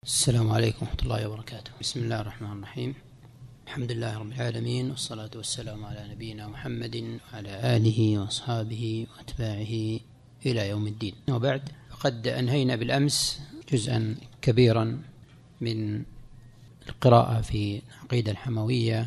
السلام عليكم ورحمة الله وبركاته. بسم الله الرحمن الرحيم. الحمد لله رب العالمين، والصلاة والسلام على نبينا محمد وعلى آله وأصحابه وأتباعه إلى يوم الدين. وبعد، فقد أنهينا بالأمس جزءا كبيرا من القراءة في العقيدة الحموية،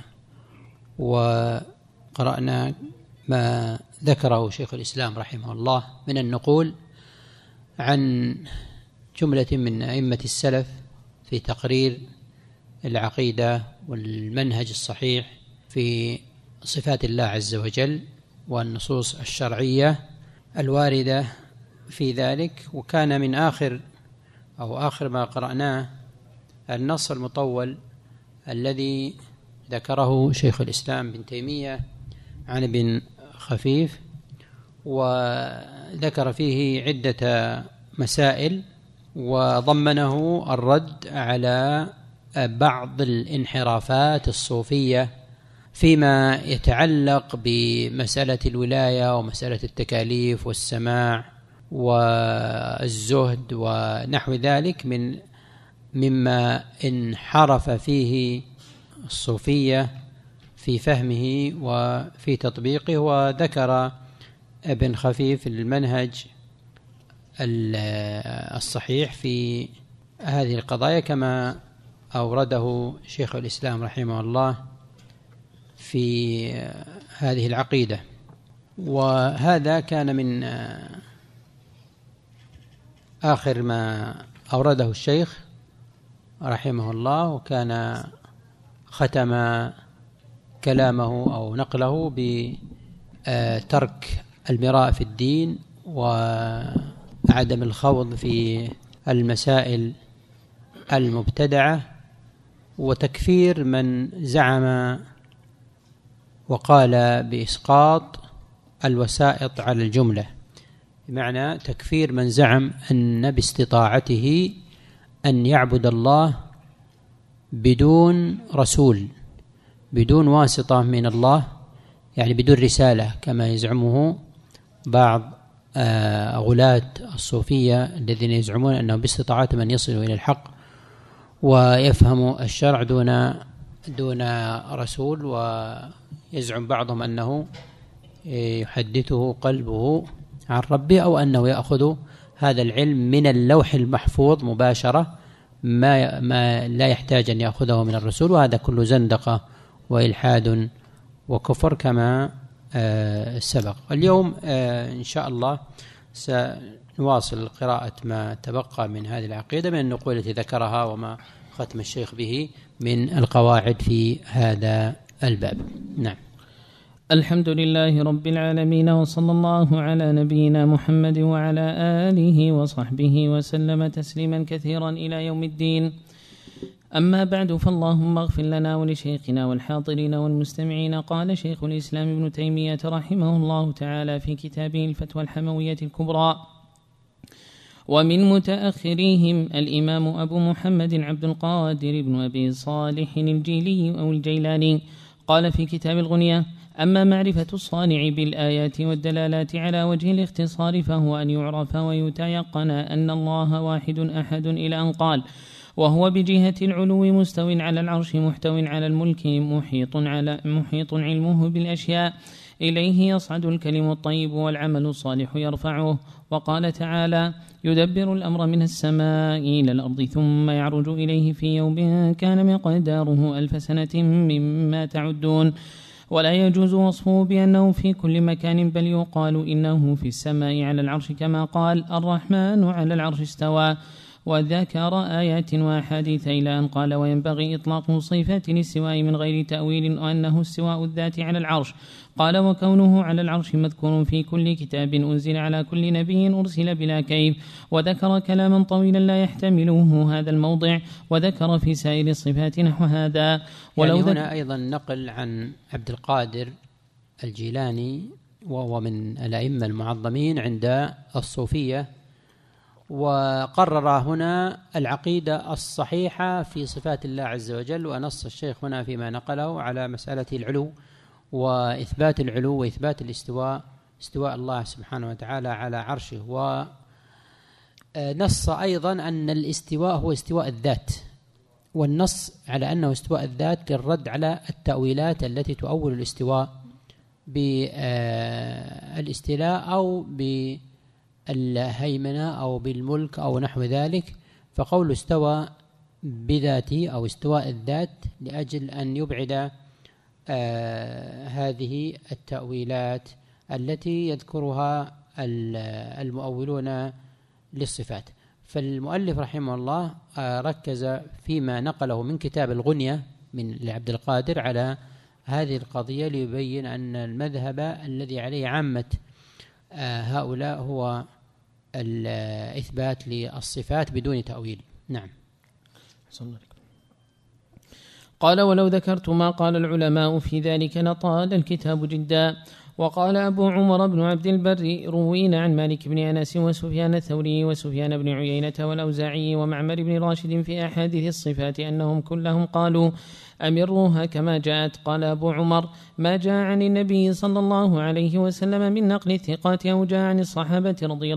وقرأنا ما ذكره شيخ الإسلام رحمه الله من النقول عن جملة من أئمة السلف في تقرير العقيدة والمنهج الصحيح في صفات الله عز وجل والنصوص الشرعية الواردة في ذلك. وكان من آخر ما قرأناه النص المطول الذي ذكره شيخ الإسلام ابن تيمية عن ابن خفيف، وذكر فيه عدة مسائل، وضمنه الرد على بعض الانحرافات الصوفية فيما يتعلق بمسألة الولاية ومسألة التكاليف والسماع والزهد ونحو ذلك مما انحرف فيه الصوفية في فهمه وفي تطبيقه. وذكر ابن خفيف المنهج الصحيح في هذه القضايا كما أورده شيخ الإسلام رحمه الله في هذه العقيدة. وهذا كان من آخر ما أورده الشيخ رحمه الله، وكان ختم كلامه أو نقله بترك المراء في الدين وعدم الخوض في المسائل المبتدعة، وتكفير من زعم وقال بإسقاط الوسائط على الجملة، بمعنى تكفير من زعم أن باستطاعته أن يعبد الله بدون رسول، بدون واسطة من الله، يعني بدون رسالة كما يزعمه بعض غلاة الصوفية الذين يزعمون أنه باستطاعتهم أن يصلوا إلى الحق ويفهموا الشرع دون رسول. ويزعم بعضهم أنه يحدثه قلبه عن ربه، أو أنه يأخذ هذا العلم من اللوح المحفوظ مباشرة، ما لا يحتاج أن يأخذه من الرسول. وهذا كله زندقة وإلحاد وكفر كما سبق. اليوم إن شاء الله سنواصل قراءة ما تبقى من هذه العقيدة من النقول التي ذكرها وما ختم الشيخ به من القواعد في هذا الباب. نعم. الحمد لله رب العالمين، وصلى الله على نبينا محمد وعلى آله وصحبه وسلم تسليما كثيرا إلى يوم الدين. أما بعد، فاللهم اغفر لنا ولشيخنا والحاضرين والمستمعين. قال شيخ الإسلام ابن تيمية رحمه الله تعالى في كتابه الفتوى الحموية الكبرى: ومن متأخريهم الإمام أبو محمد عبد القادر بن أبي صالح الجيلي أو الجيلاني قال في كتاب الغنية: أما معرفة الصانع بالآيات والدلالات على وجه الاختصار فهو أن يعرف ويتيقن أن الله واحد أحد، إلى أن قال: وهو بجهة العلو مستو على العرش محتو على الملك محيط علمه بالأشياء، إليه يصعد الكلم الطيب والعمل الصالح يرفعه. وقال تعالى: يدبر الأمر من السماء إلى الأرض ثم يعرج إليه في يوم كان مقداره 1000 سنة مما تعدون. ولا يجوز وصفه بأنه في كل مكان، بل يقال إنه في السماء على العرش، كما قال: الرحمن على العرش استوى. وذكر آيات وأحاديث إلى أن قال: وينبغي إطلاق صفات الاستواء من غير تأويل، وأنه استواء الذات على العرش. قال: وكونه على العرش مذكور في كل كتاب أنزل على كل نبي أرسل بلا كيف. وذكر كلاما طويلا لا يحتمله هذا الموضع، وذكر في سائر الصفات نحو هذا. يعني هنا أيضا نقل عن عبد القادر الجيلاني، وهو من الأئمة المعظمين عند الصوفية، وقرر هنا العقيدة الصحيحة في صفات الله عز وجل. ونص الشيخ هنا فيما نقله على مسألة العلو وإثبات العلو وإثبات الاستواء، استواء الله سبحانه وتعالى على عرشه. نص أيضا أن الاستواء هو استواء الذات، والنص على أنه استواء الذات للرد على التأويلات التي تؤول الاستواء بالاستيلاء أو بالهيمنة أو بالملك أو نحو ذلك. فقول استوى بذاته أو استواء الذات لأجل أن يبعد هذه التأويلات التي يذكرها المؤولون للصفات. فالمؤلف رحمه الله ركز فيما نقله من كتاب الغنية من لعبد القادر على هذه القضية ليبين أن المذهب الذي عليه عامة هؤلاء هو الإثبات للصفات بدون تأويل. نعم. قال: ولو ذكرت ما قال العلماء في ذلك لطال الكتاب جدا. وقال أبو عمر بن عبد البر: روينا عن مالك بن أنس وسفيان الثوري وسفيان بن عيينة والأوزاعي ومعمر بن راشد في أحاديث الصفات أنهم كلهم قالوا: أمروها كما جاءت. قال أبو عمر: ما جاء عن النبي صلى الله عليه وسلم من نقل الثقات أو جاء عن الصحابة رضي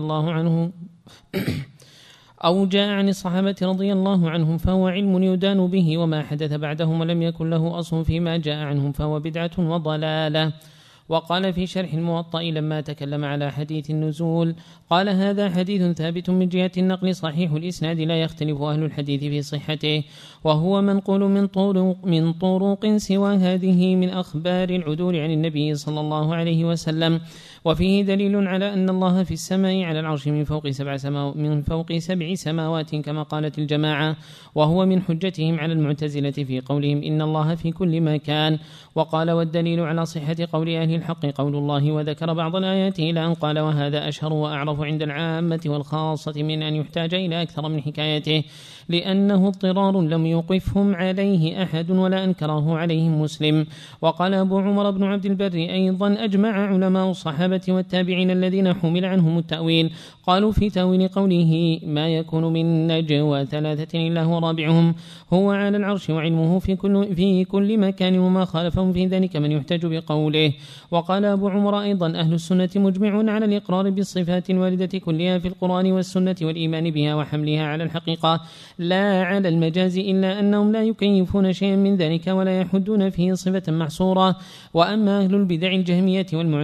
الله عنهم فهو علم يدان به، وما حدث بعدهم ولم يكن له أصل فيما جاء عنهم فهو بدعة وضلالة. وقال في شرح الموطأ لما تكلم على حديث النزول: قال: هذا حديث ثابت من جهة النقل صحيح الإسناد، لا يختلف أهل الحديث في صحته، وهو منقول من طرق سوى هذه من أخبار العدول عن النبي صلى الله عليه وسلم. وفيه دليل على أن الله في السماء على العرش من فوق سبع سماوات كما قالت الجماعة، وهو من حجتهم على المعتزلة في قولهم إن الله في كل مكان. وقال: والدليل على صحة قول أهل الحق قول الله، وذكر بعض الآيات إلى أن قال: وهذا أشهر وأعرف عند العامة والخاصة من أن يحتاج إلى أكثر من حكايته، لأنه اضطرار لم يوقفهم عليه أحد ولا أنكره عليهم مسلم. وقال أبو عمر بن عبد البر أيضا: أجمع علماء الصحابة والتابعين الذين حمل عنهم التأويل قالوا في تأويل قوله: ما يكون من نجوى ثلاثة إلا هو رابعهم هو على العرش وعلمه في كل مكان، وما خالفهم في ذلك من يحتج بقوله. وقال أبو عمر أيضا: أهل السنة مجمعون على الإقرار بالصفات الواردة كلها في القرآن والسنة والإيمان بها وحملها على الحقيقة لا على المجاز، إلا أنهم لا يكيفون شيئا من ذلك ولا يحدون فيه صفة محصورة. وأما أهل البدع الجهمية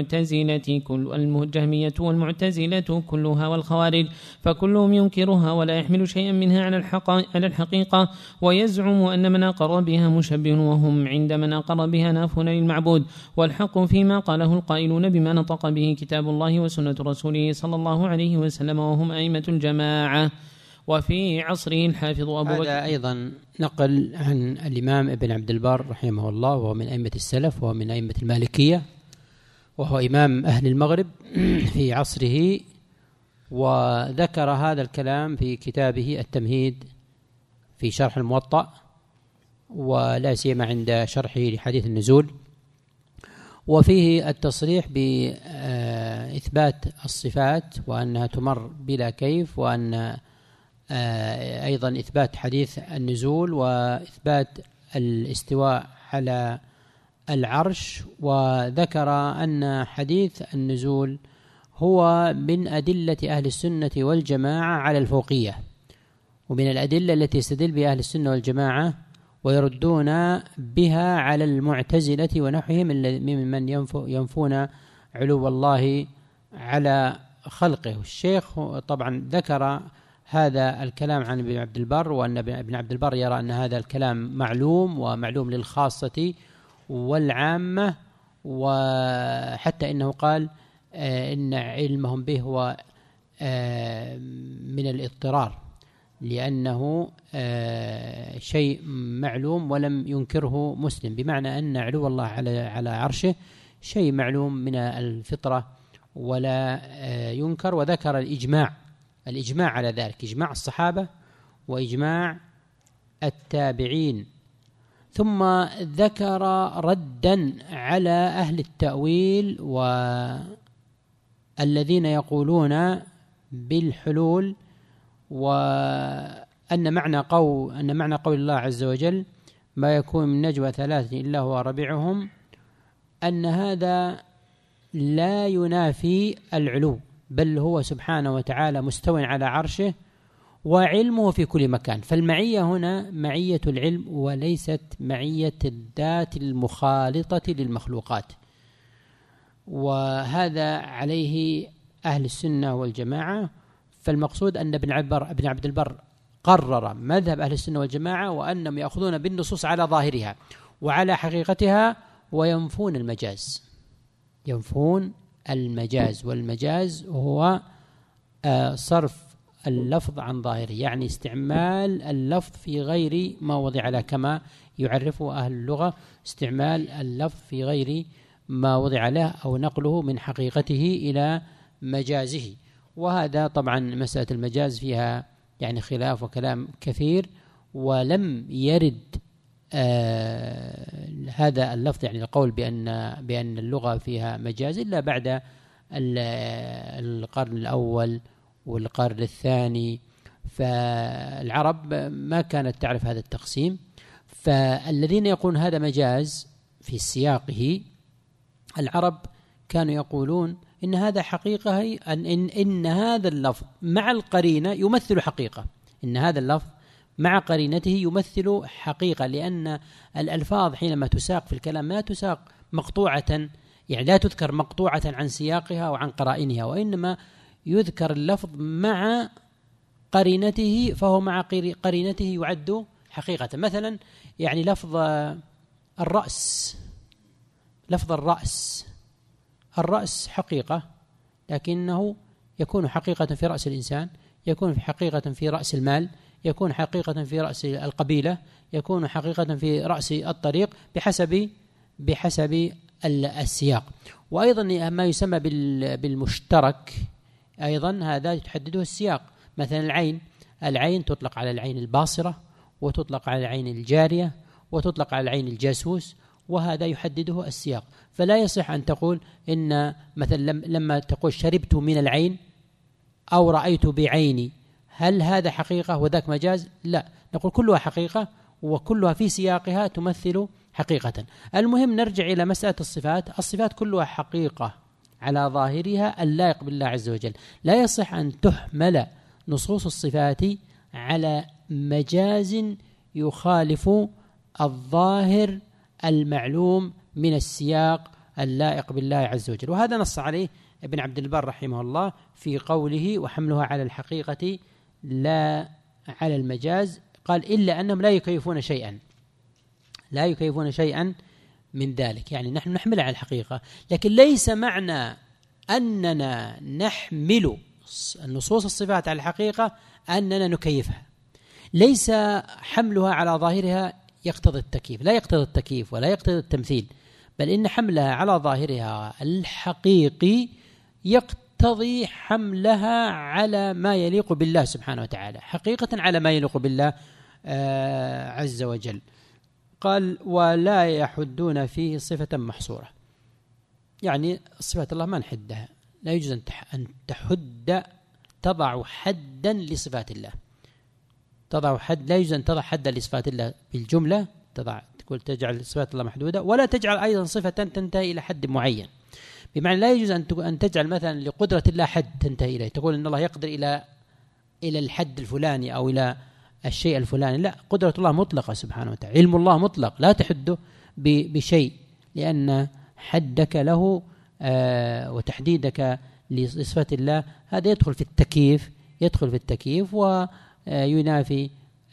والمعتزلة كلها والخوارج فكلهم ينكرها ولا يحمل شيئا منها على الحقيقة، ويزعم أن من أقر بها مشبه، وهم عند من أقر بها نافون للمعبود. والحق فيما قاله القائلون بما نطق به كتاب الله وسنة رسوله صلى الله عليه وسلم، وهم أئمة الجماعة. وفي عصره الحافظ أبو بكر. هذا أيضا نقل عن الإمام ابن عبد البر رحمه الله، وهو من أئمة السلف وهو من أئمة المالكية، وهو إمام أهل المغرب في عصره، وذكر هذا الكلام في كتابه التمهيد في شرح الموطأ، ولا سيما عند شرحه لحديث النزول، وفيه التصريح بإثبات الصفات وأنها تمر بلا كيف، وأن أيضا إثبات حديث النزول وإثبات الاستواء على العرش. وذكر أن حديث النزول هو من أدلة أهل السنة والجماعة على الفوقية، ومن الأدلة التي يستدل بها أهل السنة والجماعة ويردون بها على المعتزلة ونحوهم ممن ينفون علو الله على خلقه. الشيخ طبعا ذكر هذا الكلام عن ابن عبد البر، وأن ابن عبد البر يرى أن هذا الكلام معلوم ومعلوم للخاصة والعامة، وحتى إنه قال إن علمهم به هو من الاضطرار، لأنه شيء معلوم ولم ينكره مسلم، بمعنى أن علو الله على عرشه شيء معلوم من الفطرة ولا ينكر. وذكر الإجماع على ذلك، إجماع الصحابة وإجماع التابعين. ثم ذكر ردا على أهل التأويل والذين يقولون بالحلول، وأن معنى قول الله عز وجل: ما يكون من نجوى ثلاثة إلا هو رابعهم، أن هذا لا ينافي العلو، بل هو سبحانه وتعالى مستوى على عرشه وعلمه في كل مكان. فالمعية هنا معية العلم وليست معية الذات المخالطة للمخلوقات، وهذا عليه أهل السنة والجماعة. فالمقصود أن ابن عبد البر قرر مذهب أهل السنة والجماعة، وأنهم يأخذون بالنصوص على ظاهرها وعلى حقيقتها وينفون المجاز. ينفون المجاز، والمجاز هو صرف اللفظ عن ظاهره، يعني استعمال اللفظ في غير ما وضع له، كما يعرفه أهل اللغة استعمال اللفظ في غير ما وضع له أو نقله من حقيقته إلى مجازه. وهذا طبعا مسألة المجاز فيها يعني خلاف وكلام كثير، ولم يرد هذا اللفظ يعني القول بأن اللغة فيها مجاز إلا بعد القرن الأول والقرن الثاني. فالعرب ما كانت تعرف هذا التقسيم، فالذين يقولون هذا مجاز في سياقه العرب كانوا يقولون إن هذا حقيقة، إن هذا اللفظ مع القرينة يمثل حقيقة، إن هذا اللفظ مع قرينته يمثل حقيقة، لأن الألفاظ حينما تساق في الكلام ما تساق مقطوعة، يعني لا تذكر مقطوعة عن سياقها وعن قرائنها، وإنما يذكر اللفظ مع قرينته، فهو مع قرينته يعد حقيقة. مثلا يعني لفظ الرأس، لفظ الرأس حقيقة، لكنه يكون حقيقة في رأس الإنسان، يكون حقيقة في رأس المال، يكون حقيقة في رأس القبيلة، يكون حقيقة في رأس الطريق بحسب السياق. وأيضا ما يسمى بالمشترك أيضا هذا يتحدده السياق. مثلا العين تطلق على العين الباصرة، وتطلق على العين الجارية، وتطلق على العين الجاسوس، وهذا يحدده السياق. فلا يصح أن تقول إن مثلا لما تقول شربت من العين أو رأيت بعيني، هل هذا حقيقة وذاك مجاز؟ لا، نقول كلها حقيقة وكلها في سياقها تمثل حقيقة. المهم نرجع إلى مسألة الصفات كلها حقيقة على ظاهرها اللائق بالله عز وجل. لا يصح أن تحمل نصوص الصفات على مجاز يخالف الظاهر المعلوم من السياق اللائق بالله عز وجل. وهذا نص عليه ابن عبد البر رحمه الله في قوله وحملها على الحقيقة لا على المجاز. قال إلا أنهم لا يكيفون شيئا من ذلك، يعني نحن نحمل على الحقيقة، لكن ليس معنى أننا نحمل نصوص الصفات على الحقيقة أننا نكيفها. ليس حملها على ظاهرها يقتضي التكييف، لا يقتضي التكييف ولا يقتضي التمثيل، بل إن حملها على ظاهرها الحقيقي يقتضي حملها على ما يليق بالله سبحانه وتعالى، حقيقة على ما يليق بالله عز وجل. قال ولا يحدون فيه صفة محصورة، يعني صفات الله ما نحدها، لا يجوز أن تحد تضع حدا لصفات الله، تضع حد، لا يجوز أن تضع حدا لصفات الله بالجملة، تقول تجعل صفات الله محدودة، ولا تجعل أيضا صفة تنتهي إلى حد معين، بمعنى لا يجوز أن تجعل مثلا لقدرة الله حد تنتهي إليه، تقول إن الله يقدر إلى الحد الفلاني أو إلى الشيء الفلاني، لا، قدرة الله مطلقة سبحانه وتعالى، علم الله مطلق لا تحده بشيء، لأن حدك له وتحديدك لصفة الله هذا يدخل في التكييف وينافي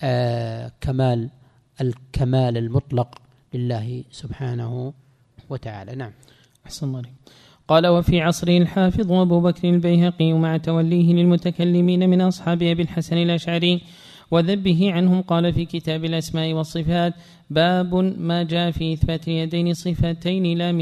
الكمال المطلق لله سبحانه وتعالى. نعم. أحسن الله. قال وفي عصره الحافظ أبو بكر البيهقي مع توليه للمتكلمين من أصحاب أبي الحسن الأشعري وذبه عنهم قال في كتاب الأسماء والصفات باب ما جاء في إثبات يدين صفتين لا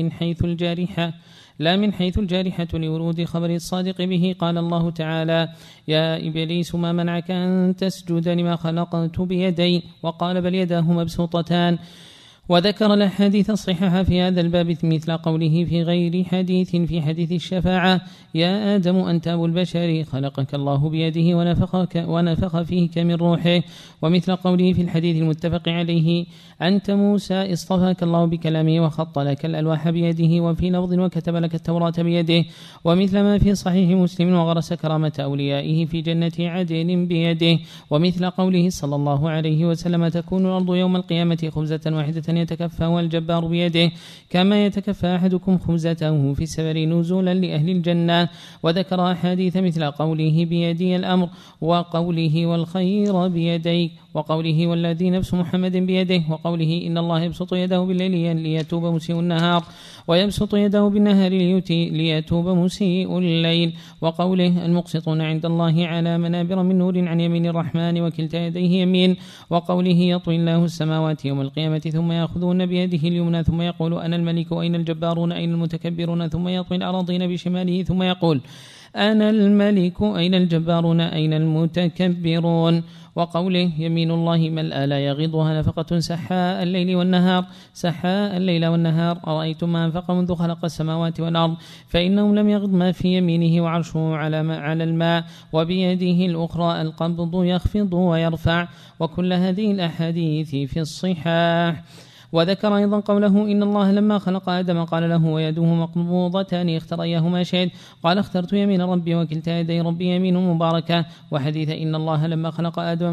من حيث الجارحة لورود خبر الصادق به. قال الله تعالى يا إبليس ما منعك أن تسجد لما خلقت بيدي، وقال بل يداه مبسوطتان. وذكر الأحاديث الصحيحة في هذا الباب مثل قوله في غير حديث في حديث الشفاعة: يا آدم أنت أبو البشر، خلقك الله بيده ونفخ فيك من روحه. ومثل قوله في الحديث المتفق عليه: أنت موسى اصطفاك الله بكلامه وخط لك الألواح بيده، وفي لفظ وكتب لك التوراة بيده. ومثل ما في صحيح مسلم: وغرس كرامة أوليائه في جنة عدن بيده. ومثل قوله صلى الله عليه وسلم: تكون الأرض يوم القيامة خبزة واحدة يتكفاها الجبار بيده، كما يتكفى أحدكم خبزته في السفر نزولا لأهل الجنة. وذكر أحاديث مثل قوله: بيدي الأمر، وقوله: والخير بيديك، وقوله: والذي نفس محمد بيده، وقوله: إن الله يبسط يده بالليل ليتوب مسيء النهار، ويبسط يده بالنهار ليتوب مسيء الليل. وقوله: المقسطون عند الله على منابر من نور عن يمين الرحمن وكلتا يديه يمين. وقوله: يطوي الله السماوات يوم القيامة ثم يأخذون بيده اليمنى ثم يقول: أنا الملك أين الجبارون أين المتكبرون، ثم يطوي الأراضين بشماله ثم يقول: أنا الملك أين الجبارون أين المتكبرون. وقوله: يمين الله ملأ لا يغيضها نفقة سحاء الليل والنهار، سحاء الليل والنهار. أرأيتم ما أنفق منذ خلق السماوات والأرض فإنه لم يغض ما في يمينه وعرشه على الماء، وبيده الأخرى القبض يخفض ويرفع. وكل هذه الأحاديث في الصحاح. وذكر أيضا قوله: إن الله لما خلق آدم قال له ويده مقبوضتان اختر أيهما شئت، قال: اخترت يمين ربي، وكلتا يدي ربي يمين مباركة. وحديث إن الله لما خلق آدم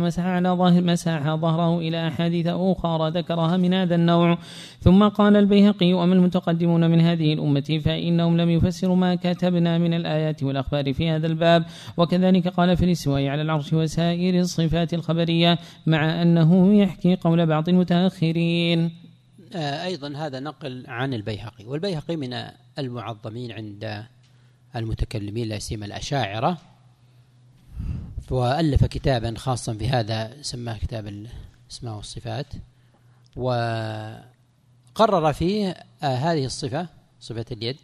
مسح ظهره إلى أحاديث أخرى ذكرها من هذا النوع. ثم قال البيهقي: أما المتقدمون من هذه الأمة فإنهم لم يفسروا ما كتبنا من الآيات والأخبار في هذا الباب. وكذلك قال في الاستواء على العرش وسائر الصفات الخبرية، مع أنه يحكي قول بعض المتأخرين. أيضا هذا نقل عن البيهقي، والبيهقي من المعظمين عند المتكلمين لا سيما الأشاعرة، وألف كتابا خاصا في هذا سماه كتاب الأسماء والصفات، وقرر فيه هذه الصفة، صفة اليد،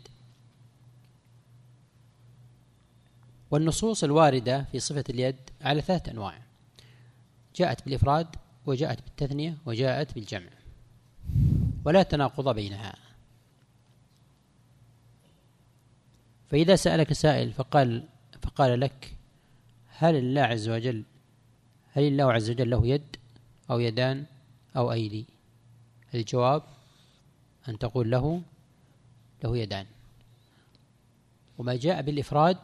والنصوص الواردة في صفة اليد على 3 أنواع: جاءت بالإفراد، وجاءت بالتثنية، وجاءت بالجمع، ولا تناقض بينها. فإذا سألك سائل فقال لك: هل الله عز وجل له يد أو يدان أو أيدي؟ الجواب أن تقول له يدان. وما جاء بالإفراد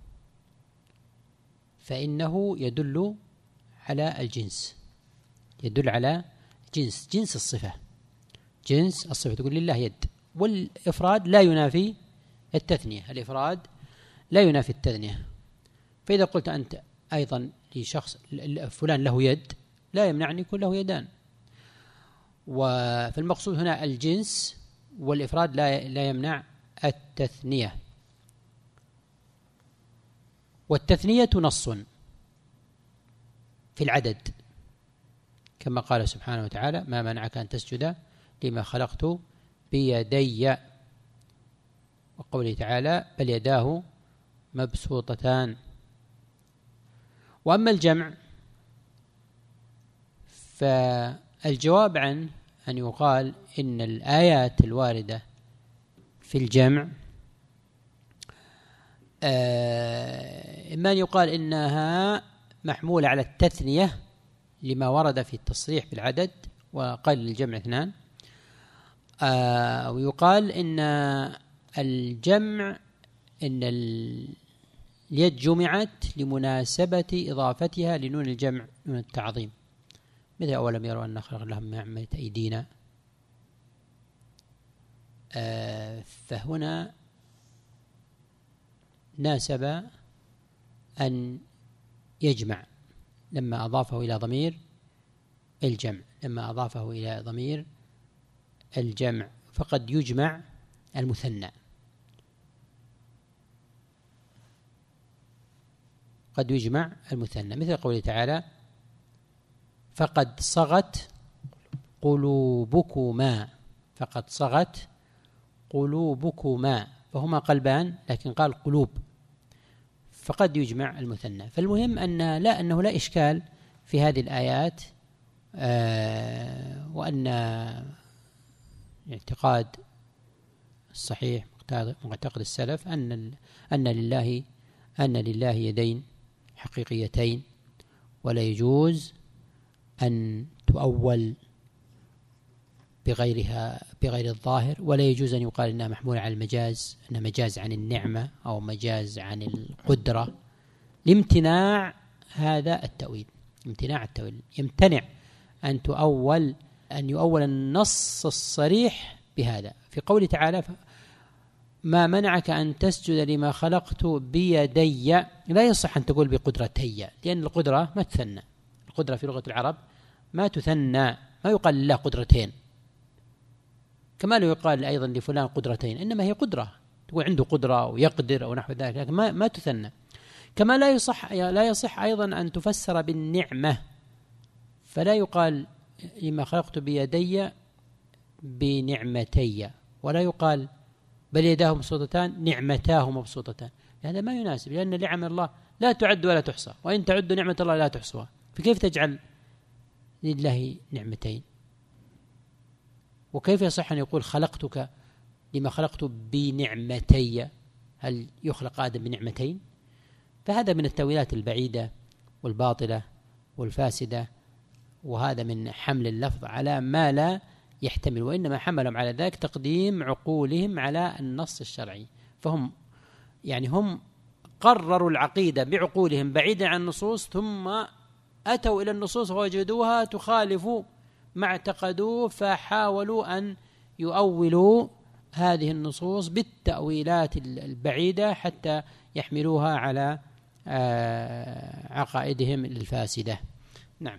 فإنه يدل على الجنس، يدل على جنس الصفة، جنس الصفة، تقول لله يد. والإفراد لا ينافي التثنية، الإفراد لا ينافي التثنية. فإذا قلت أنت أيضا لشخص فلان له يد، لا يمنع أن يكون له يدان. فالمقصود هنا الجنس، والإفراد لا يمنع التثنية. والتثنية نص في العدد، كما قال سبحانه وتعالى: ما منعك أن تسجد لما خلقت بيدي. وقوله تعالى: بل يداه مبسوطتان. وأما الجمع فالجواب عنه أن يقال إن الآيات الواردة في الجمع إما أن يقال إنها محمولة على التثنية لما ورد في التصريح بالعدد وقال للجمع 2، ويقال إن الجمع إن اليد جمعت لمناسبة إضافتها لنون الجمع، نون التعظيم، مثل أولم يروا أن خلق لهم من عملت أيدينا. فهنا ناسب أن يجمع لما أضافه إلى ضمير الجمع، فقد يجمع المثنى، مثل قوله تعالى: فقد صغت قلوبكما، فهما قلبان لكن قال قلوب، فقد يجمع المثنى. فالمهم أنه لا إشكال في هذه الآيات، وأن الاعتقاد الصحيح معتقد السلف أن لله يدين حقيقيتين، ولا يجوز أن تؤول بغير الظاهر، ولا يجوز أن يقال إنها محمولة على المجاز، أنها مجاز عن النعمة أو مجاز عن القدرة، لامتناع هذا التأويل. يمتنع أن يؤول النص الصريح بهذا. في قوله تعالى ما منعك أن تسجد لما خلقت بيدي، لا يصح أن تقول بقدرتي، لأن القدرة ما تثنى. القدرة في لغة العرب ما تثنى، ما يقال لله قدرتين، كما لا يقال أيضا لفلان قدرتين، إنما هي قدرة، تقول عنده قدرة ويقدر أو نحو ذلك، لكن ما تثنى. كما لا يصح أيضا أن تفسر بالنعمة، فلا يقال لما خلقت بيدي بنعمتي، ولا يقال بل يداه مبسوطتان نعمتاه مبسوطتان، هذا ما يناسب، لأن نعم الله لا تعد ولا تحصى، وإن تعد نعمة الله لا تحصوها، فكيف تجعل لله نعمتين؟ وكيف يصح أن يقول خلقتك لما خلقت بنعمتي؟ هل يخلق آدم بنعمتين؟ فهذا من التأويلات البعيدة والباطلة والفاسدة، وهذا من حمل اللفظ على ما لا يحتمل، وإنما حملهم على ذلك تقديم عقولهم على النص الشرعي، فهم هم قرروا العقيدة بعقولهم بعيدا عن النصوص، ثم أتوا إلى النصوص ووجدوها تخالف ما اعتقدوه، فحاولوا أن يؤولوا هذه النصوص بالتأويلات البعيدة حتى يحملوها على عقائدهم الفاسدة. نعم.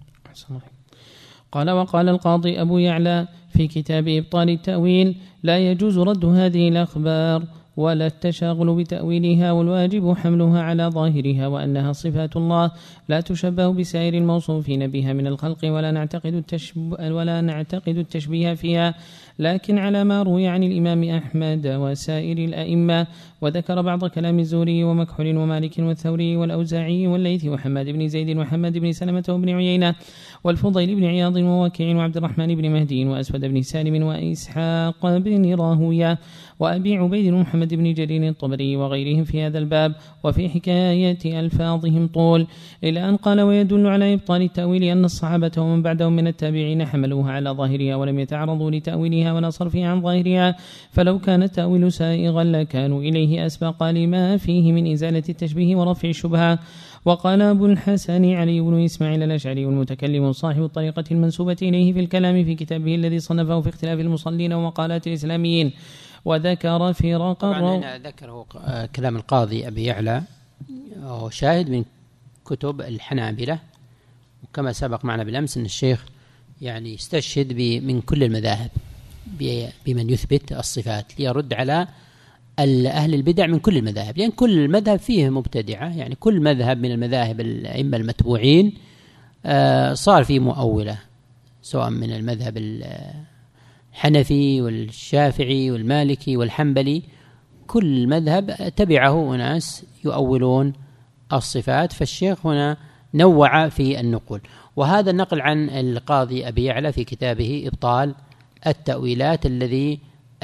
قال وقال القاضي أبو يعلى في كتاب إبطال التأويل لا يجوز رد هذه الأخبار ولا التشاغل بتأويلها، والواجب حملها على ظاهرها، وأنها صفات الله لا تشبه بسائر الموصوفين بها من الخلق، ولا نعتقد التشبيه فيها، لكن على ما روي عن الإمام أحمد وسائر الأئمة. وذكر بعض كلام الزهري ومكحول ومالك والثوري والأوزاعي والليث وحماد بن زيد وحماد بن سلمة وابن عيينة والفضيل بن عياض ووكيع وعبد الرحمن بن مهدي وأسود بن سالم وإسحاق بن راهوية وأبي عبيد محمد بن جرير الطبري وغيرهم في هذا الباب، وفي حكاية ألفاظهم طول، إلى أن قال ويدل على إبطال التأويل أن الصحابة ومن بعدهم من التابعين حملوها على ظاهرها ولم يتعرضوا لتأويلها ولا صرفها عن ظاهرها، فلو كان التأويل سائغا لكانوا إليه أسبق لما فيه من إزالة التشبيه ورفع الشبهة. وقال أبو الحسن علي بن إسماعيل الأشعري المتكلم صاحب الطريقة المنسوبة إليه في الكلام في كتابه الذي صنفه في اختلاف المصلين ومقالات الإسلاميين، وذكر في ذكره كلام القاضي أبي يعلى وشاهد من كتب الحنابلة، وكما سبق معنا بالأمس أن الشيخ استشهد من كل المذاهب بمن يثبت الصفات ليرد على أهل البدع من كل المذاهب، لأن كل المذهب فيه مبتدعة، كل مذهب من المذاهب الأئمة المتبوعين صار فيه مؤولة، سواء من المذهب الحنفي والشافعي والمالكي والحنبلي، كل مذهب تبعه أناس يؤولون الصفات، فالشيخ هنا نوع في النقول، وهذا النقل عن القاضي أبي يعلى في كتابه إبطال التأويلات الذي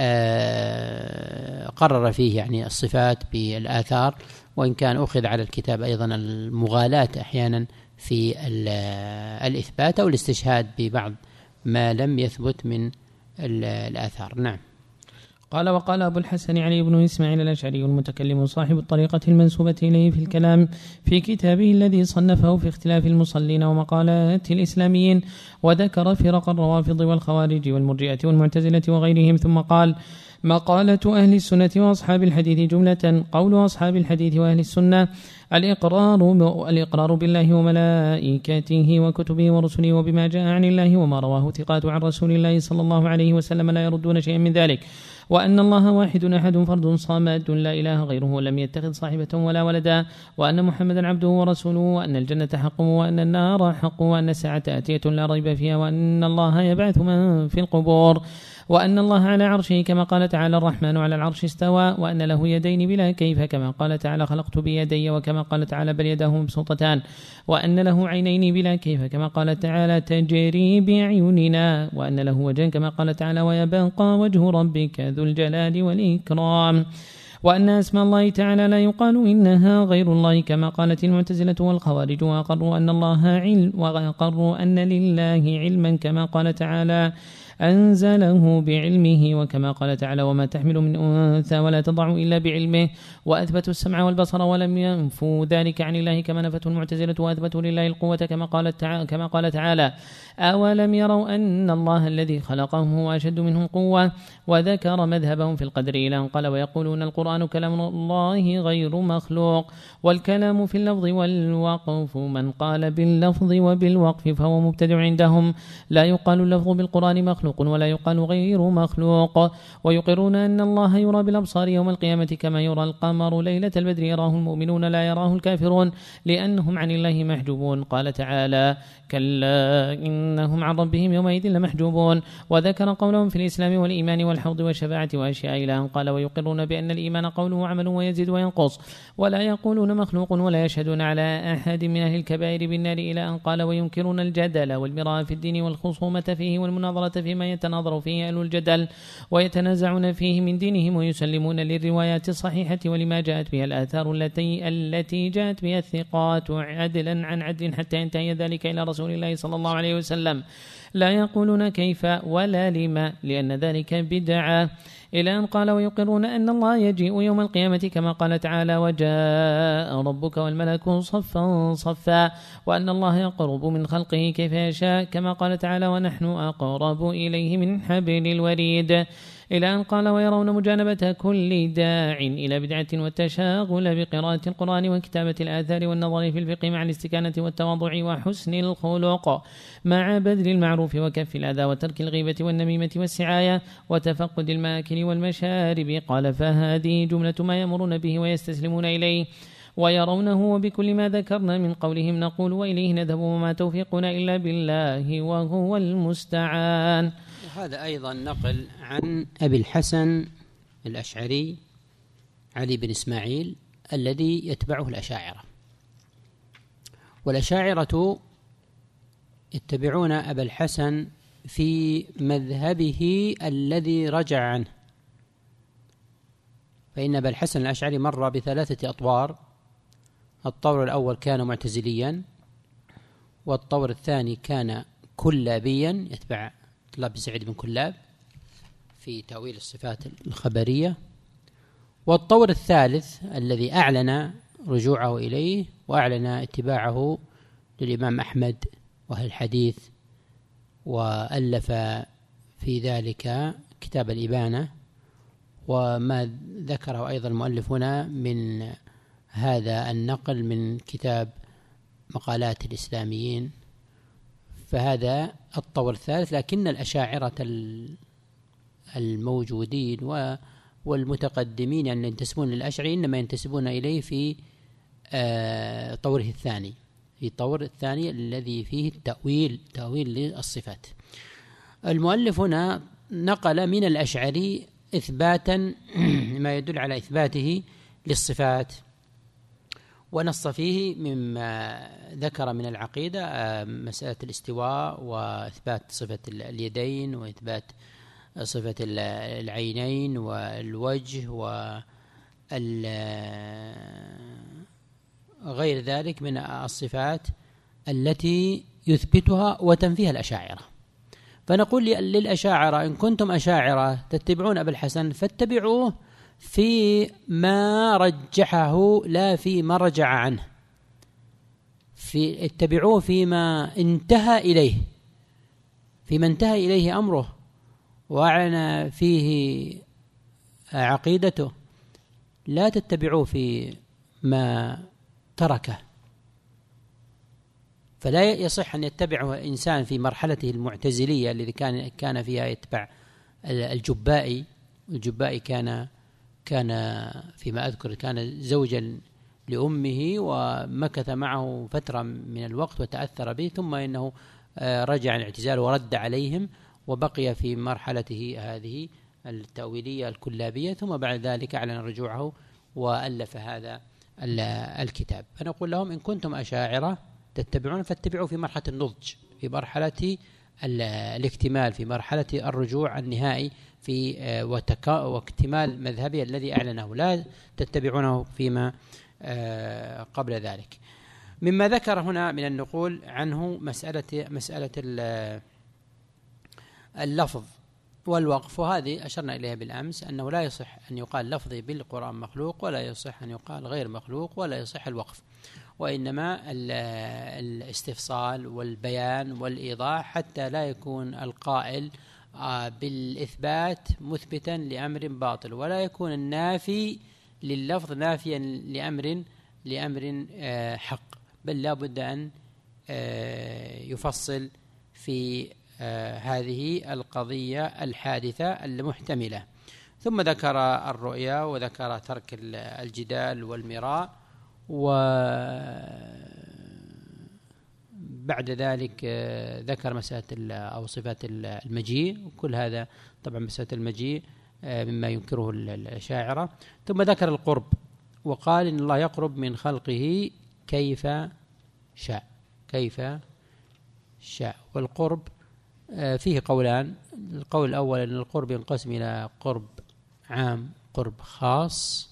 قرر فيه الصفات بالآثار، وإن كان أخذ على الكتاب أيضا المغالاة أحيانا في الإثبات أو الاستشهاد ببعض ما لم يثبت من الآثار. نعم. قال وقال أبو الحسن علي بن إسماعيل الأشعري المتكلم صاحب الطريقة المنسوبة إليه في الكلام في كتابه الذي صنفه في اختلاف المصلين ومقالات الإسلاميين، وذكر فرق الروافض والخوارج والمرجئة والمعتزلة وغيرهم، ثم قال مقالة أهل السنة وأصحاب الحديث جملة. قول أصحاب الحديث وأهل السنة الإقرار بالله وملائكته وكتبه ورسله وبما جاء عن الله وما رواه ثقات عن رسول الله صلى الله عليه وسلم لا يردون شيئا من ذلك، وأن الله واحد أحد فرد صمد لا إله غيره لم يتخذ صاحبة ولا ولدا، وأن محمدا عبده ورسوله، وأن الجنة حق وأن النار حق، وأن الساعة آتية لا ريب فيها، وأن الله يبعث من في القبور. وأن الله على عرشه كما قال تعالى الرحمن على العرش استوى، وأن له يدين بلا كيف كما قال تعالى خلقت بيدي، وكما قال تعالى بل يداه مبسوطتان، وأن له عينين بلا كيف كما قال تعالى تجري بأعيننا، وأن له وجها كما قال تعالى ويبقى وجه ربك ذو الجلال والإكرام، وأن أسماء الله تعالى لا يقال إنها غير الله كما قالت المعتزلة والخوارج، وأقروا أن الله علم، وأقروا أن لله علما كما قال تعالى أنزله بعلمه، وكما قال تعالى وما تحمل من أنثى ولا تضع إلا بعلمه، وأثبتوا السمع والبصر ولم ينفوا ذلك عن الله كما نفته المعتزلة، وأثبتوا لله القوة كما قال تعالى أولم يروا أن الله الذي خلقهم هو أشد منهم قوة، وذكر مذهبهم في القدر إلى أن قال ويقولون القرآن كلام الله غير مخلوق، والكلام في اللفظ والوقف، من قال باللفظ وبالوقف فهو مبتدع عندهم، لا يقال اللفظ بالقرآن مخلوق ولا يقال غير مخلوق، ويقرون أن الله يرى بالأبصار يوم القيامة كما يرى القمر ليلة البدر يراه المؤمنون لا يراه الكافرون لأنهم عن الله محجوبون. قال تعالى كلا إنهم عن ربهم يومئذ لمحجوبون، وذكر قولهم في الإسلام والإيمان والحوض والشفاعة وأشياء إلى أن قال ويقرون بأن الإيمان قول وعمل ويزيد وينقص، ولا يقولون مخلوق ولا يشهدون على أحد من أهل الكبائر بالنار إلى أن قال وينكرون الجدل والمراء في الدين والخصومة فيه والمناظرة فيما يتناظر فيه أهل الجدل ويتنازعون فيه من دينهم، ويسلمون للروايات الصحيحة ولما جاءت بها الآثار التي جاءت بها الثقات عدلا عن عدل حتى ينتهي ذلك إلى رسول الله صلى الله عليه وسلم، لا يقولون كيف ولا لما لأن ذلك بدعة، إلى أن قال ويقرون أن الله يجيء يوم القيامة كما قال تعالى وجاء ربك والملك صفا صفا، وأن الله يقرب من خلقه كيف يشاء كما قال تعالى ونحن أقرب إليه من حبل الوريد، إلى أن قال ويرون مجانبة كل داع إلى بدعة والتشاغل بقراءة القرآن وكتابة الآثار والنظر في الفقه مع الاستكانة والتواضع وحسن الخلق مع بذل المعروف وكف الأذى وترك الغيبة والنميمة والسعاية وتفقد الماكل والمشارب. قال فهذه جملة ما يأمرون به ويستسلمون إليه ويرونه، وبكل ما ذكرنا من قولهم نقول وإليه نذهب وما توفيقنا إلا بالله وهو المستعان. هذا أيضا نقل عن أبي الحسن الأشعري علي بن إسماعيل الذي يتبعه الأشاعرة، والأشاعرة يتبعون أبا الحسن في مذهبه الذي رجع عنه، فإن أبا الحسن الأشعري مر بثلاثة أطوار، الطور الأول كان معتزليا، والطور الثاني كان كلابيا يتبع طلاب سعيد بن كلاب في تأويل الصفات الخبرية، والطور الثالث الذي أعلن رجوعه إليه وأعلن اتباعه للإمام أحمد وأهل الحديث، وألف في ذلك كتاب الإبانة، وما ذكره أيضا المؤلف هنا من هذا النقل من كتاب مقالات الإسلاميين، فهذا الطور الثالث. لكن الأشاعرة الموجودين والمتقدمين يعني ينتسبون للأشعري إنما ينتسبون إليه في طوره الثاني، في الطور الثاني الذي فيه تأويل للصفات. المؤلف هنا نقل من الأشعري إثباتا ما يدل على إثباته للصفات، ونص فيه مما ذكر من العقيدة مسألة الاستواء وإثبات صفة اليدين وإثبات صفة العينين والوجه وغير ذلك من الصفات التي يثبتها وتنفيها الأشاعرة. فنقول للأشاعرة إن كنتم أشاعرة تتبعون أبا الحسن فاتبعوه في ما رجحه لا فيما رجع عنه، اتبعوه فيما انتهى إليه أمره وأعلن فيه عقيدته، لا تتبعوه في ما تركه. فلا يصح أن يتبعه إنسان في مرحلته المعتزلية الذي كان فيها يتبع الجبائي. كان فيما أذكر كان زوجا لأمه ومكث معه فترة من الوقت وتأثر به، ثم إنه رجع عن الاعتزال ورد عليهم وبقي في مرحلته هذه التأويلية الكلابية، ثم بعد ذلك أعلن رجوعه وألف هذا الكتاب. فنقول لهم إن كنتم أشاعرة تتبعون فاتبعوا في مرحلة النضج، في مرحلة الاكتمال، في مرحلة الرجوع النهائي في واكتمال مذهبه الذي أعلنه، لا تتبعونه فيما قبل ذلك. مما ذكر هنا من النقول عنه مسألة اللفظ والوقف، وهذه أشرنا إليها بالأمس أنه لا يصح أن يقال لفظي بالقرآن مخلوق، ولا يصح أن يقال غير مخلوق، ولا يصح الوقف، وإنما الاستفصال والبيان والإيضاح، حتى لا يكون القائل بالإثبات مثبتا لأمر باطل، ولا يكون النافي لللفظ نافيا لأمر حق، بل لا بد أن يفصل في هذه القضية الحادثة المحتملة. ثم ذكر الرؤيا وذكر ترك الجدال والمراء، وبعد ذلك ذكر مسألة أو صفات المجيء، وكل هذا طبعا مسألة المجيء مما ينكره الأشاعرة. ثم ذكر القرب وقال إن الله يقرب من خلقه كيف شاء، والقرب فيه قولان. القول الأول أن القرب ينقسم إلى قرب عام قرب خاص،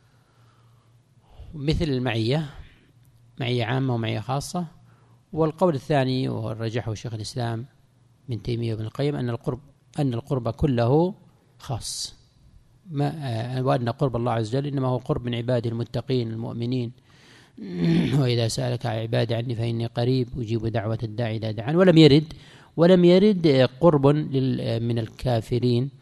مثل المعية، معية عامة ومعية خاصة. والقول الثاني ورجحه شيخ الإسلام ابن تيمية وابن القيم أن القرب كله خاص، وأن قرب الله عز وجل إنما هو قرب من عباده المتقين المؤمنين، وإذا سألك عبادي عني فإني قريب أجيب دعوة الداعي إذا دعان. ولم يرد قرب من الكافرين.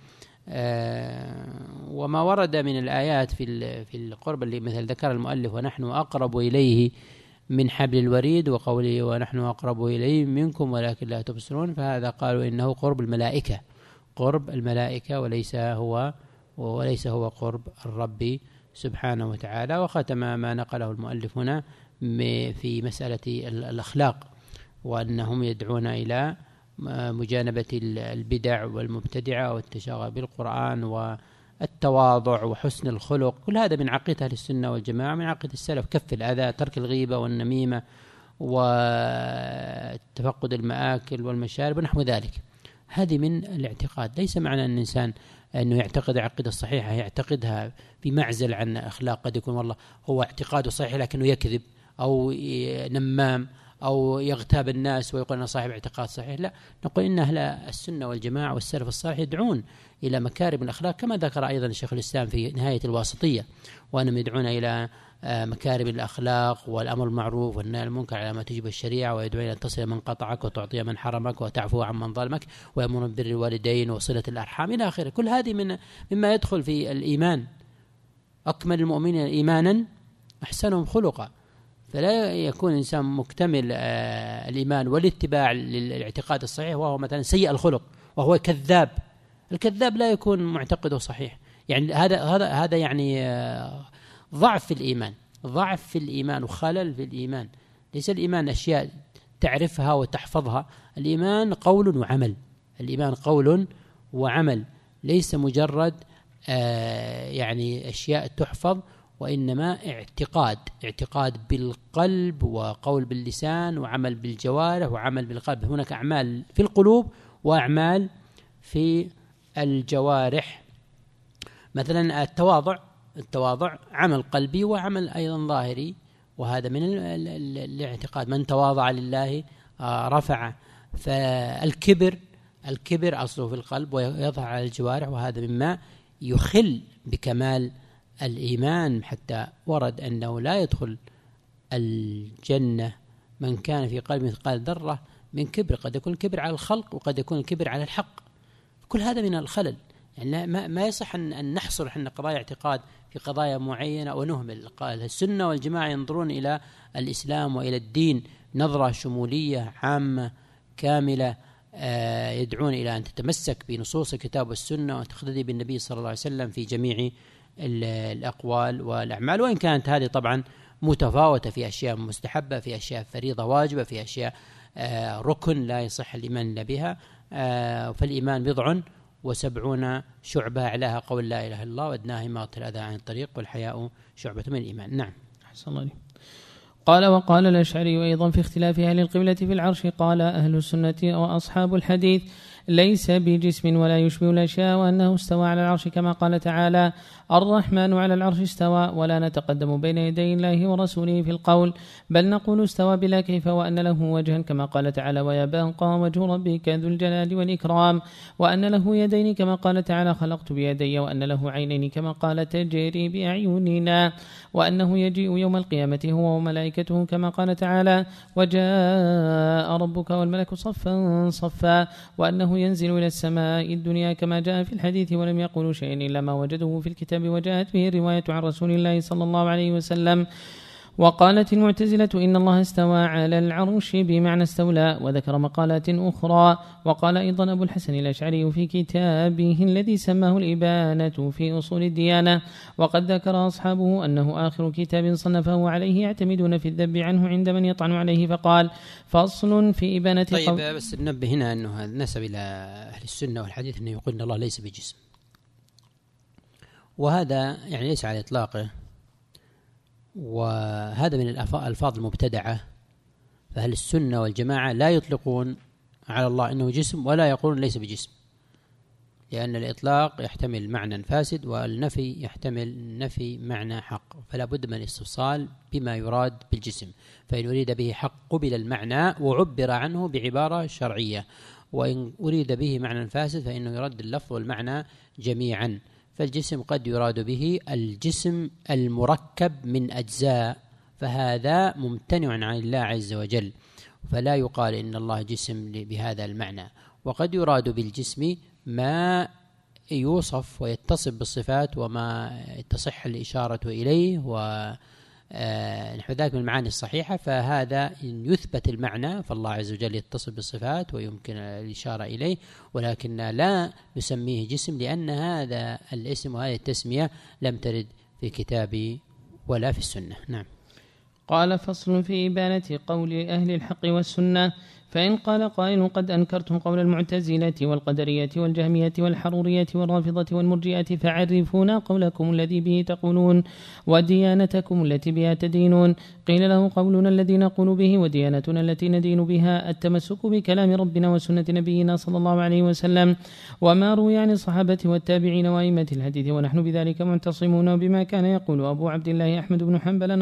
وما ورد من الآيات في القرب اللي مثل ذكر المؤلف ونحن أقرب إليه من حبل الوريد، وقوله ونحن أقرب إليه منكم ولكن لا تبصرون، فهذا قالوا إنه قرب الملائكة وليس هو قرب الرب سبحانه وتعالى. وختم ما نقله المؤلف هنا في مسألة الأخلاق، وأنهم يدعون إلى مجانبة البدع والمبتدعة والتشاغل بالقرآن والتواضع وحسن الخلق. كل هذا من عقيدة أهل السنة والجماعة، من عقيدة السلف، كف الأذى، ترك الغيبة والنميمة وتفقد المآكل والمشارب ونحو ذلك. هذه من الاعتقاد. ليس معنى أن الإنسان أنه يعتقد العقيدة الصحيحة يعتقدها في معزل عن أخلاق. قد يكون والله هو اعتقاده صحيح لكنه يكذب أو نمام أو يغتاب الناس ويقول أنا صاحب اعتقاد صحيح. لا، نقول إن أهل السنة والجماعة والسلف الصالح يدعون إلى مكارم الأخلاق، كما ذكر أيضا شيخ الإسلام في نهاية الواسطية، وأنهم يدعون إلى مكارم الأخلاق والأمر المعروف والنهي عن المنكر على ما تجب الشريعة، ويدعون إلى أن تصل من قطعك وتعطي من حرمك وتعفو عن من ظلمك، ويأمرون ببر الوالدين وصلة الأرحام إلى آخره. كل هذه مما يدخل في الإيمان. أكمل المؤمنين إيمانا أحسنهم خلقا. فلا يكون إنسان مكتمل الإيمان والاتباع للاعتقاد الصحيح وهو مثلا سيء الخلق وهو كذاب. الكذاب لا يكون معتقده صحيح. يعني هذا يعني ضعف في الإيمان وخلل في الإيمان. ليس الإيمان أشياء تعرفها وتحفظها، الإيمان قول وعمل، ليس مجرد يعني أشياء تحفظ، وإنما اعتقاد بالقلب وقول باللسان وعمل بالجوارح وعمل بالقلب. هناك أعمال في القلوب وأعمال في الجوارح. مثلا التواضع عمل قلبي وعمل أيضا ظاهري، وهذا من الاعتقاد. من تواضع لله رفعه. فالكبر أصله في القلب ويظهر على الجوارح، وهذا مما يخل بكمال الإيمان، حتى ورد أنه لا يدخل الجنة من كان في قلبه مثقال ذرة من كبر. قد يكون الكبر على الخلق وقد يكون الكبر على الحق. كل هذا من الخلل. يعني ما يصح أن نحصر احنا قضايا اعتقاد في قضايا معينة ونهمل. السنة والجماعة ينظرون إلى الإسلام وإلى الدين نظرة شمولية عامة كاملة، يدعون إلى أن تتمسك بنصوص الكتاب والسنة وتقتدي بالنبي صلى الله عليه وسلم في جميع الأقوال والأعمال، وإن كانت هذه طبعا متفاوتة في أشياء مستحبة، في أشياء فريضة واجبة، في أشياء ركن لا يصح الإيمان إلا بها. فالإيمان 70 شعبة، أعلاها قول لا إله إلا الله، وأدناها إماطة الأذى عن الطريق، والحياء شعبة من الإيمان. نعم. أحسن الله. قال وقال الأشعري أيضا في اختلاف أهل القبلة في العرش، قال أهل السنة وأصحاب الحديث ليس بجسم ولا يشبه الأشياء، وأنه استوى على العرش كما قال تعالى الرحمن على العرش استوى، ولا نتقدم بين يدي الله ورسوله في القول، بل نقول استوى بلا كيف، وأن له وجها كما قال تعالى ويبقى وجه ربك ذو الجلال والإكرام، وأن له يدين كما قال تعالى خلقت بيدي، وأن له عينين كما قال تجري بأعيننا، وأنه يجيء يوم القيامة هو وملائكته كما قال تعالى وجاء ربك والملك صفا صفا، وأنه ينزل إلى السماء الدنيا كما جاء في الحديث، ولم يقولوا شيئا إلا ما وجدوه في الكتاب وجاءت به الرواية عن رسول الله صلى الله عليه وسلم. وقالت المعتزلة إن الله استوى على العرش بمعنى استولى، وذكر مقالات أخرى. وقال أيضا أبو الحسن الأشعري في كتابه الذي سماه الإبانة في أصول الديانة، وقد ذكر أصحابه أنه آخر كتاب صنفه عليه يعتمدون في الذب عنه عند من يطعن عليه، فقال فصل في إبانة طيب بس ننبه هنا أنه نسب إلى أهل السنة والحديث أنه يقول أن الله ليس بجسم، وهذا يعني ليس على إطلاقه، وهذا من الألفاظ المبتدعة. فأهل السنة والجماعة لا يطلقون على الله أنه جسم ولا يقولون ليس بجسم، لأن الإطلاق يحتمل معنى فاسد، والنفي يحتمل نفي معنى حق، فلا بد من الاستفصال بما يراد بالجسم. فإن أريد به حق قبل المعنى وعبر عنه بعبارة شرعية، وإن أريد به معنى فاسد فإنه يرد اللفظ والمعنى جميعا. فالجسم قد يراد به الجسم المركب من أجزاء، فهذا ممتنع عن الله عز وجل، فلا يقال إن الله جسم بهذا المعنى. وقد يراد بالجسم ما يوصف ويتصف بالصفات وما تصح الإشارة إليه ونحو ذلك من المعاني الصحيحة، فهذا إن يثبت المعنى فالله عز وجل يتصف بالصفات ويمكن الإشارة إليه، ولكن لا نسميه جسم لأن هذا الاسم وهذه التسمية لم ترد في كتاب ولا في السنة. نعم. قال فصل في إبانة قول أهل الحق والسنة، فإن قال قائل قد أنكرتم قول المعتزلة والقدرية والجهمية والحرورية والرافضة والمرجئة، فعرفونا قولكم الذي به تقولون وديانتكم التي بها تدينون. قيل له قولنا الذي نقول به وديانتنا التي ندين بها التمسك بكلام ربنا وسنة نبينا صلى الله عليه وسلم، وما روي عن الصحابة والتابعين وأئمة الحديث، ونحن بذلك معتصمون بما كان يقول أبو عبد الله أحمد بن حنبل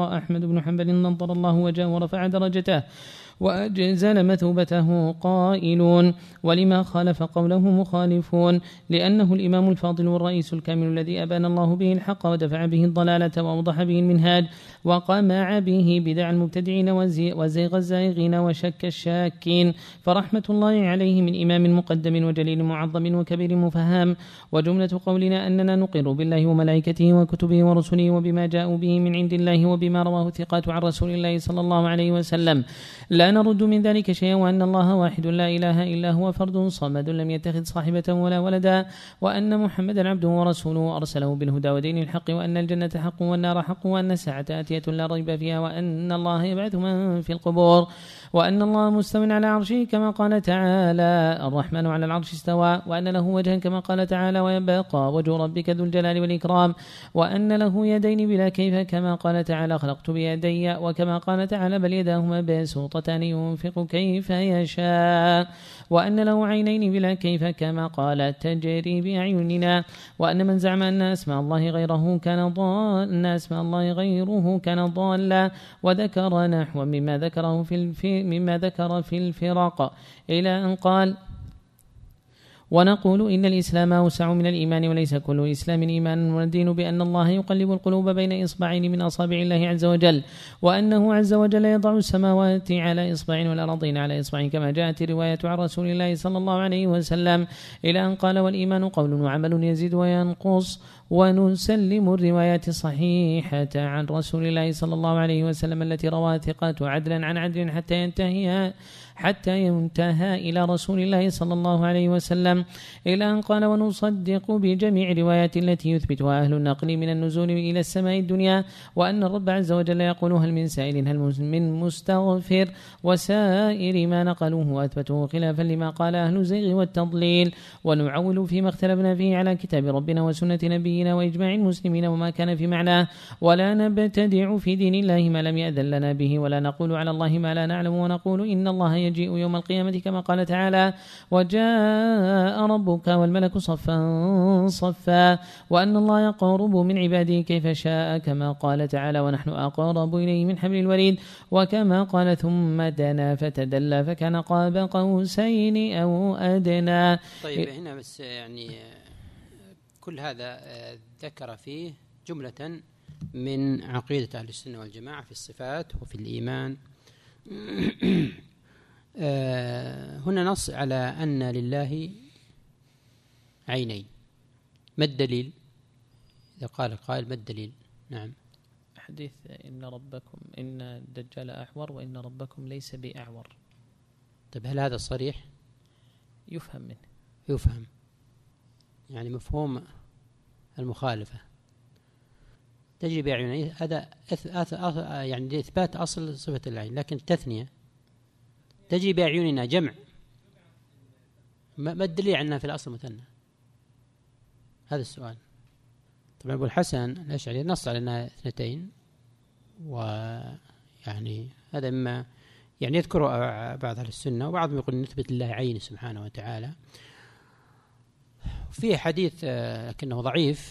نضر الله وجهه ورفع درجته وأجزل مثوبته قائلون، ولما خالف قوله مخالفون، لأنه الإمام الفاضل والرئيس الكامل الذي أبان الله به الحق ودفع به الضلالة وأوضح به المنهاج وقمع به بدع المبتدعين وزيغ الزائغين وشك الشاكين، فرحمة الله عليه من إمام مقدم وجليل معظم وكبير مفهم. وجملة قولنا أننا نقر بالله وملائكته وكتبه ورسله وبما جاءوا به من عند الله وبما رواه ثقات عن رسول الله صلى الله عليه وسلم، لا نرد من ذلك شيئا، وأن الله واحد لا إله إلا هو فرد صمد لم يتخذ صاحبة ولا ولدا، وأن محمدا عبده ورسوله أرسله بالهدى ودين الحق، وأن الجنة حق والنار حق، وأن الساعة آتية لا ريب فيها، وأن الله يبعث من في القبور، وأن الله مستو على عرشه كما قال تعالى الرحمن على العرش استوى، وأن له وجها كما قال تعالى ويبقى وجه ربك ذو الجلال والإكرام، وأن له يدين بلا كيف كما قال تعالى خلقت بيدي، وكما قال تعالى بل يداه مبسوطتان ينفق كيف يشاء، وأن له عينين بلا كيف كما قال تجري بأعيننا، وأن من زعم أن أسماء الله غيره كان ضالا، وذكر نحو مما ذكر في الفرق إلى أن قال ونقول إن الإسلام أوسع من الإيمان، وليس كل إسلام إيمان، والدين بأن الله يقلب القلوب بين إصبعين من أصابع الله عز وجل، وأنه عز وجل يضع السماوات على إصبع والأرضين على إصبع كما جاءت الرواية عن رسول الله صلى الله عليه وسلم، إلى أن قال والإيمان قول وعمل يزيد وينقص. ونسلم الروايات الصحيحة عن رسول الله صلى الله عليه وسلم التي رواها ثقات عدلا عن عدل حتى ينتهى إلى رسول الله صلى الله عليه وسلم، إلى أن قال: ونصدق بجميع الروايات التي يثبتها أهل النقل من النزول إلى السماء الدنيا، وأن الرب عز وجل يقول: هل من سائل هل من مستغفر، وسائر ما نقلوه وأثبتوه خلافا لما قال أهل الزيغ والتضليل. ونعول فيما اختلفنا فيه على كتاب ربنا وسنة نبينا وإجماع المسلمين وما كان في معناه، ولا نبتدع في دين الله ما لم يأذن لنا به، ولا نقول على الله ما لا نعلم، ونقول إن الله يجيء يوم القيامة كما قال تعالى: وجاء ربك والملك صفا صفا، وأن الله يقرب من عباده كيف شاء كما قال تعالى: ونحن أقرب إليه من حبل الوريد، وكما قال: ثم دنا فتدلى فكان قاب قوسين أو أدنى. طيب هنا بس يعني كل هذا ذكر فيه جملة من عقيدة أهل السنة والجماعة في الصفات وفي الإيمان. هنا نص على أن لله عينين. ما الدليل؟ إذا قال قائل ما الدليل؟ نعم، حديث إن الدجال أعور وإن ربكم ليس بأعور. طيب هل هذا صريح؟ يفهم منه، يفهم يعني مفهوم المخالفة تجري بعينين، هذا يعني إثبات أصل صفة العين، لكن التثنية تجري بأعيننا جمع، ما الدليل عنها في الأصل مثنى؟ هذا السؤال. طبعا أبو الحسن الأشعري نص على أنها اثنتين، ويعني هذا مما يعني يذكر بعض أهل السنة، وبعضهم يقول نثبت لله عين سبحانه وتعالى. فيه حديث لكنه ضعيف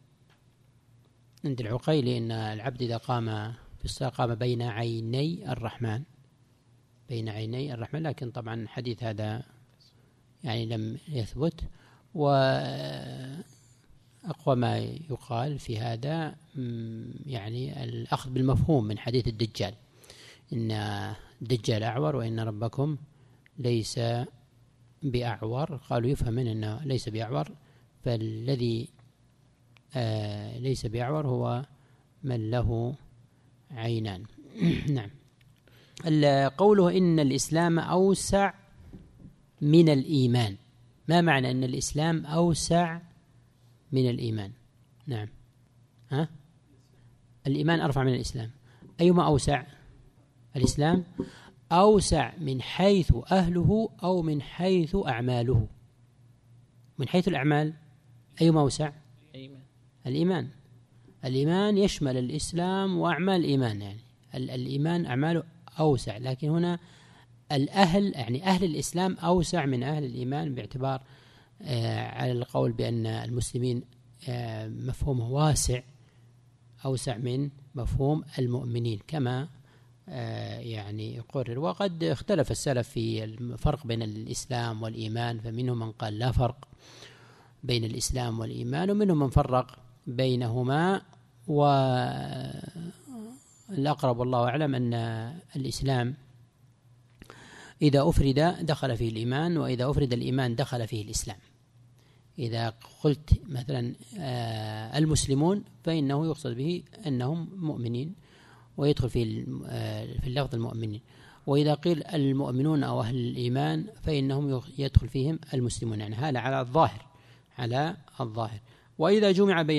عند العقيلي إن العبد إذا قام في الصلاة قام بين عيني الرحمن، بين عيني الرحمن، لكن طبعا الحديث هذا يعني لم يثبت. وأقوى ما يقال في هذا يعني الأخذ بالمفهوم من حديث الدجال، إن الدجال أعور وإن ربكم ليس بأعور. قالوا يفهم من أنه ليس بأعور، فالذي ليس بأعور هو من له عينان. نعم. قوله إن الإسلام أوسع من الإيمان، ما معنى أن الإسلام أوسع من الإيمان؟ نعم، الإيمان أرفع من الإسلام، أيما أوسع؟ الإسلام أوسع من حيث أهله أو من حيث أعماله؟ من حيث الأعمال أيما أوسع؟ الإيمان. الإيمان يشمل الإسلام وأعمال الإيمان، يعني الإيمان أعماله أوسع، لكن هنا الأهل يعني أهل الإسلام أوسع من أهل الإيمان، باعتبار على القول بأن المسلمين مفهومه واسع أوسع من مفهوم المؤمنين كما يعني يقرر. وقد اختلف السلف في الفرق بين الإسلام والإيمان، فمنهم من قال لا فرق بين الإسلام والإيمان، ومنهم من فرق بينهما، والأقرب والله أعلم أن الإسلام إذا أفرد دخل فيه الإيمان، وإذا أفرد الإيمان دخل فيه الإسلام. إذا قلت مثلا المسلمون فإنه يقصد به أنهم مؤمنين ويدخل في اللفظ المؤمنين، وإذا قيل المؤمنون أو أهل الإيمان فإنهم يدخل فيهم المسلمون، يعني هذا على الظاهر. وإذا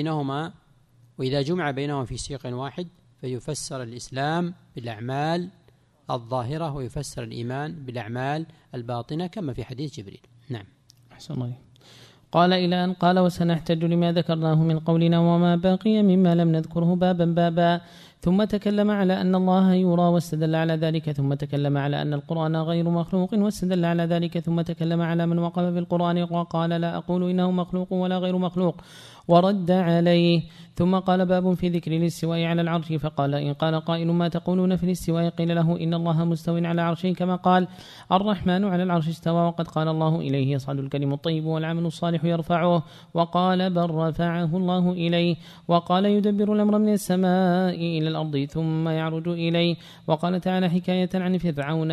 جمع بينهما في سياق واحد فيفسر الإسلام بالأعمال الظاهرة ويفسر الإيمان بالأعمال الباطنة كما في حديث جبريل. نعم. أحسن الله. قال إلى أن قال: وسنحتج لما ذكرناه من قولنا وما بقي مما لم نذكره بابا، ثم تكلم على أن الله يرى واستدل على ذلك، ثم تكلم على أن القرآن غير مخلوق واستدل على ذلك، ثم تكلم على من وقف بالقرآن وقال لا أقول إنه مخلوق ولا غير مخلوق ورد عليه، ثم قال: باب في ذكر الاستواء على العرش، فقال: إن قال قائل ما تقولون في الاستواء؟ قيل له: إن الله مستو على عرشه كما قال الرحمن على العرش استوى، وقد قال الله: إليه يصعد الكلم الطيب والعمل الصالح يرفعه، وقال: بل رفعه الله إليه، وقال: يدبر الأمر من السماء إلى الأرض ثم يعرج إليه، وقال تعالى حكاية عن فرعون: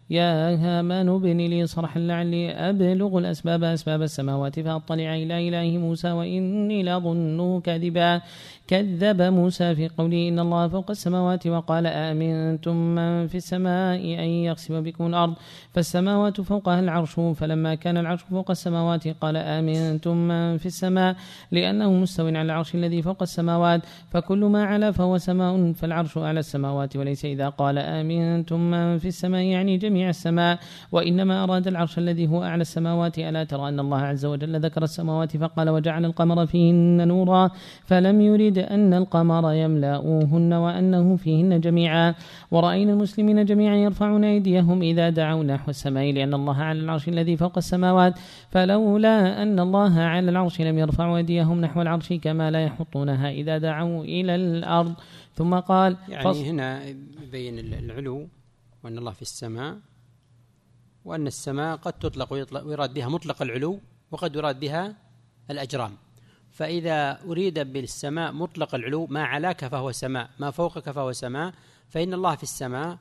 يا هامان ابن لي صرحا لعلي أبلغ الأسباب أسباب السماوات فأطلع إلى إله موسى وإني لأظنه كاذبا. كذب موسى في قوله إن الله فوق السماوات وقال آمنتم من في السماء أن يخسف بكم الأرض فالسماوات فوقها العرش فلما كان العرش فوق السماوات قال آمنتم من في السماء لأنه مستو على العرش الذي فوق السماوات فكل ما علا فهو سماء فالعرش أعلى السماوات وليس إذا قال آمنتم من في السماء يعني جميع السماء وإنما أراد العرش الذي هو أعلى السماوات. ألا ترى أن الله عز وجل ذكر السماوات فقال وجعل القمر فيهن نورا فلم يرد أن القمر يملأوهن وأنه فيهن جميعا. ورأينا المسلمين جميعا يرفعون أيديهم إذا دعوا نحو السماء لأن الله على العرش الذي فوق السماوات فلولا أن الله على العرش لم يرفعوا أيديهم نحو العرش كما لا يحطونها إذا دعوا إلى الأرض. ثم قال يعني هنا يبين العلو وأن الله في السماء وأن السماء قد تطلق ويراد بها مطلق العلو وقد يراد بها الأجرام. فإذا أريد بالسماء مطلق العلو ما علاك فهو سماء ما فوقك فهو سماء فإن الله في السماء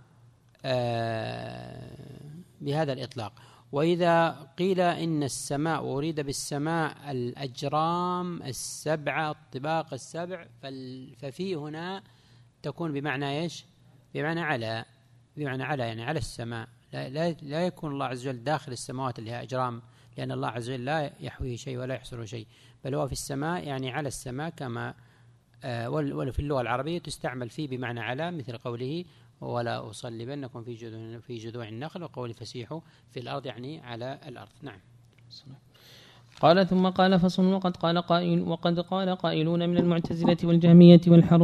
بهذا الإطلاق. وإذا قيل إن السماء أريد بالسماء الأجرام السبعة الطباق السبع ففي هنا تكون بمعنى إيش؟ بمعنى على يعني على السماء. لا يكون الله عز وجل داخل السماوات اللي هي أجرام لأن الله عز وجل لا يحويه شيء ولا يحصره شيء بل هو في السماء يعني على السماء كما وفي اللغة العربية تستعمل فيه بمعنى على مثل قوله ولا أصلبنكم في جذوع النخل وقول فسيحوا في الأرض يعني على الأرض. نعم. قال ثم قال فصل وقد قال قائلون من المعتزلة والجهمية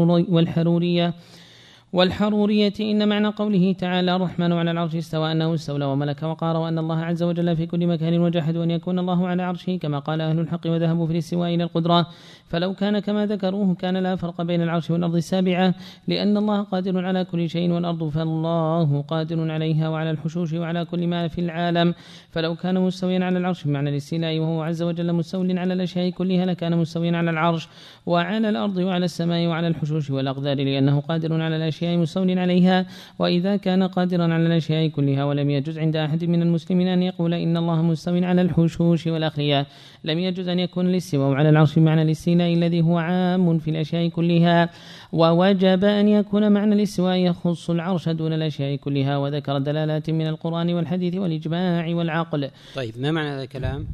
والحرورية إن معنى قوله تعالى الرحمن على العرش استوى أنه استولى وملك وقار وأن الله عز وجل في كل مكان وجحدوا أن يكون الله على عرشه كما قال أهل الحق وذهبوا في الاستواء إلى القدرة فلو كان كما ذكروه كان لا فرق بين العرش والأرض السابعة لأن الله قادر على كل شيء والأرض فالله قادر عليها وعلى الحشوش وعلى كل ما في العالم. فلو كان مستويا على العرش بمعنى الاستيلاء وهو عز وجل مستول على الأشياء كلها لكان مستويا على العرش وعلى الأرض وعلى السماء وعلى الحشوش والأقدار لأنه قادر على الأشياء مستول عليها. وإذا كان قادرا على الأشياء كلها ولم يجوز عند أحد من المسلمين أن يقول إن الله مستوى على الحشوش والأخرياء لم يجوز أن يكون الاستواء على العرش معنى الاستيلاء الذي هو عام في الأشياء كلها ووجب أن يكون معنى الاستواء يخص العرش دون الأشياء كلها وذكر دلالات من القرآن والحديث والإجماع والعقل. طيب ما معنى هذا الكلام؟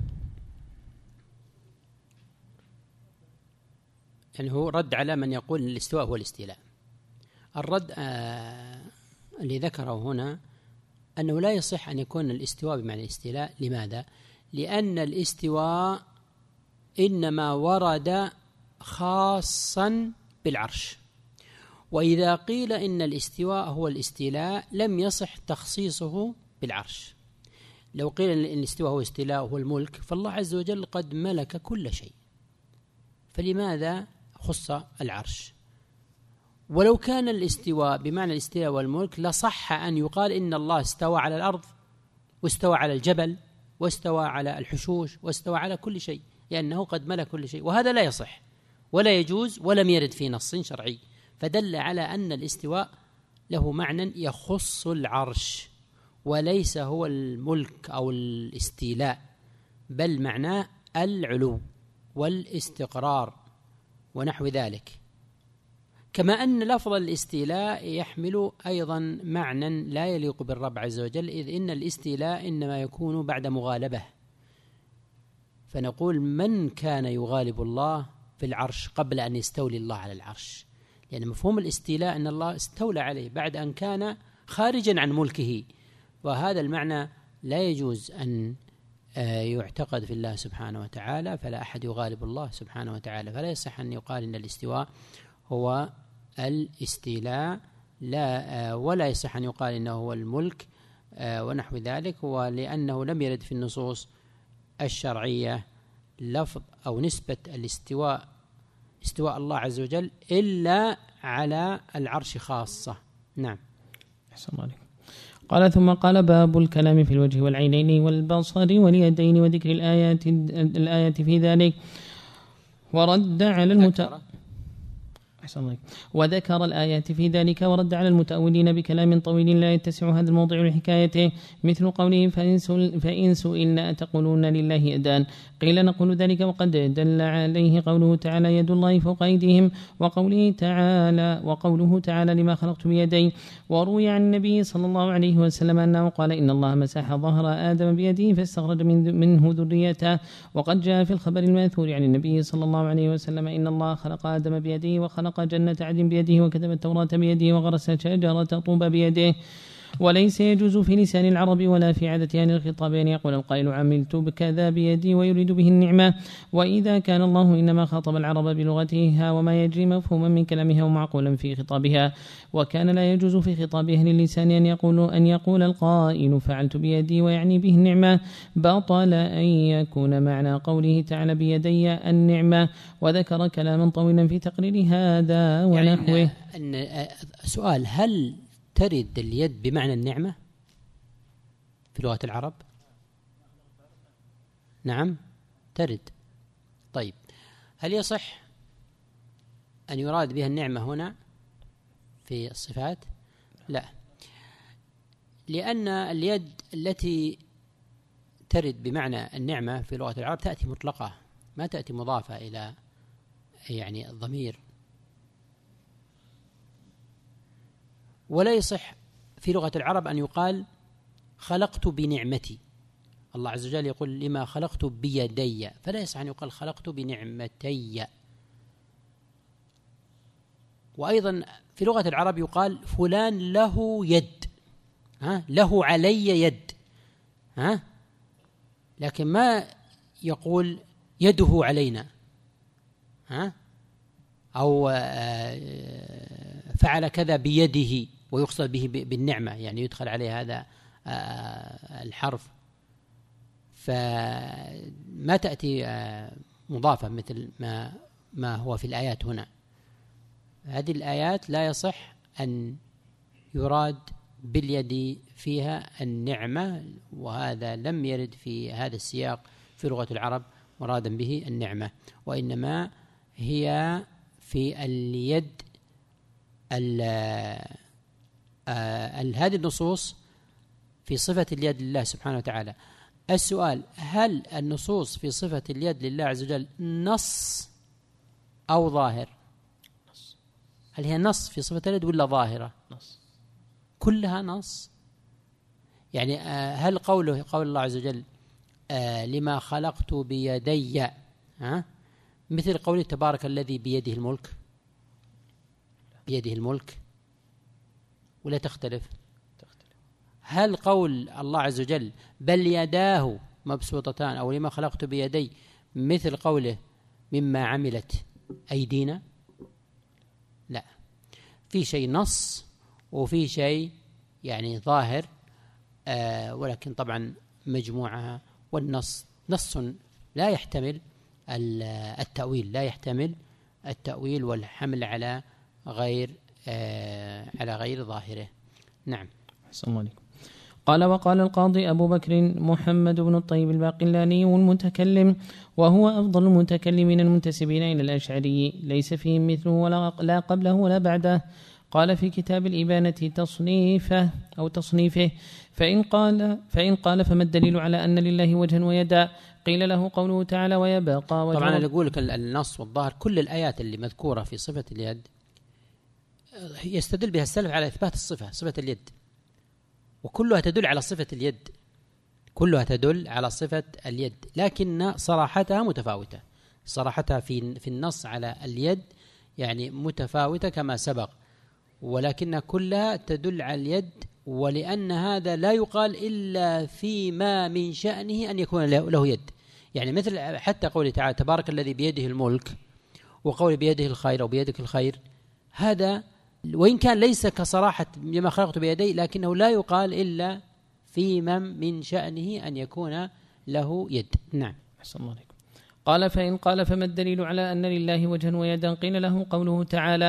يعني هو رد على من يقول الاستواء هو الاستيلاء. الرد اللي ذكره هنا أنه لا يصح أن يكون الاستواء بمعنى الاستيلاء. لماذا؟ لأن الاستواء إنما ورد خاصا بالعرش وإذا قيل إن الاستواء هو الاستيلاء لم يصح تخصيصه بالعرش. لو قيل إن الاستواء هو استيلاء هو الملك فالله عز وجل قد ملك كل شيء فلماذا خص العرش؟ ولو كان الاستواء بمعنى الاستيلاء والملك لصح أن يقال إن الله استوى على الأرض واستوى على الجبل واستوى على الحشوش واستوى على كل شيء لأنه قد ملك كل شيء وهذا لا يصح ولا يجوز ولم يرد في نص شرعي فدل على أن الاستواء له معنى يخص العرش وليس هو الملك أو الاستيلاء بل معناه العلو والاستقرار ونحو ذلك. كما أن لفظ الاستيلاء يحمل أيضا معنى لا يليق بالرب عز وجل إذ إن الاستيلاء إنما يكون بعد مغالبة فنقول من كان يغالب الله في العرش قبل أن يستولي الله على العرش لأن مفهوم الاستيلاء أن الله استولى عليه بعد أن كان خارجا عن ملكه وهذا المعنى لا يجوز أن يعتقد في الله سبحانه وتعالى فلا أحد يغالب الله سبحانه وتعالى فلا يصح أن يقال إن الاستواء هو الاستيلاء ولا يصح أن يقال إنه هو الملك ونحو ذلك ولأنه لم يرد في النصوص الشرعية لفظ أو نسبة الاستواء استواء الله عز وجل إلا على العرش خاصة. نعم. أحسن الله عليك. قال ثم قال باب الكلام في الوجه والعينين والبصر واليدين وذكر الآيات في ذلك ورد على أحسن الله. وذكر الآيات في ذلك ورد على المتأولين بكلام طويل لا يتسع هذا الموضع لحكايته، مثل قوله فإن سئلنا أتقولون لله يدان، قيل نقول ذلك وقد دل عليه قوله تعالى يد الله فوق أيديهم، وقوله تعالى لما خلقت بيدي. وروي عن النبي صلى الله عليه وسلم أنه قال إن الله مسح ظهر آدم بيده فاستخرج منه ذريته. وقد جاء في الخبر الماثور عن النبي صلى الله عليه وسلم إن الله خلق آدم بيده وخلق جنة عدن بيده وكتب التوراة بيده وغرس شجرة طوبى بيده. وليس يجوز في لسان العرب ولا في عادة أهل الخطاب أن يقول القائل عملت بكذا بيدي ويريد به النعمة. وإذا كان الله إنما خاطب العرب بلغتها وما يجري مفهوما من كلامها ومعقولا في خطابها، وكان لا يجوز في خطاب أهل اللسان أن يقول القائل فعلت بيدي ويعني به النعمة، بطل أن يكون معنى قوله تعالى بيدي النعمة. وذكر كلاما طويلا في تقرير هذا ونحوه. يعني سؤال: هل ترد اليد بمعنى النعمة في لغة العرب؟ نعم ترد. طيب، هل يصح أن يراد بها النعمة هنا في الصفات؟ لا، لأن اليد التي ترد بمعنى النعمة في لغة العرب تأتي مطلقة، ما تأتي مضافة إلى يعني الضمير. ولا يصح في لغة العرب أن يقال خلقت بنعمتي. الله عز وجل يقول لما خلقت بيدي، فلا يصح أن يقال خلقت بنعمتي. وأيضا في لغة العرب يقال فلان له يد، له علي يد، لكن ما يقول يده علينا، أو فعل كذا بيده ويقصد به بالنعمة، يعني يدخل عليه هذا الحرف، فما تأتي مضافة مثل ما هو في الآيات هنا. هذه الآيات لا يصح أن يراد باليد فيها النعمة، وهذا لم يرد في هذا السياق في لغة العرب مرادا به النعمة، وإنما هي في اليد. هذه النصوص في صفة اليد لله سبحانه وتعالى. السؤال: هل النصوص في صفة اليد لله عز وجل نص أو ظاهر؟ هل هي نص في صفة اليد ولا ظاهرة؟ نص، كلها نص. يعني هل قول الله عز وجل لما خلقت بيدي مثل قوله تبارك الذي بيده الملك، بيده الملك، ولا تختلف؟ هل قول الله عز وجل بل يداه مبسوطتان أو لما خلقت بيدي مثل قوله مما عملت أيدينا؟ لا، في شيء نص وفي شيء يعني ظاهر، ولكن طبعا مجموعها. والنص نص لا يحتمل التأويل، لا يحتمل التأويل والحمل على غير ظاهره. نعم. أحسن الله عليكم. قال: وقال القاضي أبو بكر محمد بن الطيب الباقلاني المتكلم، وهو أفضل المتكلمين المنتسبين إلى الأشعري، ليس فيهم مثله ولا قبله ولا بعده. قال في كتاب الإبانة تصنيفه: فإن قال فما الدليل على أن لله وجها ويدا؟ قيل له قوله تعالى ويبقى وجهه. طبعا أنا أقول لك النص والظاهر، كل الآيات اللي مذكورة في صفة اليد يستدل بها السلف على إثبات الصفة، صفة اليد، وكلها تدل على صفة اليد، كلها تدل على صفة اليد، لكن صراحتها متفاوتة. صراحتها في النص على اليد يعني متفاوتة كما سبق، ولكن كلها تدل على اليد. ولأن هذا لا يقال إلا فيما من شأنه أن يكون له يد، يعني مثل حتى قوله تعالى تبارك الذي بيده الملك، وقول بيده الخير أو بيدك الخير، هذا وإن كان ليس كصراحة لما خلقت بيدي، لكنه لا يقال إلا فيما من شأنه أن يكون له يد. نعم. أحسن الله عليكم. قال: فإن قال فما الدليل على أن لله وجها ويدا؟ قيل له قوله تعالى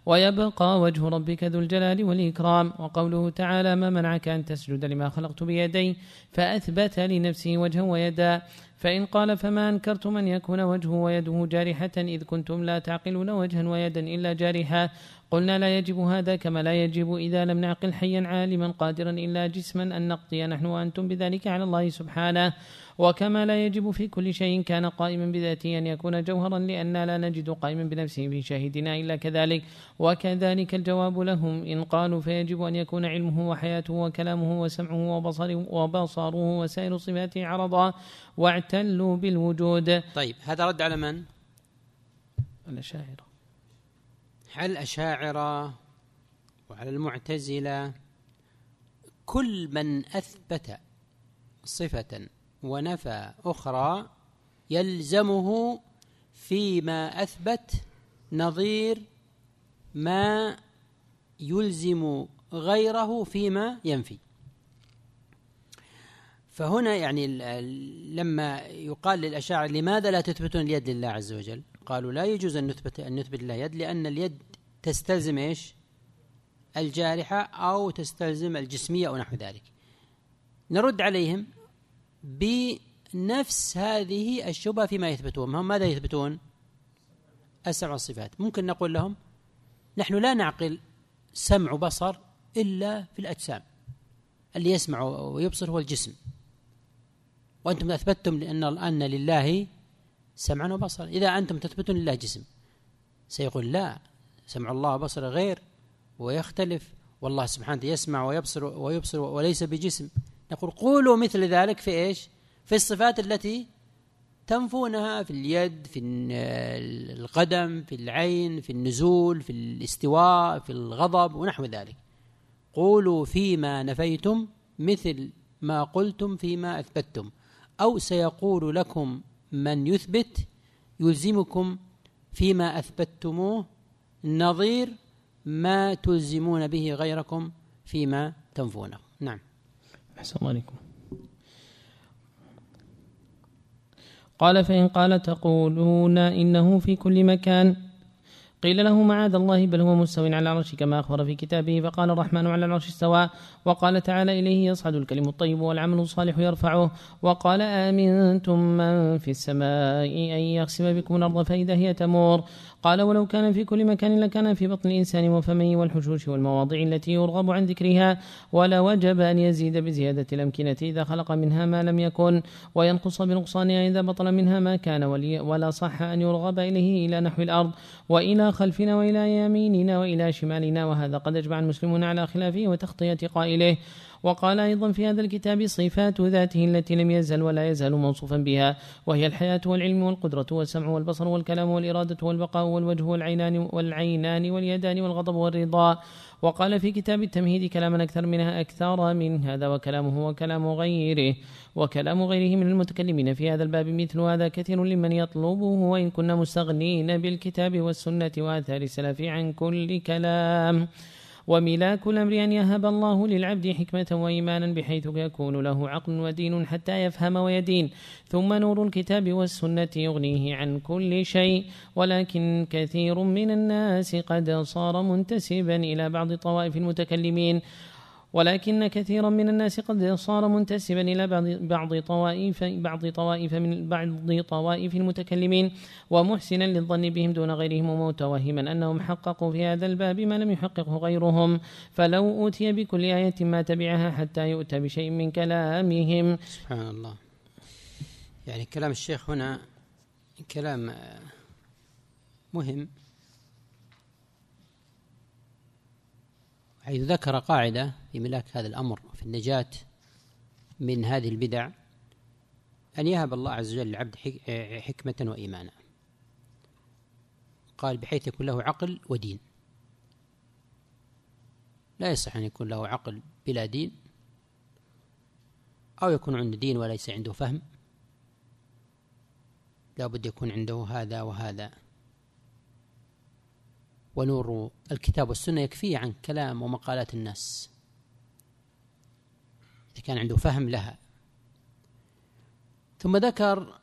ويبقى وجه ربك ذو الجلال والإكرام. وقوله تعالى ما منعك أن تسجد لما خلقت بيدي فأثبت لنفسه وجها ويدا. فإن قال فما أنكرتم أن يكون وجهه ويده جارحة إذ كنتم لا تعقلون وجها ويدا إلا جارحا. قلنا لا يجب هذا كما لا يجب إذا لم نعقل حيا عالما قادرا إلا جسما أن نقضي نحن وأنتم بذلك على الله سبحانه. وكما لا يجب في كل شيء كان قائما بذاته أن يكون جوهرا لأننا لا نجد قائما بنفسه في شاهدنا إلا كذلك. وكذلك الجواب لهم إن قالوا فيجب أن يكون علمه وحياته وكلامه وسمعه وبصره وسائر صفاته عرضا واعتلوا بالوجود. طيب هذا رد على من؟ الأشاعرة. على الأشاعرة وعلى المعتزلة. كل من أثبت صفة ونفى أخرى يلزمه فيما أثبت نظير ما يلزم غيره فيما ينفي. فهنا يعني لما يقال للأشاعرة لماذا لا تثبتون اليد لله عز وجل؟ قالوا لا يجوز أن نثبت لله يد لأن اليد تستلزم إيش؟ الجارحة أو تستلزم الجسمية أو نحو ذلك. نرد عليهم بنفس هذه الشبهة فيما يثبتون. هم ماذا يثبتون؟ السمع والصفات. ممكن نقول لهم نحن لا نعقل سمع وبصر إلا في الأجسام، اللي يسمع ويبصر هو الجسم، وأنتم أثبتتم أن لله سمعا وبصرا. إذا أنتم تثبتون لله جسم سيقول لا، سمع الله وبصره غير ويختلف، والله سبحانه يسمع ويبصر وليس بجسم. نقول قولوا مثل ذلك في إيش؟ في الصفات التي تنفونها، في اليد، في القدم، في العين، في النزول، في الاستواء، في الغضب ونحو ذلك. قولوا فيما نفيتم مثل ما قلتم فيما أثبتتم، أو سيقول لكم من يثبت يلزمكم فيما أثبتتموه نظير ما تلزمون به غيركم فيما تنفونه. نعم. أحسن الله عليكم. قال فإن قال تقولون إنه في كل مكان قيل له معاذ الله بل هو مستو على العرش كما أخبر في كتابه. فقال الرحمن على العرش استوى. وقال تعالى إليه يصعد الكلم الطيب والعمل الصالح يرفعه. وقال آمنتم من في السماء أن يخسف بكم الأرض فإذا هي تمور. قال ولو كان في كل مكان لكان في بطن الإنسان وفمه والحشوش والمواضع التي يرغب عن ذكرها، ولا وجب أن يزيد بزيادة الأمكنة إذا خلق منها ما لم يكن، وينقص بنقصانها إذا بطل منها ما كان، ولا صح أن يرغب إليه إلى نحو الأرض وإلى خلفنا وإلى يميننا وإلى شمالنا. وهذا قد أجمع المسلمون على خلافه وتخطية قائله. وقال أيضا في هذا الكتاب صفات ذاته التي لم يزل ولا يزال موصوفا بها، وهي الحياة والعلم والقدرة والسمع والبصر والكلام والإرادة والبقاء والوجه والعينان واليدان والغضب والرضا. وقال في كتاب التمهيد كلاما أكثر من هذا، وكلامه وكلام غيره من المتكلمين في هذا الباب مثل هذا كثير لمن يطلبه، وإن كنا مستغنين بالكتاب والسنة وآثار السلف عن كل كلام. وملاك الأمر أن يهب الله للعبد حكمة وإيمانا بحيث يكون له عقل ودين حتى يفهم ويدين، ثم نور الكتاب والسنة يغنيه عن كل شيء. ولكن كثير من الناس قد صار منتسبا إلى بعض طوائف المتكلمين بعض طوائف المتكلمين ومحسنا للظن بهم دون غيرهم ومتوهما أنهم حققوا في هذا الباب ما لم يحققه غيرهم، فلو أوتي بكل آية ما تبعها حتى يؤتى بشيء من كلامهم. سبحان الله. يعني كلام الشيخ هنا كلام مهم، حيث ذكر قاعدة في ملاك هذا الأمر في النجاة من هذه البدع أن يهب الله عز وجل للعبد حكمة وإيمانا. قال بحيث يكون له عقل ودين. لا يصح أن يكون له عقل بلا دين، أو يكون عنده دين وليس عنده فهم. لا بد يكون عنده هذا وهذا. ونور الكتاب والسنة يكفيه عن كلام ومقالات الناس إذا كان عنده فهم لها. ثم ذكر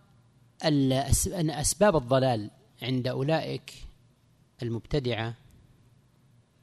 أن أسباب الضلال عند أولئك المبتدعة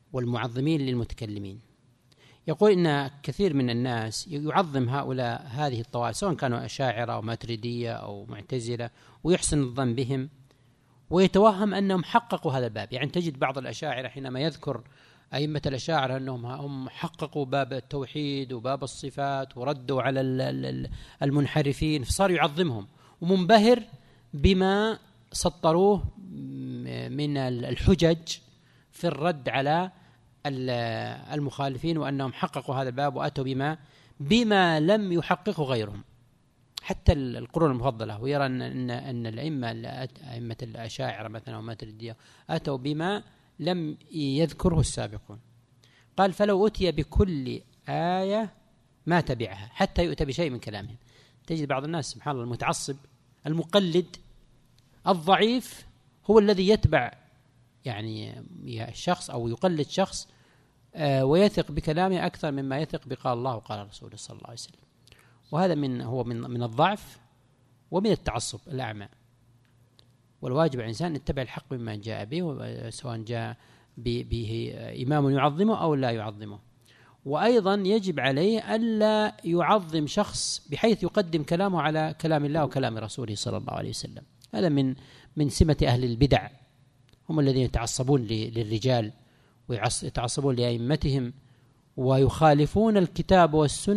والمعظمين للمتكلمين. يقول إن كثير من الناس يعظم هؤلاء هذه الطوائف سواء كانوا أشاعرة أو ماتريدية أو معتزلة، ويحسن الظن بهم ويتوهم أنهم حققوا هذا الباب. يعني تجد بعض الأشاعرة حينما يذكر أئمة الأشاعرة أنهم هم حققوا باب التوحيد وباب الصفات وردوا على المنحرفين، فصار يعظمهم ومنبهر بما سطروه من الحجج في الرد على المخالفين، وأنهم حققوا هذا الباب وأتوا بما لم يحققه غيرهم حتى القرون المفضلة. ويرى أن أئمة الأشاعرة مثلا أو ماتريدية أتوا بما لم يذكره السابقون. قال فلو أتي بكل آية ما تبعها حتى يؤتى بشيء من كلامهم. تجد بعض الناس سبحان الله المتعصب المقلد الضعيف هو الذي يتبع يعني الشخص أو يقلد شخص ويثق بكلامه أكثر مما يثق بقال الله وقال رسوله صلى الله عليه وسلم. وهذا من الضعف ومن التعصب الأعمى. والواجب على الإنسان أن يتبع الحق مما جاء به، سواء جاء به إمام يعظمه أو لا يعظمه. وأيضا يجب عليه ألا يعظم شخص بحيث يقدم كلامه على كلام الله وكلام رسوله صلى الله عليه وسلم. هذا من سمة أهل البدع، هم الذين يتعصبون للرجال ويتعصبون لأئمتهم ويخالفون الكتاب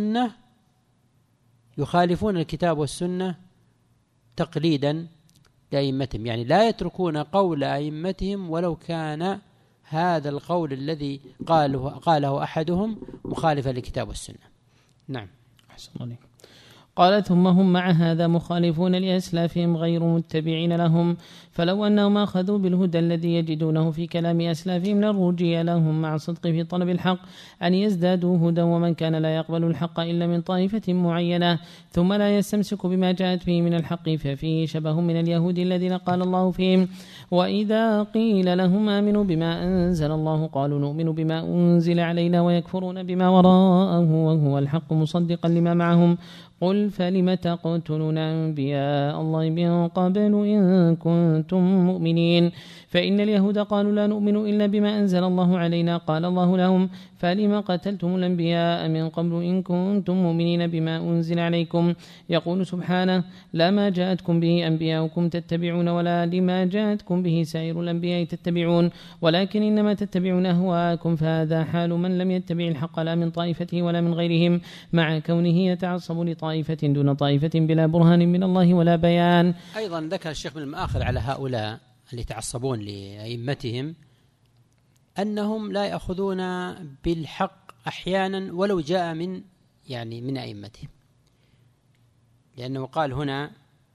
والسنة تقليدا لأئمتهم. يعني لا يتركون قول أئمتهم ولو كان هذا القول الذي قاله أحدهم مخالفا للكتاب والسنة. نعم. أحسن الله. قال ثم هم مع هذا مخالفون لأسلافهم غير متبعين لهم، فلو أنهم أخذوا بالهدى الذي يجدونه في كلام أسلافهم لرجي لهم مع صدق في طلب الحق أن يزدادوا هدى. ومن كان لا يقبل الحق إلا من طائفة معينة ثم لا يستمسك بما جاءت به من الحق ففيه شبه من اليهود الذين قال الله فيهم وإذا قيل لهم آمنوا بما أنزل الله قالوا نؤمن بما أنزل علينا ويكفرون بما وراءه وهو الحق مصدقا لما معهم. قل فلم تقتلون أنبياء الله من قبل إن كنتم مؤمنين. فإن اليهود قالوا لا نؤمن إلا بما أنزل الله علينا قال الله لهم فلم قتلتم الأنبياء من قبل إن كنتم مؤمنين بما أنزل عليكم. يقول سبحانه لا ما جاءتكم به أنبياؤكم تتبعون ولا لما جاءتكم به سائر الأنبياء تتبعون ولكن إنما تتبعون أهواءكم. فهذا حال من لم يتبع الحق لا من طائفته ولا من غيرهم مع كونه يتعصب لطائفة دون طائفة بلا برهان من الله ولا بيان. أيضا ذكر الشيخ من المآخذ على هؤلاء اللي يتعصبون لأئمتهم أنهم لا يأخذون بالحق أحيانا ولو جاء من أئمتهم، لأنه قال هنا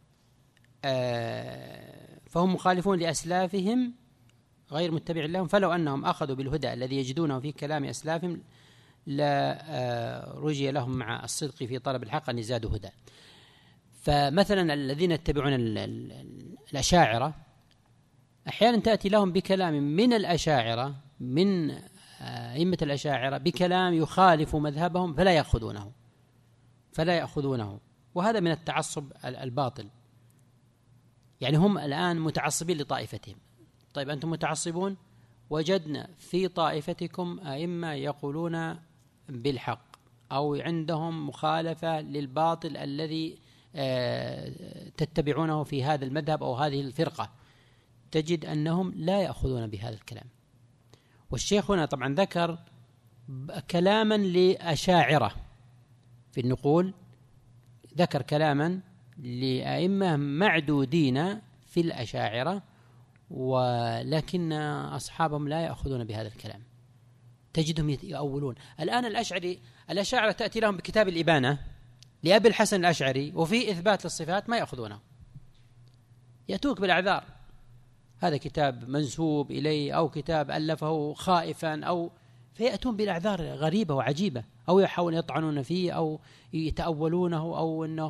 فهم مخالفون لأسلافهم غير متبع لهم فلو أنهم أخذوا بالهدى الذي يجدونه في كلام أسلافهم لا رجي لهم مع الصدق في طلب الحق أن يزدادوا هدى. فمثلا الذين يتبعون الأشاعرة أحيانا تأتي لهم بكلام من الأشاعرة من أئمة الأشاعرة بكلام يخالف مذهبهم فلا يأخذونه وهذا من التعصب الباطل. يعني هم الآن متعصبين لطائفتهم. طيب أنتم متعصبون، وجدنا في طائفتكم أئمة يقولون بالحق أو عندهم مخالفة للباطل الذي تتبعونه في هذا المذهب أو هذه الفرقة، تجد أنهم لا يأخذون بهذا الكلام. والشيخ هنا طبعا ذكر كلاما لأشاعرة في النقول، ذكر كلاما لأئمة معدودين في الأشاعرة ولكن أصحابهم لا يأخذون بهذا الكلام، تجدهم يؤولون. الآن الأشاعرة تأتي لهم بكتاب الإبانة لأبي الحسن الأشعري وفي إثبات للصفات ما يأخذونه، يأتوك بالأعذار، هذا كتاب منسوب إليه أو كتاب ألفه خائفا أو فيأتون بالأعذار غريبة وعجيبة، أو يحاولون يطعنون فيه أو يتأولونه أو أنه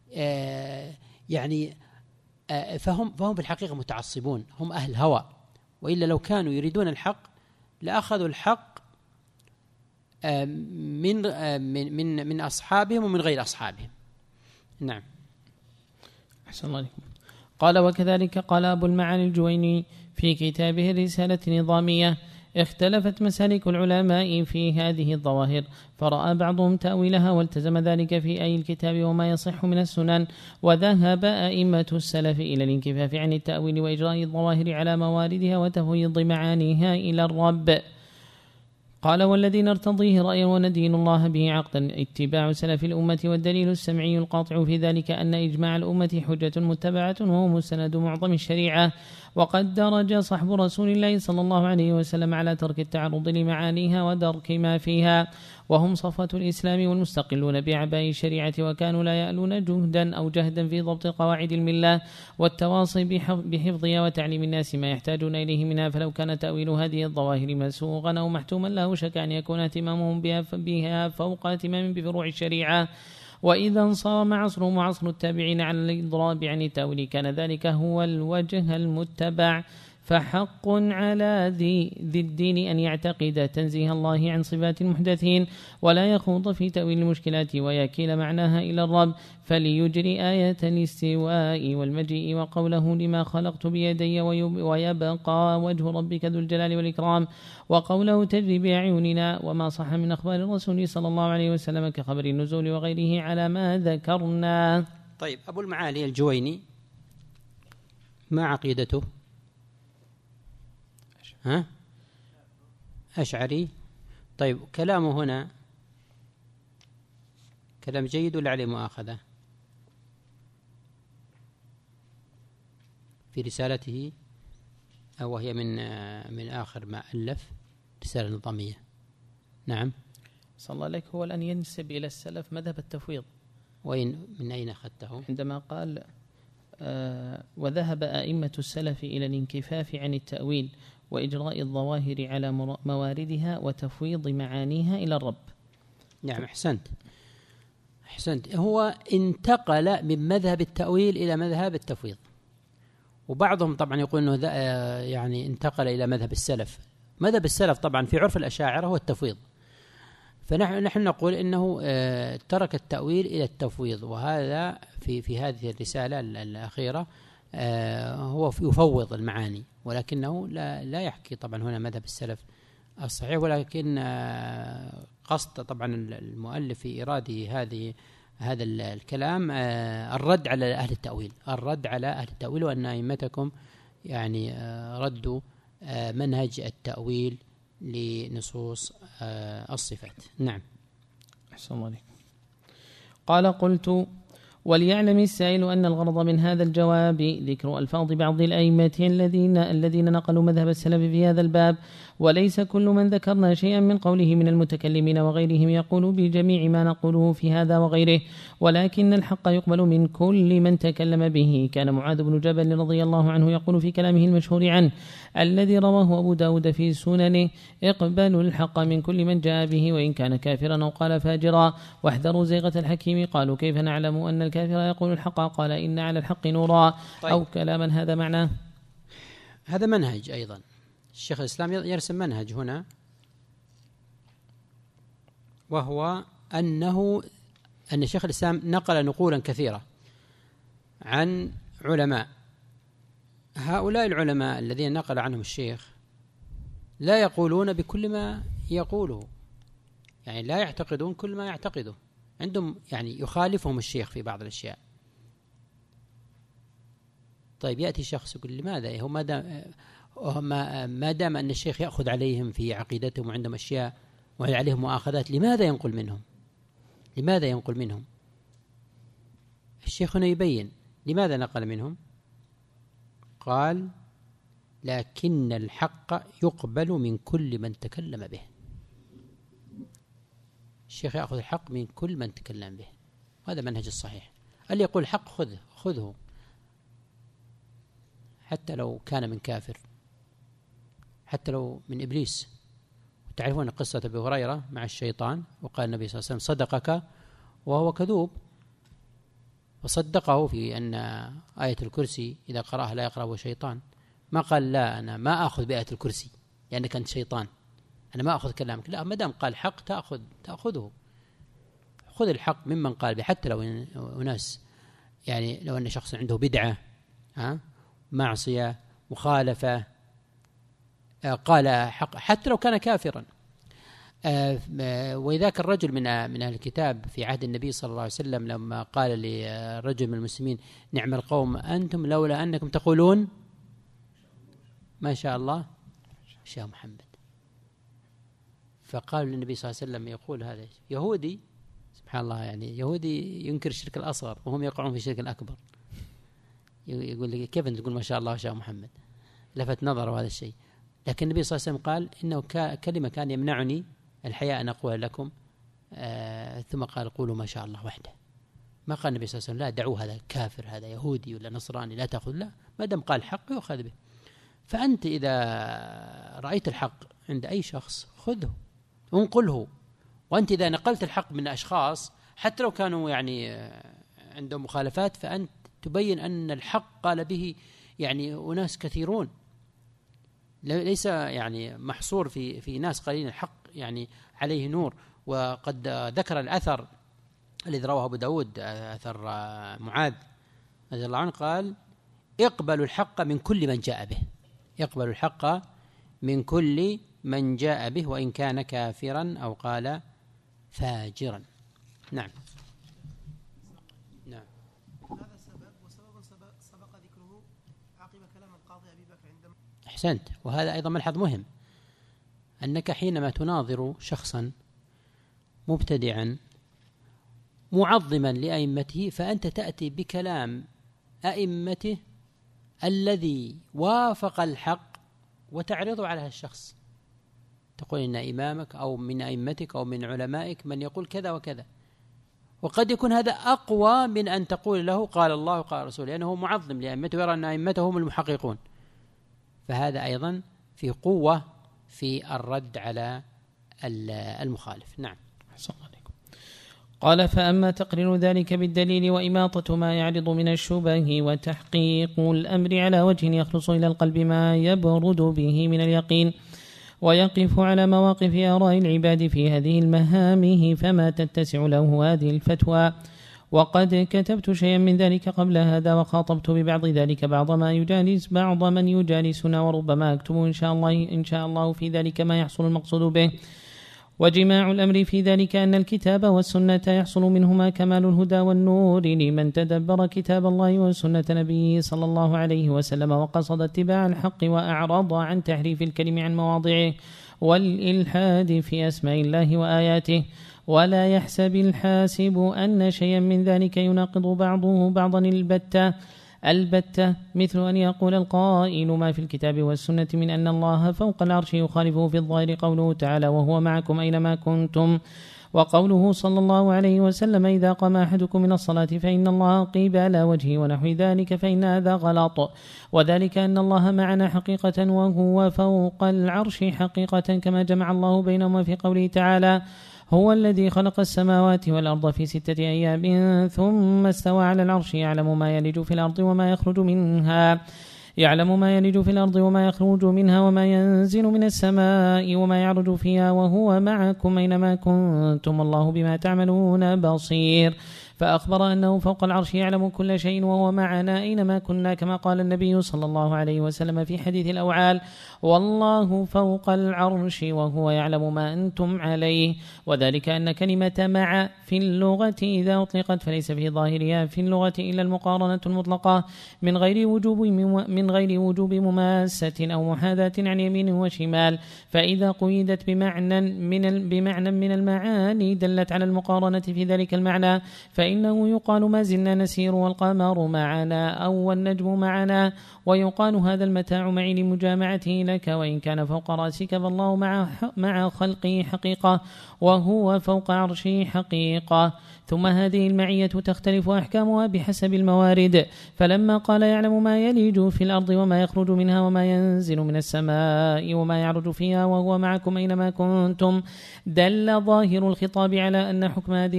فهم في الحقيقة متعصبون، هم أهل هوى، وإلا لو كانوا يريدون الحق لأخذوا الحق من أصحابهم ومن غير أصحابهم. نعم. أحسن الله عليكم. قال وكذلك قال أبو المعالي الجويني في كتابه الرسالة النظامية اختلفت مسالك العلماء في هذه الظواهر، فرأى بعضهم تأويلها والتزم ذلك في أي الكتاب وما يصح من السنن، وذهب أئمة السلف إلى الانكفاف عن التأويل وإجراء الظواهر على مواردها وتفويض معانيها إلى الرب. قال: والذي نرتضيه رأيا وندين الله به عقدا اتباع سلف الأمة، والدليل السمعي القاطع في ذلك أن إجماع الأمة حجة متبعة وهو مستند معظم الشريعة. وقد درج صحب رسول الله صلى الله عليه وسلم على ترك التعرض لمعانيها ودرك ما فيها، وهم صفوة الإسلام والمستقلون بأعباء الشريعة، وكانوا لا يألون جهدا أو جهدا في ضبط قواعد الملة والتواصي بحفظها وتعليم الناس ما يحتاجون إليه منها. فلو كان تأويل هذه الظواهر مسوغا أو محتوما له شك أن يكون اهتمامهم بها فوق اهتمام بفروع الشريعة. وإذا انصرم عصرهم وعصر التابعين على الإضراب عن التأويل كان ذلك هو الوجه المتبع. فحق على ذي الدين أن يعتقد تنزيه الله عن صفات المحدثين، ولا يخوض في تأويل المشكلات ويكيل معناها إلى الرب، فليجري آية الاستواء والمجيء وقوله لما خلقت بيدي ويبقى وجه ربك ذو الجلال والإكرام، وقوله تجري بأعيننا، وما صح من أخبار الرسول صلى الله عليه وسلم كخبر النزول وغيره على ما ذكرنا. طيب، أبو المعالي الجويني ما عقيدته؟ أشعري. طيب، كلامه هنا كلام جيد ولا عليه مؤاخذة؟ في رسالته، أو هي من آخر ما ألف رسالة نظامية. نعم، صلى الله عليك. هو الآن ينسب إلى السلف مذهب التفويض. من أين أخذته؟ عندما قال وذهب أئمة السلف إلى الانكفاف عن التأويل وإجراء الظواهر على مواردها وتفويض معانيها إلى الرب. نعم، أحسنت. هو انتقل من مذهب التأويل إلى مذهب التفويض، وبعضهم طبعا يقول أنه يعني انتقل إلى مذهب السلف. مذهب السلف طبعا في عرف الأشاعرة هو التفويض، فنحن نقول إنه ترك التأويل إلى التفويض، وهذا في هذه الرسالة الأخيرة هو يفوض المعاني، ولكنه لا يحكي طبعا هنا مذهب السلف الصحيح، ولكن قصد طبعا المؤلف في إراده هذا الكلام الرد على أهل التأويل، وأن أئمتكم يعني ردوا منهج التأويل لنصوص الصفات. نعم، أحسن الله عليك. قال: قلت: وليعلم السائل أن الغرض من هذا الجواب ذكر ألفاظ بعض الأئمة الذين نقلوا مذهب السلف في هذا الباب، وليس كل من ذكرنا شيئا من قوله من المتكلمين وغيرهم يقول بجميع ما نقوله في هذا وغيره، ولكن الحق يقبل من كل من تكلم به. كان معاذ بن جبل رضي الله عنه يقول في كلامه المشهور عنه الذي رواه أبو داود في سننه: اقبلوا الحق من كل من جاء به وإن كان كافرا أو قال فاجرا، واحذروا زيغة الحكيم. قالوا: كيف نعلم أن الكافر يقول الحق؟ قال: إن على الحق نورا. طيب. أو كلاما. هذا معناه. هذا منهج أيضا، الشيخ الإسلام يرسم منهج هنا، وهو أن شيخ الإسلام نقل نقولا كثيرة عن علماء. هؤلاء العلماء الذين نقل عنهم الشيخ لا يقولون بكل ما يقوله، يعني لا يعتقدون كل ما يعتقده، عندهم يعني يخالفهم الشيخ في بعض الأشياء. طيب، يأتي شخص يقول: لماذا هو ما دام أن الشيخ يأخذ عليهم في عقيدتهم وعندهم أشياء وعليهم مؤاخذات، لماذا ينقل منهم؟ الشيخ هنا يبين لماذا نقل منهم. قال: لكن الحق يقبل من كل من تكلم به. الشيخ يأخذ الحق من كل من تكلم به، هذا منهج الصحيح. اللي يقول الحق خذه، حتى لو كان من كافر، حتى لو من إبليس. تعرفون قصة أبي هريرة مع الشيطان، وقال النبي صلى الله عليه وسلم: صدقك وهو كذوب، فصدقه في أن آية الكرسي إذا قرأها لا يقرأه شيطان. ما قال: لا، أنا ما أخذ بآية الكرسي لأنك أنت شيطان، أنا ما أخذ كلامك. لا، ما دام قال حق تأخذه. خذ الحق ممن قال به، حتى لو أناس، يعني لو أن شخص عنده بدعة، معصية، مخالفة، قال حق حتى لو كان كافرا. وذاك الرجل من أهل الكتاب في عهد النبي صلى الله عليه وسلم لما قال لرجل من المسلمين نعم القوم أنتم لولا أنكم تقولون ما شاء الله شاء محمد، فقال للنبي صلى الله عليه وسلم يقول هذا يهودي، سبحان الله، يعني يهودي ينكر الشرك الأصغر وهم يقعون في الشرك الأكبر، يقول لي كيف أنت تقول ما شاء الله شاء محمد؟ لفت نظره هذا الشيء. لكن النبي صلى الله عليه وسلم قال إنه كلمة كان يمنعني الحياء أن أقول لكم، ثم قال قولوا ما شاء الله وحده. ما قال النبي صلى الله عليه وسلم لا دعوه هذا كافر هذا يهودي ولا نصراني لا تأخذ، لا، ما دام قال حق يؤخذ به. فأنت إذا رأيت الحق عند أي شخص خذه انقله، وأنت إذا نقلت الحق من أشخاص حتى لو كانوا يعني عندهم مخالفات فأنت تبين أن الحق قال به يعني أناس كثيرون، ليس يعني محصور في ناس قليلين، الحق يعني عليه نور. وقد ذكر الأثر الذي رواه أبو داود، أثر معاذ رضي الله عنه، قال اقبلوا الحق من كل من جاء به، اقبلوا الحق من كل من جاء به وإن كان كافرا أو قال فاجرا. نعم. نعم. هذا سبب سبق ذكره عقب كلام القاضي أبي بكر عندما أحسنت. وهذا أيضا ملحظ مهم، أنك حينما تناظر شخصا مبتدعا معظما لأئمته فأنت تأتي بكلام أئمته الذي وافق الحق وتعرضه على الشخص، تقول إن إمامك أو من أئمتك أو من علمائك من يقول كذا وكذا، وقد يكون هذا أقوى من أن تقول له قال الله وقال رسوله، لأنه معظم لأئمته ويرى أن أئمته هم المحققون. فهذا أيضا في قوة في الرد على المخالف. نعم. قال فأما تقرير ذلك بالدليل وإماطة ما يعرض من الشبه وتحقيق الأمر على وجه يخلص إلى القلب ما يبرد به من اليقين ويقف على مواقف آراء العباد في هذه المهامه فما تتسع له هذه الفتوى. وقد كتبت شيئا من ذلك قبل هذا وخاطبت ببعض ذلك بعض من يجالسنا، وربما أكتب إن شاء الله في ذلك ما يحصل المقصود به. وجماع الأمر في ذلك أن الكتاب والسنة يحصل منهما كمال الهدى والنور لمن تدبر كتاب الله وسنة نبيه صلى الله عليه وسلم وقصد اتباع الحق وأعرض عن تحريف الكلم عن مواضعه والإلحاد في أسماء الله وآياته. ولا يحسب الحاسب أن شيئا من ذلك يناقض بعضه بعضا البتة، مثل أن يقول القائل ما في الكتاب والسنة من أن الله فوق العرش يخالفه في الظاهر قوله تعالى وهو معكم أينما كنتم، وقوله صلى الله عليه وسلم إذا قام أحدكم من الصلاة فإن الله قبل وجهه ونحو ذلك، فإن هذا غلط، وذلك أن الله معنا حقيقة وهو فوق العرش حقيقة، كما جمع الله بينهما في قوله تعالى هو الذي خلق السماوات والأرض في 6 أيام ثم استوى على العرش يعلم ما يلج في الأرض وما يخرج منها وما ينزل من السماء وما يعرج فيها وهو معكم أينما كنتم الله بما تعملون بصير. فأخبر أنه فوق العرش يعلم كل شيء وهو معنا أينما كنا، كما قال النبي صلى الله عليه وسلم في حديث الأوعال والله فوق العرش وهو يعلم ما أنتم عليه. وذلك أن كلمة مع في اللغة إذا أطلقت فليس في ظاهرها في اللغة إلا المقارنة المطلقة من غير وجوب مماسة أو محاذاة عن يمين وشمال، فإذا قيدت بمعنى من المعاني دلت على المقارنة في ذلك المعنى، فإنه يقال ما زلنا نسير والقمر معنا أو النجم معنا، ويقال هذا المتاع معي لمجامعته لك، وإن كان فوق رأسك فالله مع خلقه حقيقة وهو فوق عرشه حقيقة. ثم هذه المعية تختلف أحكامها بحسب الموارد، فلما قال يعلم ما يلج في الأرض وما يخرج منها وما ينزل من السماء وما يعرج فيها وهو معكم أينما كنتم، دل ظاهر الخطاب على أن حكم هذه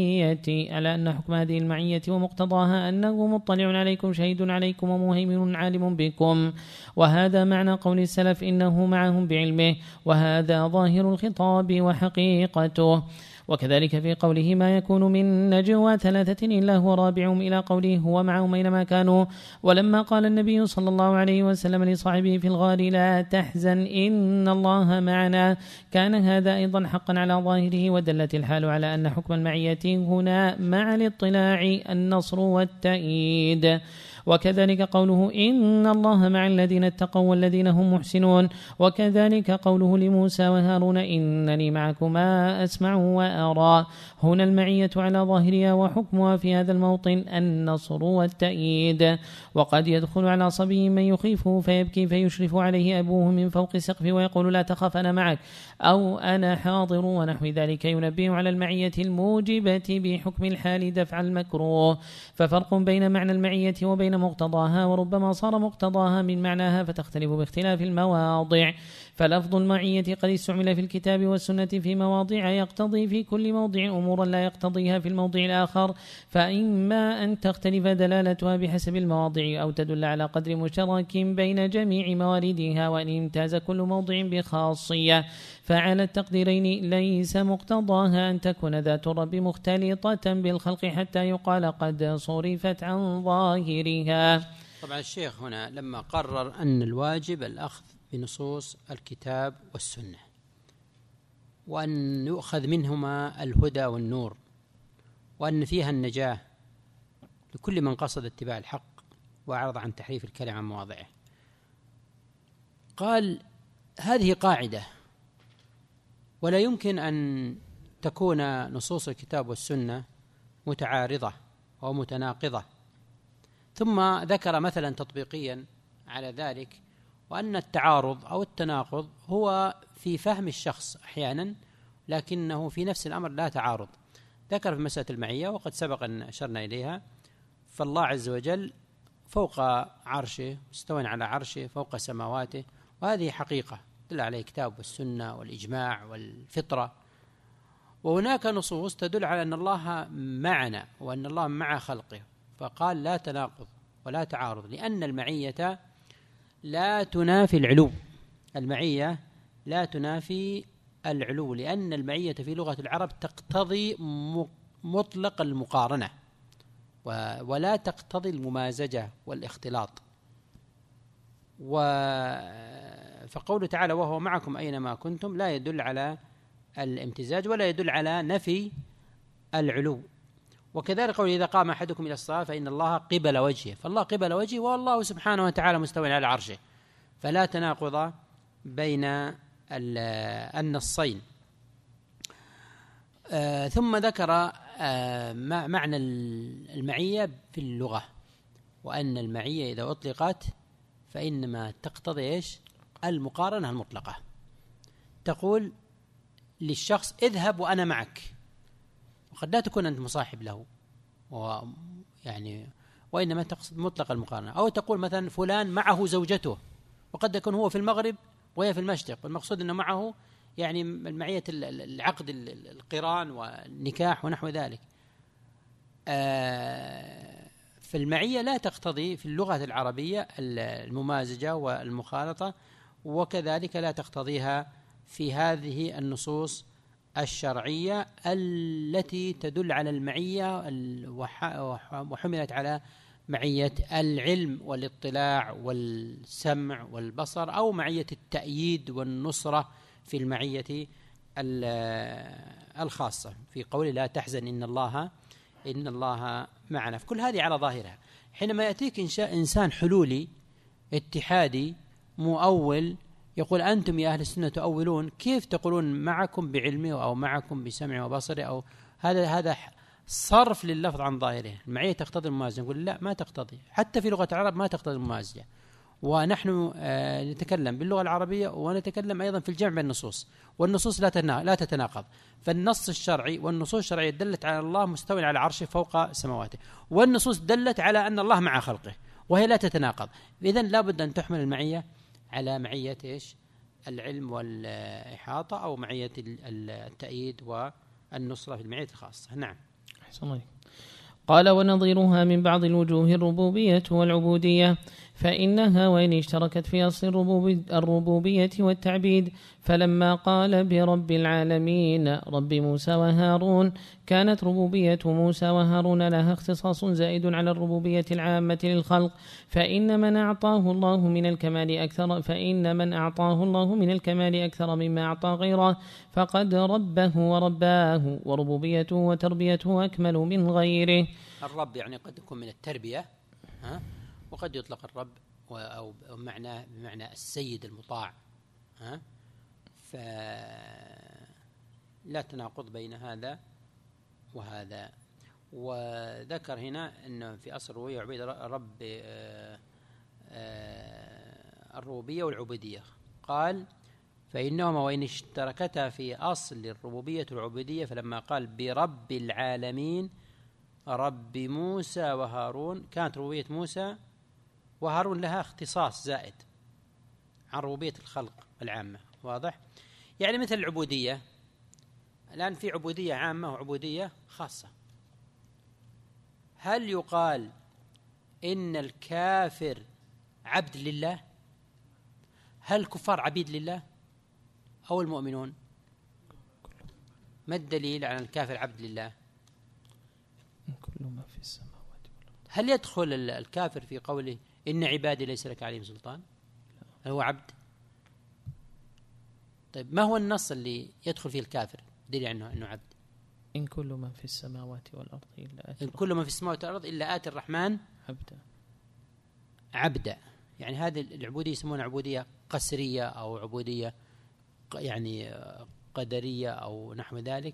المعية ومقتضاها أنه مطلع عليكم شهيد عليكم ومهيمن عالم بكم، وهذا معنى قول السلف إنه معهم بعلمه، وهذا ظاهر الخطاب وحقيقته. وكذلك في قوله ما يكون من نجوى ثلاثة إلا هو رابعهم إلى قوله هو معهم أينما كانوا. ولما قال النبي صلى الله عليه وسلم لصاحبه في الغار لا تحزن إن الله معنا كان هذا أيضا حقا على ظاهره، ودلت الحال على أن حكم المعية هنا مع الاطلاع النصر والتأييد. وكذلك قوله إن الله مع الذين اتقوا والذين هم محسنون. وكذلك قوله لموسى وهارون إنني معكما أسمع وأرى. هنا المعية على ظاهرها وحكمها في هذا الموطن النصر والتأييد. وقد يدخل على صبي من يخيفه فيبكي فيشرف عليه أبوه من فوق سقفه ويقول لا تخف أنا معك أو أنا حاضر ونحو ذلك، ينبه على المعية الموجبة بحكم الحال دفع المكروه. ففرق بين معنى المعية وبين مقتضاها، وربما صار مقتضاها من معناها فتختلف باختلاف المواضع. فلفظ المعية قد استعمل في الكتاب والسنة في مواضع يقتضي في كل موضع أمورا لا يقتضيها في الموضع الآخر، فإما أن تختلف دلالتها بحسب المواضع أو تدل على قدر مشترك بين جميع مواردها، وأن يمتاز كل موضع بخاصية. فعلى التقديرين ليس مقتضاها أن تكون ذات الرب مختلطة بالخلق حتى يقال قد صرفت عن ظاهرها. طبعا الشيخ هنا لما قرر أن الواجب الأخذ بنصوص الكتاب والسنة، وأن يؤخذ منهما الهدى والنور، وأن فيها النجاة لكل من قصد اتباع الحق وأعرض عن تحريف الكلام عن مواضعه، قال هذه قاعدة ولا يمكن أن تكون نصوص الكتاب والسنة متعارضة أو متناقضة. ثم ذكر مثلا تطبيقيا على ذلك، وأن التعارض أو التناقض هو في فهم الشخص أحيانا، لكنه في نفس الأمر لا تعارض. ذكر في مسألة المعية وقد سبق أن أشرنا إليها، فالله عز وجل فوق عرشه، مستوى على عرشه فوق سماواته، وهذه حقيقة دل عليه الكتاب والسنة والإجماع والفطرة. وهناك نصوص تدل على أن الله معنا وأن الله مع خلقه، فقال لا تناقض ولا تعارض، لأن المعية لا تنافي العلو. المعية لا تنافي العلو، لأن المعية في لغة العرب تقتضي مطلق المقارنة ولا تقتضي الممازجة والاختلاط. فقوله تعالى وهو معكم أينما كنتم لا يدل على الامتزاج ولا يدل على نفي العلو. وكذلك قوله إذا قام أحدكم إلى الصلاة فإن الله قبل وجهه، فالله قبل وجهه والله سبحانه وتعالى مستوى على عرشه، فلا تناقض بين النصين. ثم ذكر معنى المعية في اللغة، وأن المعية إذا أطلقت فإنما تقتضي إيش؟ المقارنة المطلقة. تقول للشخص اذهب وأنا معك، وقد لا تكون أنت مصاحب له، وإنما تقصد مطلق المقارنة. أو تقول مثلا فلان معه زوجته، وقد يكون هو في المغرب وهي في المشرق، والمقصود أنه معه يعني المعية العقد القران والنكاح ونحو ذلك. فالمعية لا تقتضي في اللغة العربية الممازجة والمخالطة، وكذلك لا تقتضيها في هذه النصوص الشرعية التي تدل على المعية وحملت على معية العلم والاطلاع والسمع والبصر، أو معية التأييد والنصرة في المعية الخاصة في قول لا تحزن إن الله معنا. فكل هذه على ظاهرها. حينما يأتيك إنسان حلولي اتحادي مؤول يقول أنتم يا أهل السنة تؤولون، كيف تقولون معكم بعلمي أو معكم بسمعي وبصري؟ أو هذا صرف لللفظ عن ظاهره. المعية تقتضي الممازجة، نقول لا ما تقتضي، حتى في لغة العرب ما تقتضي الممازجة. ونحن نتكلم باللغة العربية ونتكلم أيضا في الجمع بين النصوص، والنصوص لا تتناقض. فالنص الشرعي والنصوص الشرعية دلت على الله مستوى على عرشه فوق سماواته، والنصوص دلت على أن الله مع خلقه، وهي لا تتناقض. إذن لا بد أن تحمل المعية على معية إيش؟ العلم والإحاطة، أو معية التأييد والنصرة في المعية الخاصة. نعم. أحسن الله. قال ونظيرها من بعض الوجوه الربوبية والعبودية، فإنها وإن اشتركت في أصل الربوبية والتعبيد، فلما قال برب العالمين رب موسى وهارون كانت ربوبية موسى وهارون لها اختصاص زائد على الربوبية العامة للخلق، فإن من أعطاه الله من الكمال أكثر مما أعطى غيره فقد ربه ورباه، وربوبيته وتربيته أكمل من غيره. الرب يعني قد يكون من التربية، وقد يطلق الرب أو بمعنى السيد المطاع، فلا تناقض بين هذا وهذا. وذكر هنا أنه في أصل الربوبية وعبيد رب الربوبية والعبودية، قال فإنهما وإن اشتركتا في أصل الربوبية والعبودية، فلما قال برب العالمين رب موسى وهارون كانت ربوبية موسى وهارون لها اختصاص زائد عن ربوبية الخلق العامة. واضح؟ يعني مثل العبودية، الآن في عبودية عامة وعبودية خاصة. هل يقال إن الكافر عبد لله؟ هل الكفار عبيد لله أو المؤمنون؟ ما الدليل على الكافر عبد لله؟ كل ما في السماوات والأرض. هل يدخل الكافر في قوله إن عبادي ليس لك عليهم سلطان؟ هل هو عبد؟ طيب ما هو النص اللي يدخل فيه الكافر دليل عنه أنه عبد؟ إن كل ما في السماوات والأرض إلا آتي إن كل ما في السماوات والأرض إلا آتي الرحمن عبدا. يعني هذه العبودية يسمونها عبودية قسرية أو عبودية يعني قدرية أو نحو ذلك.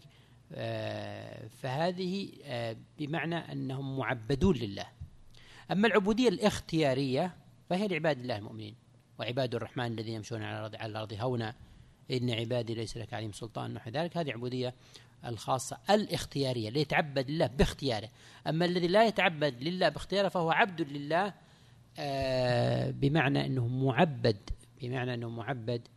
فهذه بمعنى أنهم معبدون لله. أما العبودية الاختيارية فهي لعباد الله المؤمنين، وعباد الرحمن الذين يمشون على الأرض هونا إن عبادي ليس لك عليهم سلطان نحو ذلك. هذه عبودية الخاصة الاختيارية اللي يتعبد لله باختياره. أما الذي لا يتعبد لله باختياره فهو عبد لله بمعنى أنه معبد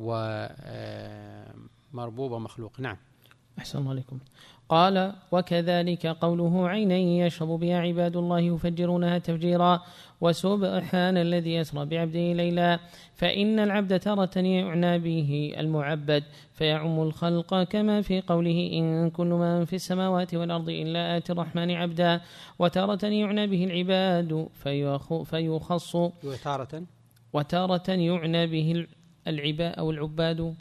ومربوب ومخلوق. نعم. أحسن الله عليكم. قال وكذلك قوله عينا يشرب بها عباد الله يفجرونها تفجيرا، وسبحان الذي يسرى بعبده ليلا، فإن العبد تارة يعنى به المعبد فيعم الخلق كما في قوله إن كل من في السماوات والأرض إلا آتي الرحمن عبدا، وتارة يعنى به العباد فيخص، وتارة يعنى به العباد أو العباد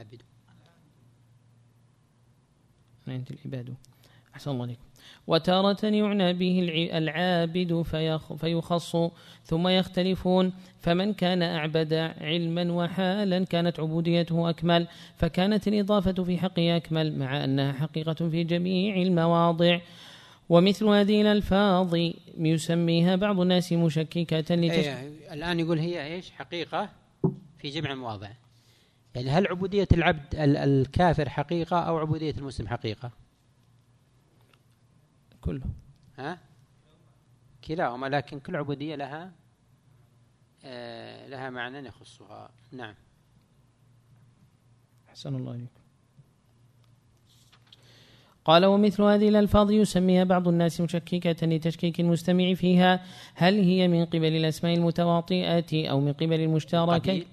العباد. أحسن الله عليكم. وتارة يعنى به العابد فيخص، ثم يختلفون، فمن كان أعبد علما وحالا كانت عبوديته أكمل، فكانت الإضافة في حقه أكمل مع أنها حقيقة في جميع المواضع. ومثل هذه الألفاظ يسميها بعض الناس مشككة الآن يقول هي إيش حقيقة في جميع المواضع. يعني هل عبودية العبد الكافر حقيقة أو عبودية المسلم حقيقة؟ كله كلاهما، لكن كل عبودية لها معنى يخصها. نعم. أحسن الله عليكم. قال ومثل هذه الألفاظ يسميها بعض الناس مشككة لتشكيك المستمع فيها، هل هي من قبل الأسماء المتواطئة أو من قبل المشتركة؟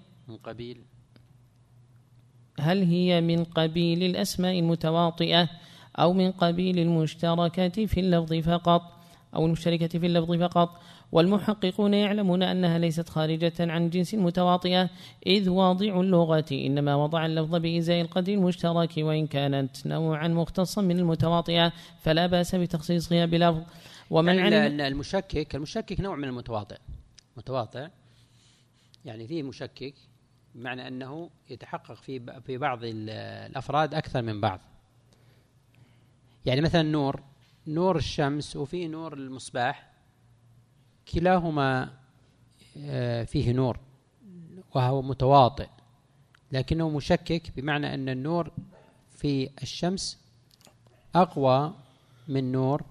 هل هي من قبيل الأسماء المتواطئة أو من قبيل المشتركة في اللفظ فقط أو المشتركة في اللفظ فقط؟ والمحققون يعلمون أنها ليست خارجة عن جنس المتواطئة، إذ واضع اللغة إنما وضع اللفظ بإزاء القدر المشترك، وإن كانت نوعا مختصا من المتواطئة فلا بأس بتخصيصها بلفظ. ومن يعني المشكك نوع من متواطئ، يعني فيه مشكك بمعنى أنه يتحقق في بعض الأفراد أكثر من بعض. يعني مثلا نور الشمس وفي نور المصباح، كلاهما فيه نور وهو متواطئ، لكنه مشكك بمعنى أن النور في الشمس أقوى من نور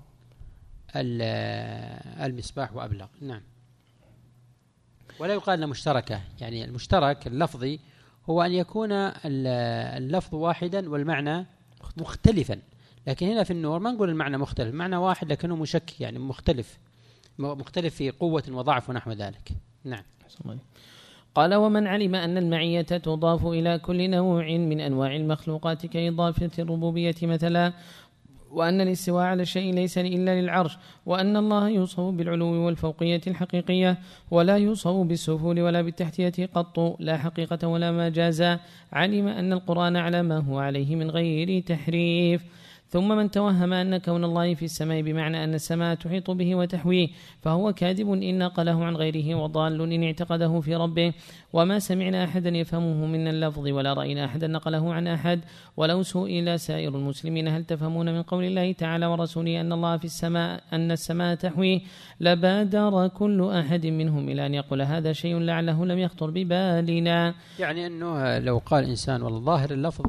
المصباح وأبلغ. نعم. ولا يقال أنها مشتركة. يعني المشترك اللفظي هو أن يكون اللفظ واحدا والمعنى مختلفا، لكن هنا في النور ما نقول المعنى مختلف، المعنى واحد لكنه مشكك، يعني مختلف في قوة وضعف ونحو ذلك. نعم. قال ومن علم أن المعية تضاف إلى كل نوع من أنواع المخلوقات كإضافة الربوبية مثلا، وأن الاستواء على الشيء ليس إلا للعرش، وأن الله يوصف بالعلو والفوقية الحقيقية ولا يوصف بالسفول ولا بالتحتية قط لا حقيقة ولا مجازا، علم أن القرآن على ما هو عليه من غير تحريف. ثم من توهم أن كون الله في السماء بمعنى أن السماء تحيط به وتحويه فهو كاذب إن نقله عن غيره وضال إن اعتقده في ربه، وما سمعنا أحدا يفهمه من اللفظ ولا رأينا أحدا نقله عن أحد. ولو سئل سائر المسلمين هل تفهمون من قول الله تعالى ورسوله أن الله في السماء أن السماء تحويه لبادر كل أحد منهم إلى أن يقول هذا شيء لعله لم يخطر ببالنا. يعني أنه لو قال إنسان والله ظاهر اللفظ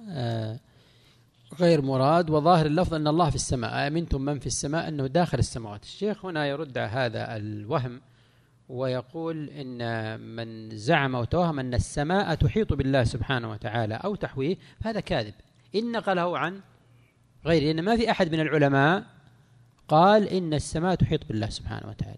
غير مراد، وظاهر اللفظ أن الله في السماء، أمنتم من في السماء أنه داخل السماوات. الشيخ هنا يرد هذا الوهم ويقول إن من زعم وتوهم أن السماء تحيط بالله سبحانه وتعالى أو تحويه فهذا كاذب إن نقله عن غيره، إن ما في أحد من العلماء قال إن السماء تحيط بالله سبحانه وتعالى.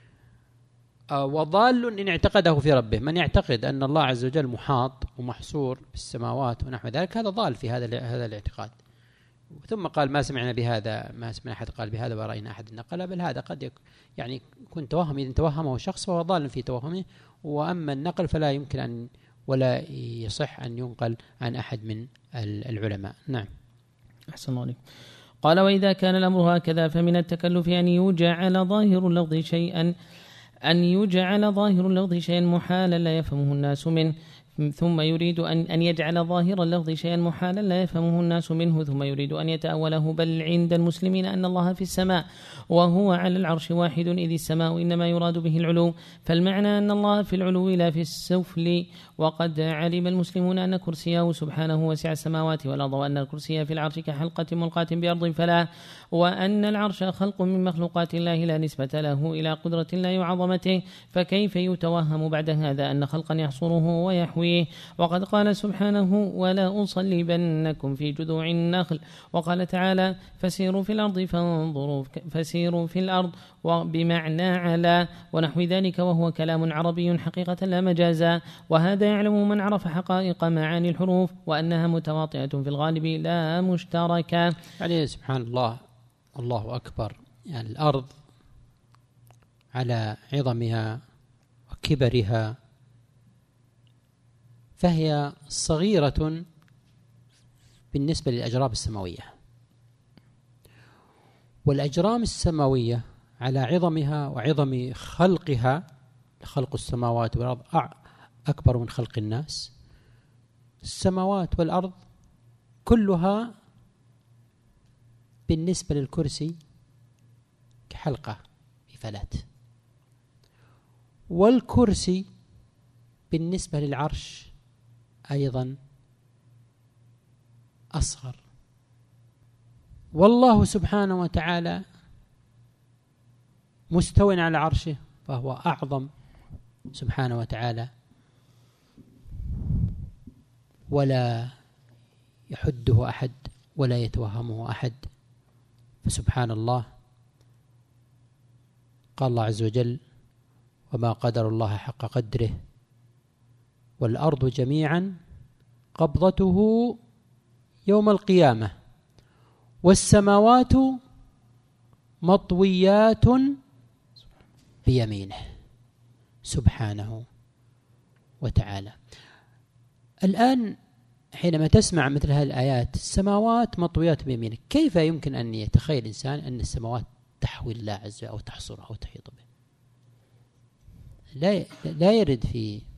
وضال إن اعتقده في ربه، من يعتقد أن الله عز وجل محاط ومحصور بالسماوات ونحو ذلك هذا ضال في هذا الاعتقاد. ثم قال ما سمعنا بهذا، ما سمعنا أحد قال بهذا ورأينا أحد نقل، بل هذا قد يعني يكون توهم، إذا توهمه شخص فهو ضال في توهمه، وأما النقل فلا يمكن أن ولا يصح أن ينقل عن أحد من العلماء. نعم. أحسن الله عليك. قال وإذا كان الأمر هكذا فمن التكلف أن يجعل ظاهر اللفظ شيئا محالا لا يفهمه الناس منه، ثم يريد أن يجعل ظاهر اللفظ شيئا محالا لا يفهمه الناس منه، ثم يريد أن يتأوله. بل عند المسلمين أن الله في السماء وهو على العرش واحد، إذ السماء إنما يراد به العلو، فالمعنى أن الله في العلو لا في السفل. وقد علم المسلمون أن كرسيه سبحانه وسع السماوات والأرض، وأن الكرسي في العرش كحلقة ملقاة بأرض فلا، وأن العرش خلق من مخلوقات الله لا نسبة له إلى قدرة الله وعظمته، فكيف يتوهم بعد هذا أن خلقا يحصره ويحويه؟ وقد قال سبحانه ولا أصلبنكم في جذوع النخل، وقال تعالى فسيروا في الأرض فانظروا فسيروا في الأرض بمعنى على ونحو ذلك، وهو كلام عربي حقيقة لا مجازا. وهذا يعلم من عرف حقائق معاني الحروف وأنها متواطئة في الغالب لا مشتركة. يعني سبحان الله، الله أكبر، يعني الأرض على عظمها وكبرها فهي صغيرة بالنسبة للأجرام السماوية، والأجرام السماوية على عظمها وعظم خلقها، خلق السماوات والأرض أكبر من خلق الناس. السماوات والأرض كلها بالنسبة للكرسي كحلقة في فلات، والكرسي بالنسبة للعرش أيضا أصغر، والله سبحانه وتعالى مستو على عرشه فهو أعظم سبحانه وتعالى، ولا يحده أحد ولا يتوهمه أحد. فسبحان الله، قال الله عز وجل وما قدر الله حق قدره والأرض جميعا قبضته يوم القيامة والسماوات مطويات بيمينه سبحانه وتعالى. الآن حينما تسمع مثل هذه الآيات السماوات مطويات بيمينه، كيف يمكن أن يتخيل إنسان أن السماوات تحوي الله عز وجل أو تحصره أو تحيط به؟ لا يرد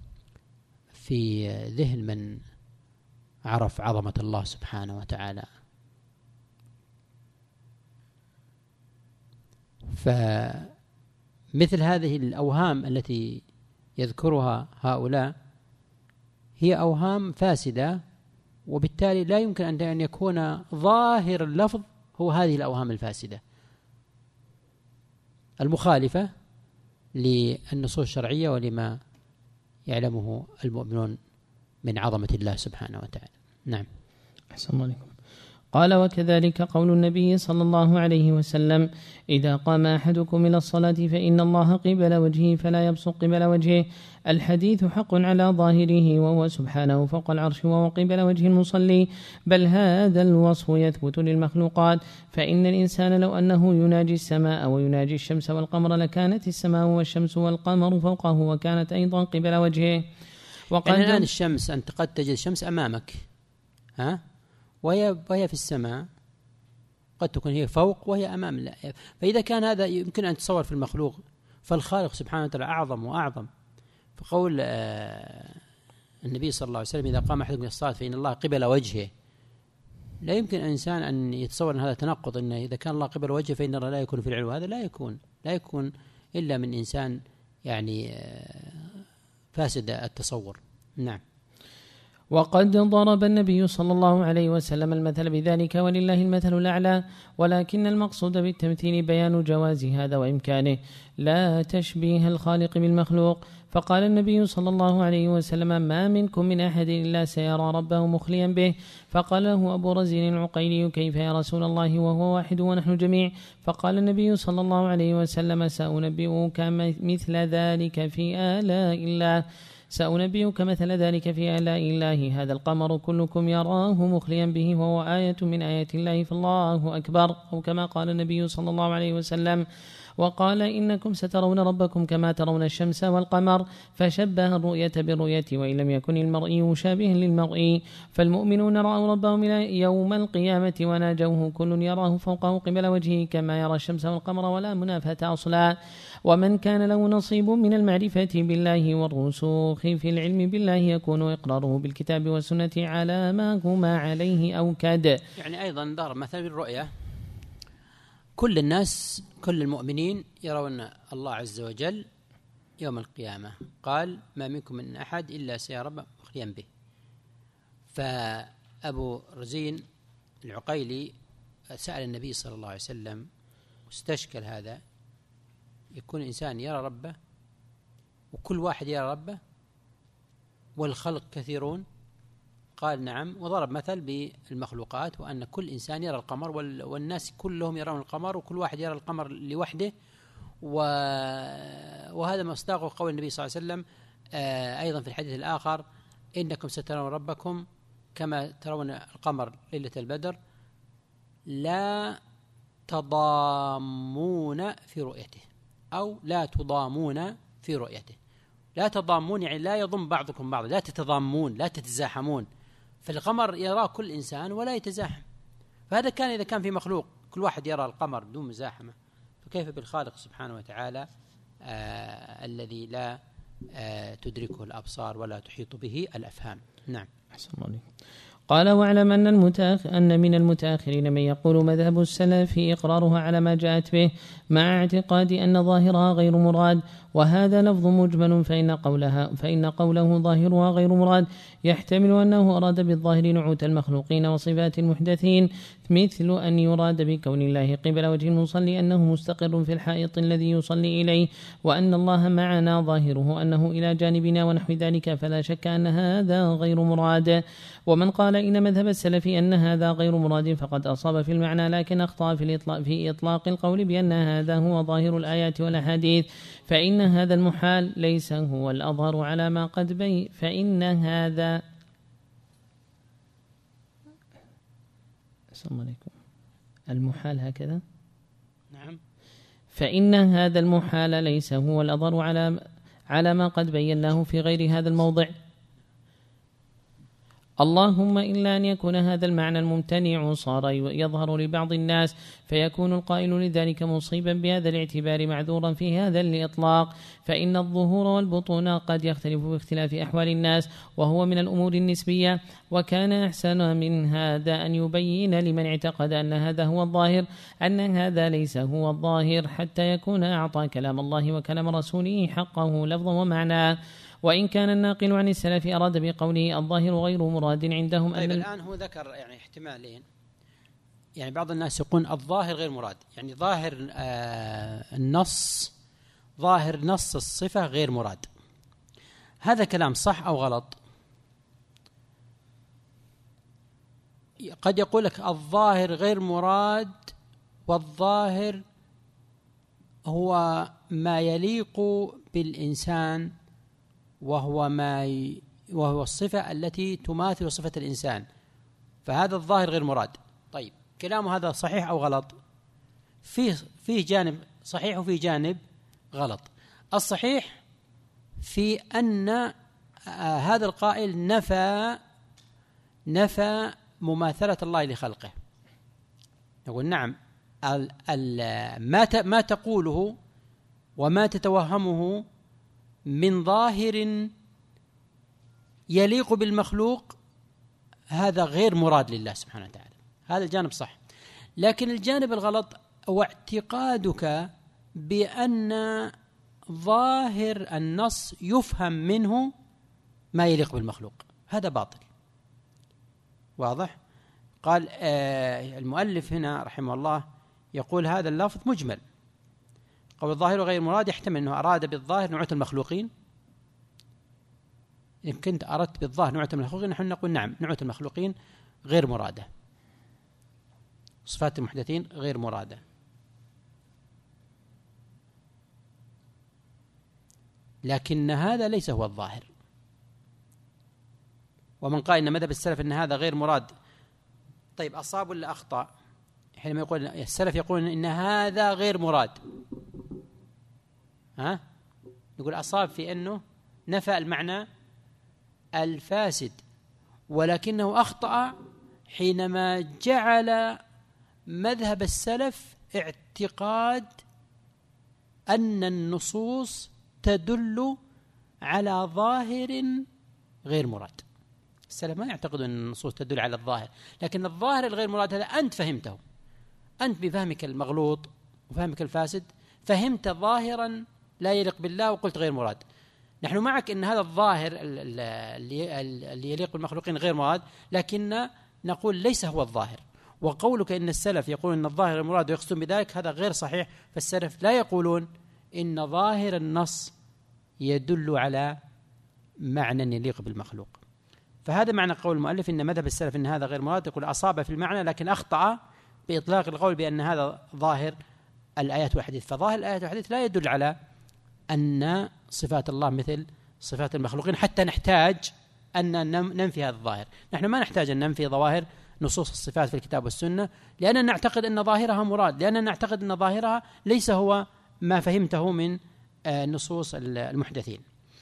في ذهن من عرف عظمة الله سبحانه وتعالى. فمثل هذه الأوهام التي يذكرها هؤلاء هي أوهام فاسدة، وبالتالي لا يمكن أن يكون ظاهر اللفظ هو هذه الأوهام الفاسدة المخالفة للنصوص الشرعية ولما يعلمه المؤمنون من عظمة الله سبحانه وتعالى. نعم. أحسن الله عليكم. قال: وكذلك قول النبي صلى الله عليه وسلم: إذا قام أحدكم إلى الصلاة فإن الله قبل وجهه فلا يبصق قبل وجهه. الحديث حق على ظاهره، وهو سبحانه فوق العرش وهو قبل وجه المصلي، بل هذا الوصف يثبت للمخلوقات، فإن الإنسان لو أنه يناجي السماء ويناجي الشمس والقمر لكانت السماء والشمس والقمر فوقه وكانت أيضا قبل وجهه. يعني الآن الشمس أنت قد تجد الشمس أمامك وهي في السماء، قد تكون هي فوق وهي أمام الله. فإذا كان هذا يمكن أن تصور في المخلوق، فالخالق سبحانه وتعالى أعظم وأعظم. فقول النبي صلى الله عليه وسلم: إذا قام أحدكم إلى الصلاة فإن الله قبل وجهه، لا يمكن إنسان أن يتصور أن هذا تناقض، أن إذا كان الله قبل وجهه فإن الله لا يكون في العلو. هذا لا يكون إلا من إنسان يعني فاسد التصور. نعم. وقد ضرب النبي صلى الله عليه وسلم المثل بذلك، ولله المثل الأعلى، ولكن المقصود بالتمثيل بيان جواز هذا وإمكانه، لا تشبيه الخالق بالمخلوق. فقال النبي صلى الله عليه وسلم: ما منكم من أحد إلا سيرى ربه مخليا به. فقال له أبو رزين العقيلي: كيف يا رسول الله وهو واحد ونحن جميع؟ فقال النبي صلى الله عليه وسلم: سأنبئك مثل ذلك في آلاء الله، سأنبئك مثل ذلك في آلاء الله. هذا القمر كلكم يراه مخليا به، وهو آية من آيات الله، فالله أكبر، أو كما قال النبي صلى الله عليه وسلم. وقال: إنكم سترون ربكم كما ترون الشمس والقمر، فشبه الرؤية بالرؤية، وإن لم يكن المرئي مشابها للمرئي. فالمؤمنون رأوا ربهم يوم القيامة وناجوه، كل يراه فوقه قبل وجهه كما يرى الشمس والقمر، ولا منافاة أصلا. ومن كان له نصيب من المعرفة بالله والرسوخ في العلم بالله يكون إقراره بالكتاب والسنة على ما هما عليه أوكد. يعني أيضا ضرب مثل بالرؤية، كل الناس كل المؤمنين يرون الله عز وجل يوم القيامة. قال: ما منكم من أحد إلا سيرى ربه مخليا به. فأبو رزين العقيلي سأل النبي صلى الله عليه وسلم واستشكل هذا، يكون إنسان يرى ربه وكل واحد يرى ربه والخلق كثيرون؟ قال: نعم. وضرب مثل بالمخلوقات، وأن كل إنسان يرى القمر والناس كلهم يرون القمر وكل واحد يرى القمر لوحده. وهذا مصداق قول النبي صلى الله عليه وسلم أيضا في الحديث الآخر: إنكم سترون ربكم كما ترون القمر ليلة البدر، لا تضامون في رؤيته، أو لا تضامون في رؤيته. لا تضامون يعني لا يضم بعضكم بعضا، لا تتضامون، لا تتزاحمون. فالقمر يرى كل إنسان ولا يتزاحم. فهذا كان إذا كان في مخلوق كل واحد يرى القمر بدون مزاحمة، فكيف بالخالق سبحانه وتعالى الذي لا تدركه الأبصار ولا تحيط به الأفهام. نعم. أحسن الله. قال: واعلم أن من المتأخرين من يقول مذهب السلف إقرارها على ما جاءت به مع اعتقاد أن ظاهرها غير مراد، وهذا لفظ مجمل، فإن قوله ظاهرها غير مراد يحتمل أنه أراد بالظاهر نعوت المخلوقين وصفات المحدثين، مثل أن يراد بكون الله قبل وجه المصلي أنه مستقر في الحائط الذي يصلي إليه، وأن الله معنا ظاهره أنه إلى جانبنا ونحو ذلك، فلا شك أن هذا غير مراد. ومن قال إن مذهب السلف أن هذا غير مراد فقد أصاب في المعنى، لكن أخطأ في إطلاق القول بأن هذا هو ظاهر الآيات والأحاديث، فإن هذا المحال ليس هو الأظهر على ما قد بين، فإن هذا السلام عليكم المحال هكذا. نعم. فإن هذا المحال ليس هو الأظهر على ما قد بيناه في غير هذا الموضع، اللهم إلا أن يكون هذا المعنى الممتنع صار يظهر لبعض الناس، فيكون القائل لذلك مصيبا بهذا الاعتبار معذورا في هذا الإطلاق، فإن الظهور والبطون قد يختلف باختلاف أحوال الناس، وهو من الأمور النسبية. وكان أحسن من هذا أن يبين لمن اعتقد أن هذا هو الظاهر أن هذا ليس هو الظاهر، حتى يكون أعطى كلام الله وكلام رسوله حقه لفظا ومعنى. وإن كان الناقل عن السلف أراد بقوله الظاهر غير مراد عندهم. طيب الآن هو ذكر يعني احتمالين، يعني بعض الناس يقول الظاهر غير مراد، يعني ظاهر النص، ظاهر نص الصفة غير مراد. هذا كلام صح أو غلط؟ قد يقول لك الظاهر غير مراد، والظاهر هو ما يليق بالإنسان، وهو الصفة التي تماثل صفة الإنسان، فهذا الظاهر غير مراد. طيب كلامه هذا صحيح أو غلط؟ فيه جانب صحيح وفيه جانب غلط. الصحيح في أن هذا القائل نفى مماثلة الله لخلقه. يقول نعم، ما تقوله وما تتوهمه من ظاهر يليق بالمخلوق هذا غير مراد لله سبحانه وتعالى، هذا الجانب صح. لكن الجانب الغلط هو اعتقادك بأن ظاهر النص يفهم منه ما يليق بالمخلوق، هذا باطل. واضح؟ قال المؤلف هنا رحمه الله يقول هذا اللفظ مجمل، قول الظاهر غير مراد يحتمل أنه أراد بالظاهر نوعية المخلوقين. إن كنت أردت بالظاهر نوعية المخلوقين نحن نقول نعم، نوعية المخلوقين غير مرادة، صفات المحدثين غير مرادة. لكن هذا ليس هو الظاهر. ومن قال إن مذهب السلف أن هذا غير مراد، طيب أصاب ولا أخطأ؟ حينما يقول السلف يقول إن هذا غير مراد، نقول أصاب في أنه نفى المعنى الفاسد، ولكنه أخطأ حينما جعل مذهب السلف اعتقاد أن النصوص تدل على ظاهر غير مراد. السلف ما يعتقد أن النصوص تدل على الظاهر، لكن الظاهر الغير مراد هذا أنت فهمته، أنت بفهمك المغلوط وفهمك الفاسد فهمت ظاهرا لا يليق بالله وقلت غير مراد. نحن معك أن هذا الظاهر اللي يليق بالمخلوقين غير مراد، لكن نقول ليس هو الظاهر. وقولك إن السلف يقول أن الظاهر غير مراد ويقصدون بذلك هذا غير صحيح، فالسلف لا يقولون إن ظاهر النص يدل على معنى يليق بالمخلوق. فهذا معنى قول المؤلف إن مذهب السلف إن هذا غير مراد، يقول أصاب في المعنى لكن أخطأ بإطلاق القول بأن هذا ظاهر الآيات والحديث. فظاهر الآيات والحديث لا يدل على أن صفات الله مثل صفات المخلوقين حتى نحتاج أن ننفي هذا الظاهر. نحن ما نحتاج أن ننفي ظواهر نصوص الصفات في الكتاب والسنة، لأننا نعتقد أن ظاهرها مراد، لأننا نعتقد أن ظاهرها ليس هو ما فهمته من نصوص المحدثين.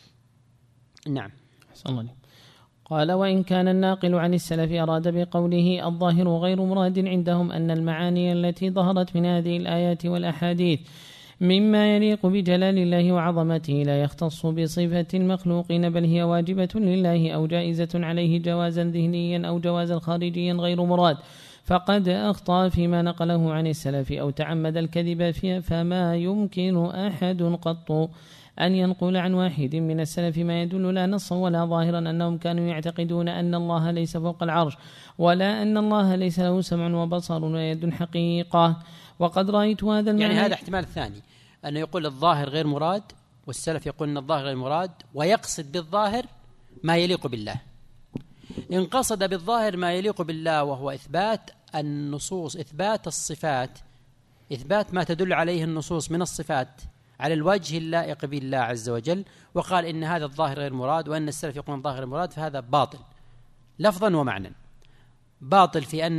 نعم. أحسن. قال وإن كان الناقل عن السلف أراد بقوله الظاهر غير مراد عندهم أن المعاني التي ظهرت من هذه الآيات والأحاديث مما يليق بجلال الله وعظمته لا يختص بصفة المخلوقين، بل هي واجبة لله أو جائزة عليه جوازا ذهنيا أو جوازا خارجيا غير مراد، فقد أخطأ فيما نقله عن السلف أو تعمد الكذب فيه، فما يمكن أحد قط أن ينقل عن واحد من السلف ما يدل لا نصا ولا ظاهرا أنهم كانوا يعتقدون أن الله ليس فوق العرش، ولا أن الله ليس له سمع وبصر ويد حقيقة. وقد رأيت هذا المعنى، يعني هذا احتمال الثاني أنه يقول الظاهر غير مراد، والسلف يقول أن الظاهر غير مراد ويقصد بالظاهر ما يليق بالله. إن قصد بالظاهر ما يليق بالله وهو إثبات النصوص، إثبات الصفات، إثبات ما تدل عليه النصوص من الصفات على الوجه اللائق بالله عز وجل، وقال إن هذا الظاهر غير مراد وأن السلف يقولون الظاهر غير مراد، فهذا باطل لفظا ومعنى. باطل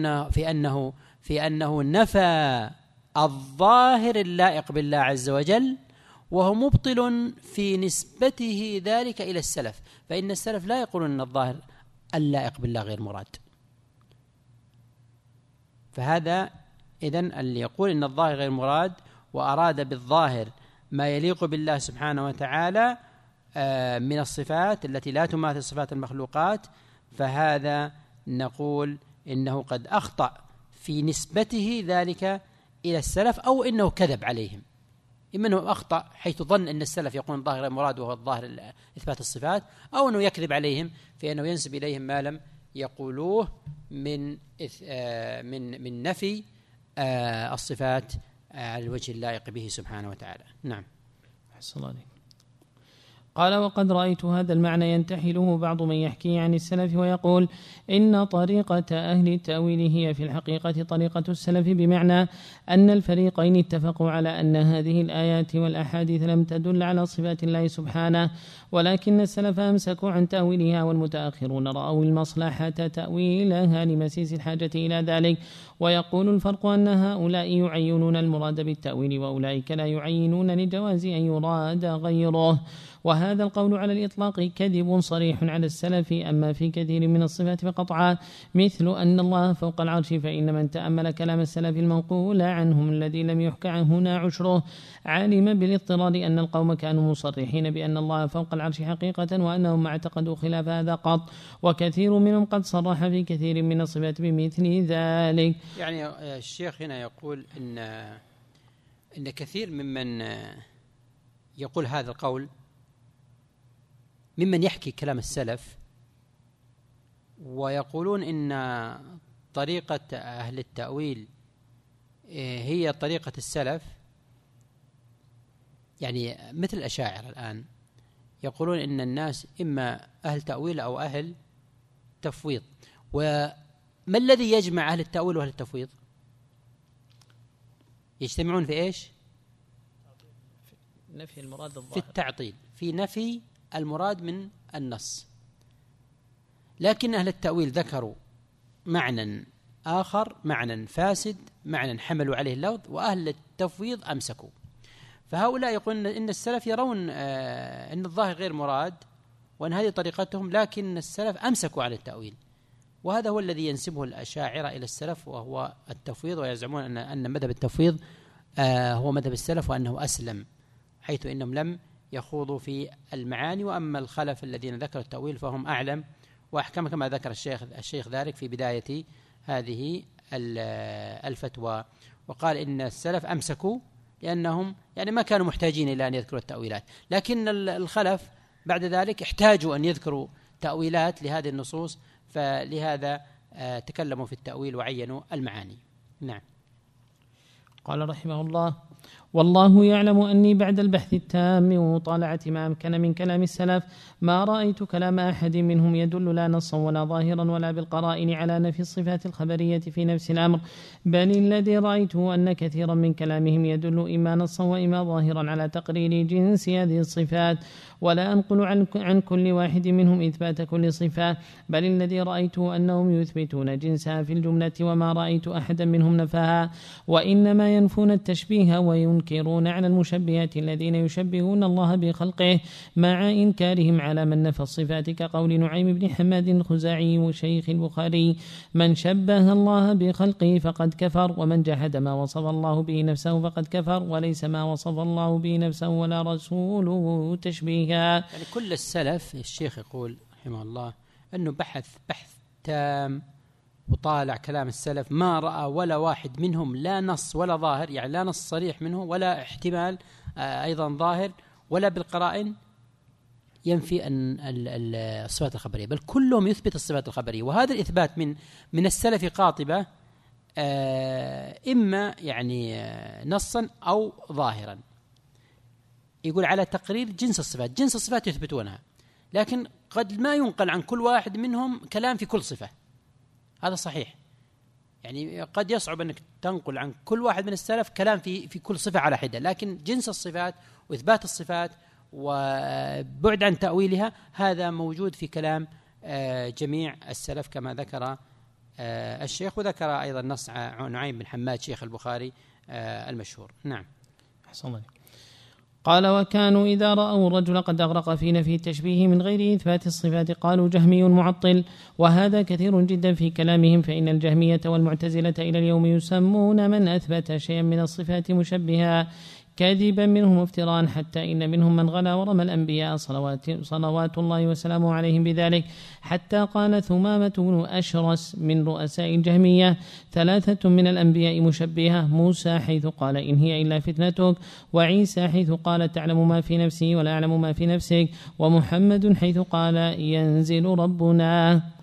في أنه نفى الظاهر اللائق بالله عز وجل، وهو مبطل في نسبته ذلك إلى السلف، فإن السلف لا يقولون أن الظاهر اللائق بالله غير مراد. فهذا إذن اللي يقول أن الظاهر غير مراد وأراد بالظاهر ما يليق بالله سبحانه وتعالى من الصفات التي لا تماثل صفات المخلوقات، فهذا نقول إنه قد أخطأ في نسبته ذلك إلى السلف، أو إنه كذب عليهم. إما أنه أخطأ حيث ظن أن السلف يقول الظاهر غير مراد وهو الظاهر إثبات الصفات، أو أنه يكذب عليهم في أنه ينسب إليهم ما لم يقولوه من نفي الصفات على الوجه اللائق به سبحانه وتعالى. نعم. أحسن الله عليك. قال وقد رأيت هذا المعنى ينتحله بعض من يحكي عن السلف ويقول إن طريقة أهل التأويل هي في الحقيقة طريقة السلف، بمعنى أن الفريقين اتفقوا على أن هذه الآيات والأحاديث لم تدل على صفات الله سبحانه، ولكن السلف أمسكوا عن تأويلها، والمتأخرون رأوا المصلحة تأويلها لمسيس الحاجة إلى ذلك. ويقول الفرق أن هؤلاء يعينون المراد بالتأويل وأولئك لا يعينون لجواز أن يراد غيره، وهذا القول على الإطلاق كذب صريح على السلف. أما في كثير من الصفات فقطعا، مثل أن الله فوق العرش، فإن من تأمل كلام السلف المنقول عنهم الذي لم يحكى هنا عشره علم بالاضطرار أن القوم كانوا مصرحين بأن الله فوق العرش حقيقة، وأنهم ما اعتقدوا خلاف هذا قط، وكثير منهم قد صرح في كثير من الصفات بمثل ذلك. يعني الشيخ هنا يقول إن كثير ممن يقول هذا القول ممن يحكي كلام السلف ويقولون إن طريقة أهل التأويل هي طريقة السلف، يعني مثل الأشاعرة الآن يقولون إن الناس إما أهل تأويل أو أهل تفويض. وما الذي يجمع أهل التأويل وأهل التفويض؟ يجتمعون في إيش؟ نفي المراد الظاهر، في التعطيل، في نفي المراد من النص. لكن أهل التأويل ذكروا معنى آخر، معنى فاسد، معنى حملوا عليه اللفظ، وأهل التفويض أمسكوا. فهؤلاء يقولون إن السلف يرون أن الظاهر غير مراد وأن هذه طريقتهم، لكن السلف أمسكوا على التأويل، وهذا هو الذي ينسبه الأشاعرة إلى السلف، وهو التفويض، ويزعمون أن مذهب التفويض هو مذهب السلف وأنه أسلم، حيث إنهم لم يخوضوا في المعاني. وأما الخلف الذين ذكروا التأويل فهم أعلم وأحكم، كما ذكر الشيخ ذلك في بداية هذه الفتوى، وقال إن السلف أمسكوا لأنهم يعني ما كانوا محتاجين إلى أن يذكروا التأويلات، لكن الخلف بعد ذلك احتاجوا أن يذكروا تأويلات لهذه النصوص، فلهذا تكلموا في التأويل وعينوا المعاني. نعم. قال رحمه الله: والله يعلم أني بعد البحث التام ومطالعة ما أمكن من كلام السلف ما رأيت كلام أحد منهم يدل لا نصا ولا ظاهرا ولا بالقرائن على نفي الصفات الخبرية في نفس الأمر، بل الذي رأيته أن كثيرا من كلامهم يدل إما نصا وإما ظاهرا على تقرير جنس هذه الصفات، ولا أنقل عن كل واحد منهم إثبات كل صفة، بل الذي رأيته أنهم يثبتون جنسها في الجملة وما رأيت أحدا منهم نفاها، وإنما ينفون التشبيه وينكرون على المشبهات الذين يشبهون الله بخلقه مع إنكارهم على من نفى الصفات، كقول نعيم بن حماد الخزاعي وشيخ البخاري: من شبه الله بخلقه فقد كفر، ومن جحد ما وصف الله به نفسه فقد كفر، وليس ما وصف الله به نفسه ولا رسوله تشبيها. يعني كل السلف، الشيخ يقول رحمه الله أنه بحث تام وطالع كلام السلف، ما رأى ولا واحد منهم لا نص ولا ظاهر، يعني لا نص صريح منه ولا احتمال أيضا ظاهر ولا بالقرائن ينفي أن الصفات الخبرية، بل كلهم يثبت الصفات الخبرية. وهذا الإثبات من السلف قاطبة، إما يعني نصا أو ظاهرا. يقول على تقرير جنس الصفات يثبتونها، لكن قد ما ينقل عن كل واحد منهم كلام في كل صفة، هذا صحيح. يعني قد يصعب أنك تنقل عن كل واحد من السلف كلام في كل صفة على حدة، لكن جنس الصفات وإثبات الصفات وبعد عن تأويلها هذا موجود في كلام جميع السلف، كما ذكر الشيخ، وذكر أيضا نص نعيم بن حماد شيخ البخاري المشهور. نعم. أحسن الله. قال: وكانوا إذا رأوا الرجل قد أغرق في نفي التشبيه من غير إثبات الصفات قالوا جهمي معطل، وهذا كثير جدا في كلامهم، فإن الجهمية والمعتزلة إلى اليوم يسمون من أثبت شيئا من الصفات مشبها كاذبا منهم افتراء، حتى إن منهم من غلا ورمى الأنبياء صلوات الله وسلامه عليهم بذلك، حتى قال ثمامة بن أشرس من رؤساء الجهمية: 3 من الأنبياء مشبهة، موسى حيث قال إن هي إلا فتنتك، وعيسى حيث قال تعلم ما في نفسي ولا أعلم ما في نفسك، ومحمد حيث قال ينزل ربنا.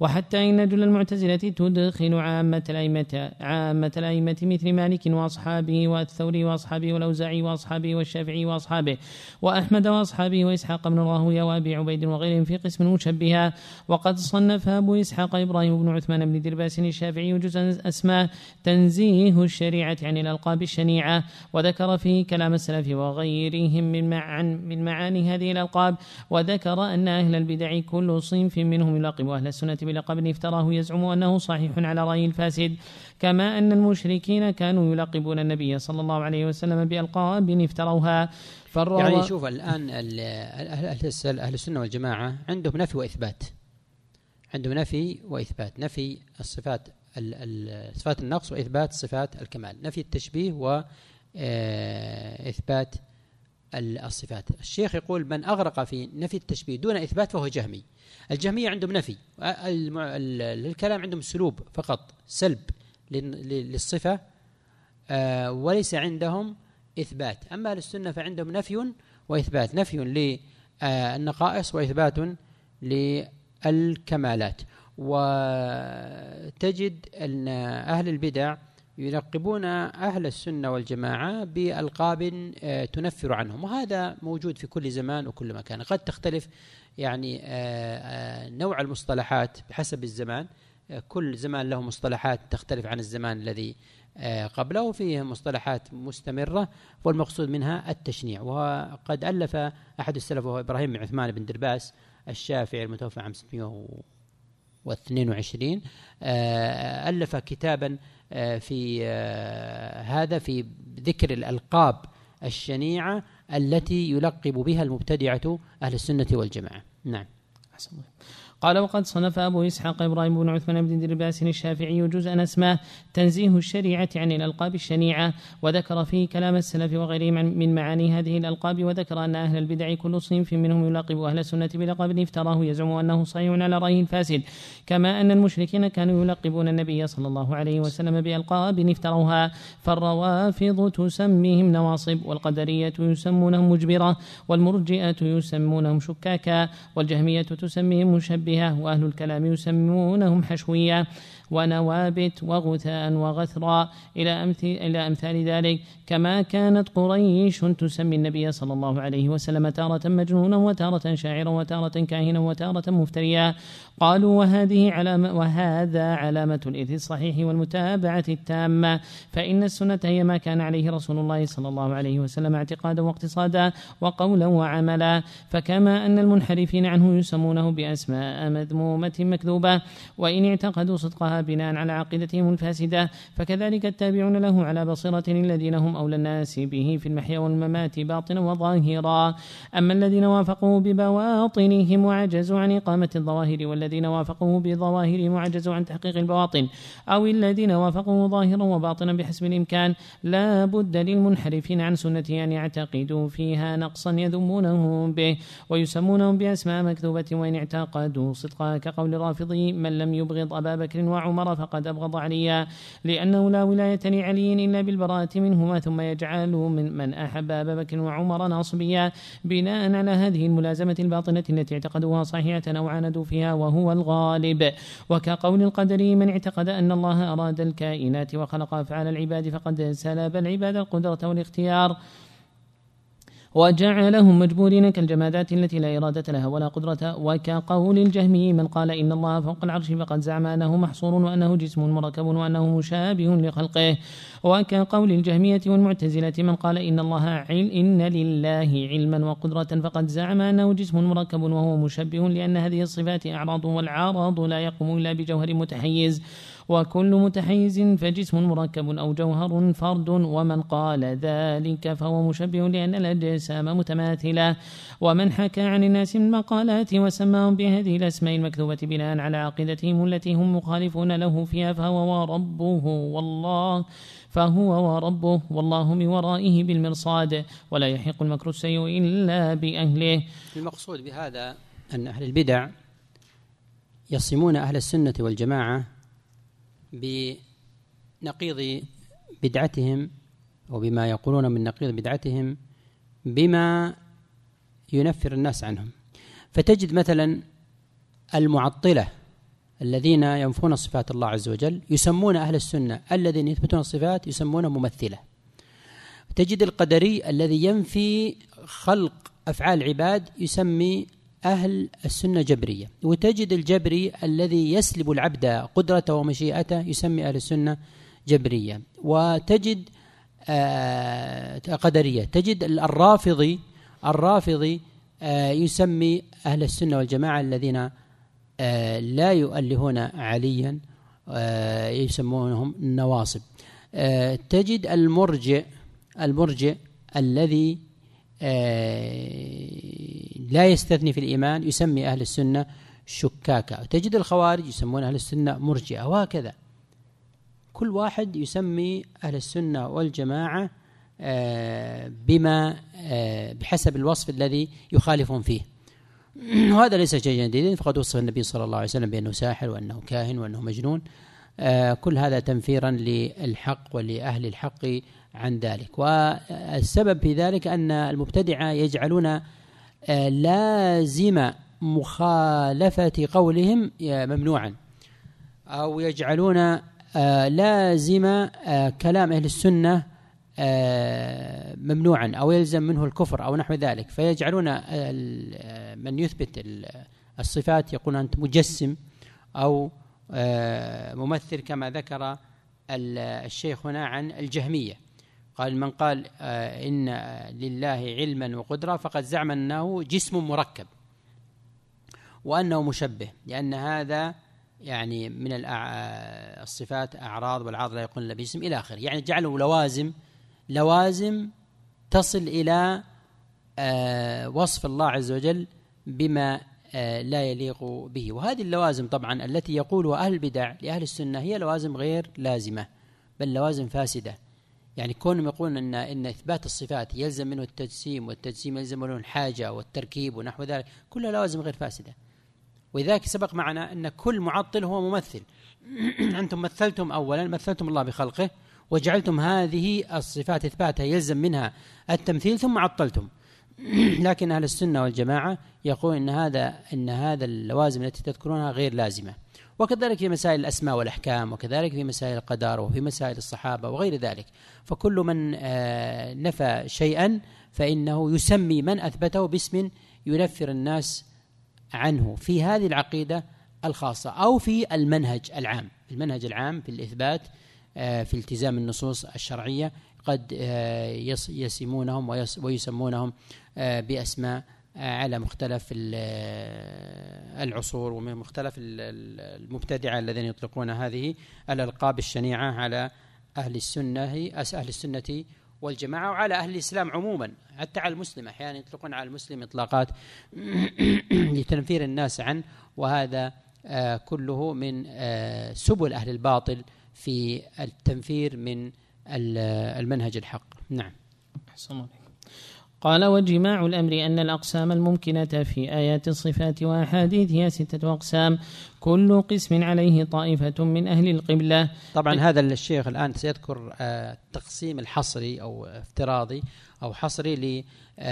وحتى إن جل المعتزلة تدخل عامة الأئمة مثل مالك وأصحابه والثوري وأصحابه والأوزاعي وأصحابه والشافعي وأصحابه وأحمد وأصحابه وإسحاق بن راهويه وأبي عبيد وغيرهم في قسم مشبهة. وقد صنف أبو إسحاق إبراهيم بن عثمان بن درباس الشافعي جزءا أسماه تنزيه الشريعة عن الألقاب الشنيعة، وذكر فيه كلام السلف وغيرهم من معاني هذه الألقاب، وذكر أن أهل البدع كل صنف منهم يلقب أهل السنة بلقب افتراه يزعم أنه صحيح على رأي الفاسد، كما أن المشركين كانوا يلقبون النبي صلى الله عليه وسلم بألقاب افتروها. يعني شوف الآن أهل السنة والجماعة عندهم نفي وإثبات، عندهم نفي وإثبات، نفي الصفات صفات النقص وإثبات صفات الكمال، نفي التشبيه وإثبات الصفات. الشيخ يقول من أغرق في نفي التشبيه دون إثبات فهو جهمي. الجهمية عندهم نفي، للكلام عندهم سلوب فقط، سلب للصفة، وليس عندهم إثبات. أما السنة فعندهم نفي وإثبات، نفي للنقائص وإثبات للكمالات. وتجد أن أهل البدع يلقبون أهل السنة والجماعة بألقاب تنفر عنهم، وهذا موجود في كل زمان وكل مكان. قد تختلف يعني نوع المصطلحات بحسب الزمان، كل زمان له مصطلحات تختلف عن الزمان الذي قبله، وفيه مصطلحات مستمرة والمقصود منها التشنيع. وقد ألف أحد السلف وهو إبراهيم بن عثمان بن درباس الشافعي المتوفى عام 622 ألف كتابا في هذا، في ذكر الألقاب الشنيعة التي يلقب بها المبتدعة أهل السنة والجماعة. نعم. قال وقد صنف أبو إسحاق إبراهيم بن عثمان بن درباس الشافعي جزءا اسماه تنزيه الشريعة عن الألقاب الشنيعة، وذكر فيه كلام السلف وغيرهم من معاني هذه الألقاب، وذكر أن أهل البدع كل صنف منهم يلقب أهل السنة بلقب افتراه يزعم أنه صحيح على رأيه الفاسد، كما أن المشركين كانوا يلقبون النبي صلى الله عليه وسلم بألقاب افتروها. فالروافض تسميهم نواصب، والقدرية يسمونهم مجبرة، والمرجئة يسمونهم شكاكا، والجهمية تسميهم مشبهة، وأهل الكلام يسمونهم حشوية ونوابت وغثاء وغثرا إلى أمثال ذلك. كما كانت قريش تسمي النبي صلى الله عليه وسلم تارة مجنونا وتارة شاعرا وتارة كاهنا وتارة مفتريا. قالوا وهذا علامة الإرث الصحيح والمتابعة التامة، فإن السنة هي ما كان عليه رسول الله صلى الله عليه وسلم اعتقادا واقتصادا وقولا وعملا. فكما أن المنحرفين عنه يسمونه بأسماء مذمومة مكذوبة وإن اعتقدوا صدقها بناء على عقيدتهم الفاسدة، فكذلك التابعون له على بصيرة الذين هم أولى الناس به في المحيا والممات باطنا وظاهرا. أما الذين وافقوا ببواطنهم وعجزوا عن إقامة الظواهر، والذين وافقوا بظواهرهم وعجزوا عن تحقيق البواطن، أو الذين وافقوا ظاهرا وباطنا بحسب الإمكان، لا بد للمنحرفين عن سنته أن يعتقدوا فيها نقصا يذمونهم به ويسمونهم بأسماء مكذوبة وإن اعتقدوا صدقها، كقول الرافضي من لم يبغض أبا بكر وعمر فقد أبغض عليا، لأنه لا ولاية لعلي إلا بالبراءة منهما، ثم يجعل من أحب أبا بكر وعمر ناصبيا بناء على هذه الملازمة الباطنة التي اعتقدوها صحيحة أو عاندوا فيها وهو الغالب. وكقول القدري من اعتقد أن الله أراد الكائنات وخلق أفعال العباد فقد سلب العباد القدرة والاختيار وجعلهم مجبورين كالجمادات التي لا إرادة لها ولا قدرة. وكقول الجهمي من قال إن الله فوق العرش فقد زعم أنه محصور وأنه جسم مركب وأنه مشابه لخلقه. وكقول الجهمية والمعتزلة من قال إن لله علما وقدرة فقد زعم أنه جسم مركب وهو مشبه، لأن هذه الصفات أعراض، والعرض لا يقوم إلا بجوهر متحيز، وكل متحيز فجسم مركب أو جوهر فرد. ومن قال ذلك فهو مشبه لأن الأجسام متماثلة. ومن حكى عن الناس من مقالات وسماهم بهذه الأسماء المكذوبة بناء على عقيدتهم التي هم مخالفون له فيها فهو وربه والله من ورائه بالمرصاد، ولا يحق المكر السيء إلا بأهله. المقصود بهذا أن أهل البدع يصمون أهل السنة والجماعة بنقيض بدعتهم، وبما يقولون من نقيض بدعتهم بما ينفر الناس عنهم. فتجد مثلا المعطلة الذين ينفون صفات الله عز وجل يسمون أهل السنة الذين يثبتون الصفات يسمونه ممثلة. تجد القدري الذي ينفي خلق أفعال العباد يسمي أهل السنة جبرية، وتجد الجبري الذي يسلب العبد قدرته ومشيئته يسمي أهل السنة جبرية، وتجد قدرية. تجد الرافضي يسمي أهل السنة والجماعة الذين لا يؤلهون عليا يسمونهم النواصب. تجد المرجئ الذي لا يستثني في الإيمان يسمي أهل السنة شكاكا. تجد الخوارج يسمون أهل السنة مرجئة، وهكذا كل واحد يسمي أهل السنة والجماعة بما بحسب الوصف الذي يخالفون فيه، وهذا ليس شيئا جديدا، فقد وصف النبي صلى الله عليه وسلم بأنه ساحر وأنه كاهن وأنه مجنون. كل هذا تنفيرا للحق ولأهل الحق عن ذلك. والسبب في ذلك أن المبتدعة يجعلون لازم مخالفة قولهم ممنوعا، أو يجعلون لازم كلام أهل السنة ممنوعا أو يلزم منه الكفر أو نحو ذلك، فيجعلون من يثبت الصفات يقول أنت مجسم أو ممثل، كما ذكر الشيخ هنا عن الجهمية، قال من قال إن لله علما وقدرة فقد زعم أنه جسم مركب وأنه مشبه، لأن هذا يعني من الصفات أعراض، والعرض لا يقول إلا باسم إلى آخره. يعني جعلوا لوازم تصل إلى وصف الله عز وجل بما لا يليق به. وهذه اللوازم طبعا التي يقولها أهل البدع لأهل السنة هي لوازم غير لازمة، بل لوازم فاسدة. يعني كونهم يقولون إن إثبات الصفات يلزم منه التجسيم، والتجسيم يلزم منه الحاجة والتركيب ونحو ذلك، كلها لوازم غير فاسدة. ولذلك سبق معنا أن كل معطل هو ممثل. أنتم مثلتم أولا، مثلتم الله بخلقه وجعلتم هذه الصفات إثباتها يلزم منها التمثيل ثم عطلتم. لكن أهل السنة والجماعة يقول إن هذا اللوازم التي تذكرونها غير لازمة. وكذلك في مسائل الأسماء والأحكام، وكذلك في مسائل القدر، وفي مسائل الصحابة وغير ذلك. فكل من نفى شيئا فإنه يسمي من أثبته باسم ينفر الناس عنه في هذه العقيدة الخاصة، أو في المنهج العام في الإثبات في التزام النصوص الشرعية. قد يسمونهم ويسمونهم بأسماء على مختلف العصور ومن مختلف المبتدعة الذين يطلقون هذه الألقاب الشنيعة على أهل السنة والجماعة، وعلى أهل الإسلام عموما، حتى على المسلم أحيانا يطلقون على المسلم إطلاقات لتنفير الناس عنه. وهذا كله من سبل أهل الباطل في التنفير من المنهج الحق. نعم. قال وجماع الأمر أن الأقسام الممكنة في آيات الصفات وأحاديثها 6 أقسام، كل قسم عليه طائفة من أهل القبلة. طبعا هذا الشيخ الآن سيذكر التقسيم الحصري أو افتراضي أو حصري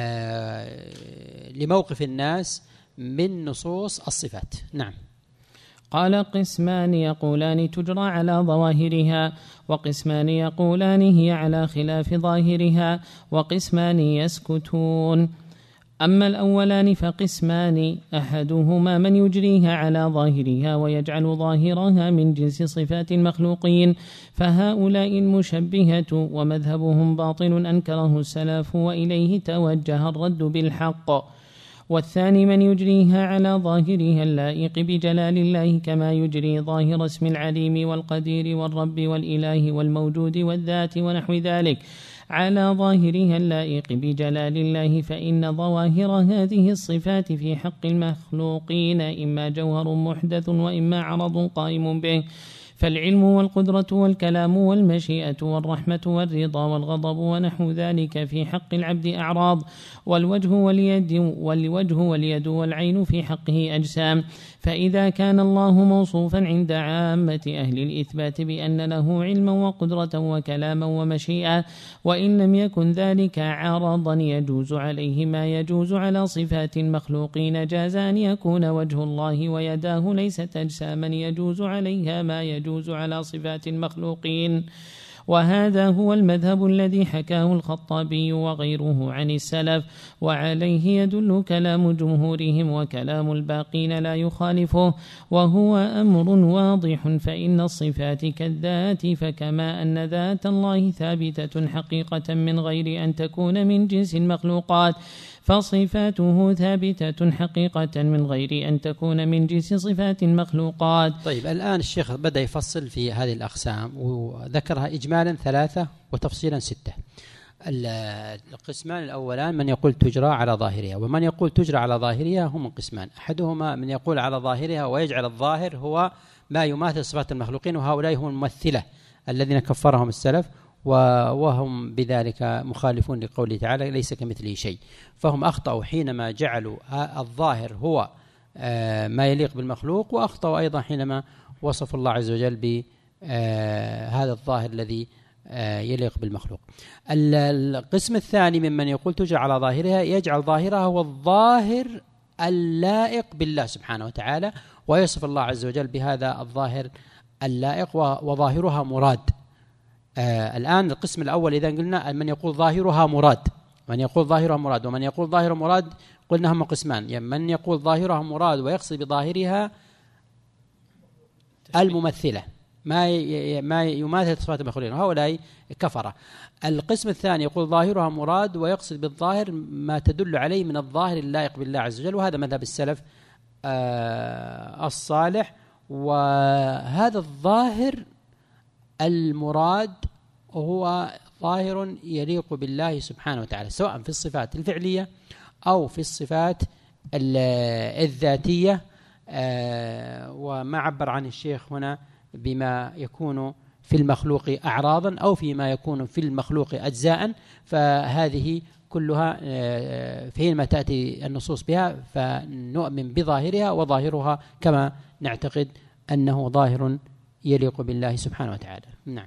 لموقف الناس من نصوص الصفات. نعم. قال قسمان يقولان تجرى على ظواهرها، وقسمان يقولان هي على خلاف ظاهرها، وقسمان يسكتون. أما الأولان فقسمان، أحدهما من يجريها على ظاهرها ويجعل ظاهرها من جنس صفات المخلوقين، فهؤلاء المشبهة ومذهبهم باطل أنكره السلف وإليه توجه الرد بالحق. والثاني من يجريها على ظاهرها اللائق بجلال الله، كما يجري ظاهر اسم العليم والقدير والرب والإله والموجود والذات ونحو ذلك على ظاهرها اللائق بجلال الله، فإن ظواهر هذه الصفات في حق المخلوقين إما جوهر محدث وإما عرض قائم به، فالعلم والقدرة والكلام والمشيئة والرحمة والرضا والغضب ونحو ذلك في حق العبد أعراض، والوجه واليد والعين في حقه أجسام. فإذا كان الله موصوفا عند عامة أهل الإثبات بأن له علما وقدرة وكلاما ومشيئة، وإن لم يكن ذلك عرضا يجوز عليه ما يجوز على صفات المخلوقين، جاز أن يكون وجه الله ويداه ليست أجساما يجوز عليها ما يجوز على صفات المخلوقين. وهذا هو المذهب الذي حكاه الخطابي وغيره عن السلف، وعليه يدل كلام جمهورهم، وكلام الباقين لا يخالفه، وهو أمر واضح. فإن الصفات كالذات، فكما أن ذات الله ثابتة حقيقة من غير أن تكون من جنس المخلوقات، فصفاته ثابتة حقيقة من غير أن تكون من جنس صفات المخلوقات. طيب، الآن الشيخ بدأ يفصل في هذه الأقسام وذكرها إجمالا 3 وتفصيلا 6. القسمان الأولان من يقول تجرى على ظاهرها، ومن يقول تجرى على ظاهرها هم قسمان. أحدهما من يقول على ظاهرها ويجعل الظاهر هو ما يماثل صفات المخلوقين، وهؤلاء هم الممثلة الذين كفرهم السلف، وهم بذلك مخالفون لقوله تعالى ليس كمثله شيء. فهم أخطأوا حينما جعلوا الظاهر هو ما يليق بالمخلوق، وأخطأوا أيضا حينما وصف الله عز وجل بهذا الظاهر الذي يليق بالمخلوق. القسم الثاني ممن يقول تجعل على ظاهرها، يجعل ظاهرها هو الظاهر اللائق بالله سبحانه وتعالى، ويصف الله عز وجل بهذا الظاهر اللائق، وظاهرها مراد. الآن القسم الأول إذا قلنا من يقول ظاهرها مراد، من يقول ظاهرها مراد ومن يقول ظاهر مراد، قلنا هم قسمان. يعني من يقول ظاهرها مراد ويقصد بظاهرها الممثلة ما يماثل صفات المخلوقين، هؤلاء كفرة. القسم الثاني يقول ظاهرها مراد ويقصد بالظاهر ما تدل عليه من الظاهر اللائق بالله عز وجل، وهذا مذهب السلف الصالح. وهذا الظاهر المراد هو ظاهر يليق بالله سبحانه وتعالى، سواء في الصفات الفعلية أو في الصفات الذاتية. وما عبر عن الشيخ هنا بما يكون في المخلوق أعراضا أو فيما يكون في المخلوق أجزاء، فهذه كلها حينما تأتي النصوص بها فنؤمن بظاهرها، وظاهرها كما نعتقد أنه ظاهر يليق بالله سبحانه وتعالى. نعم.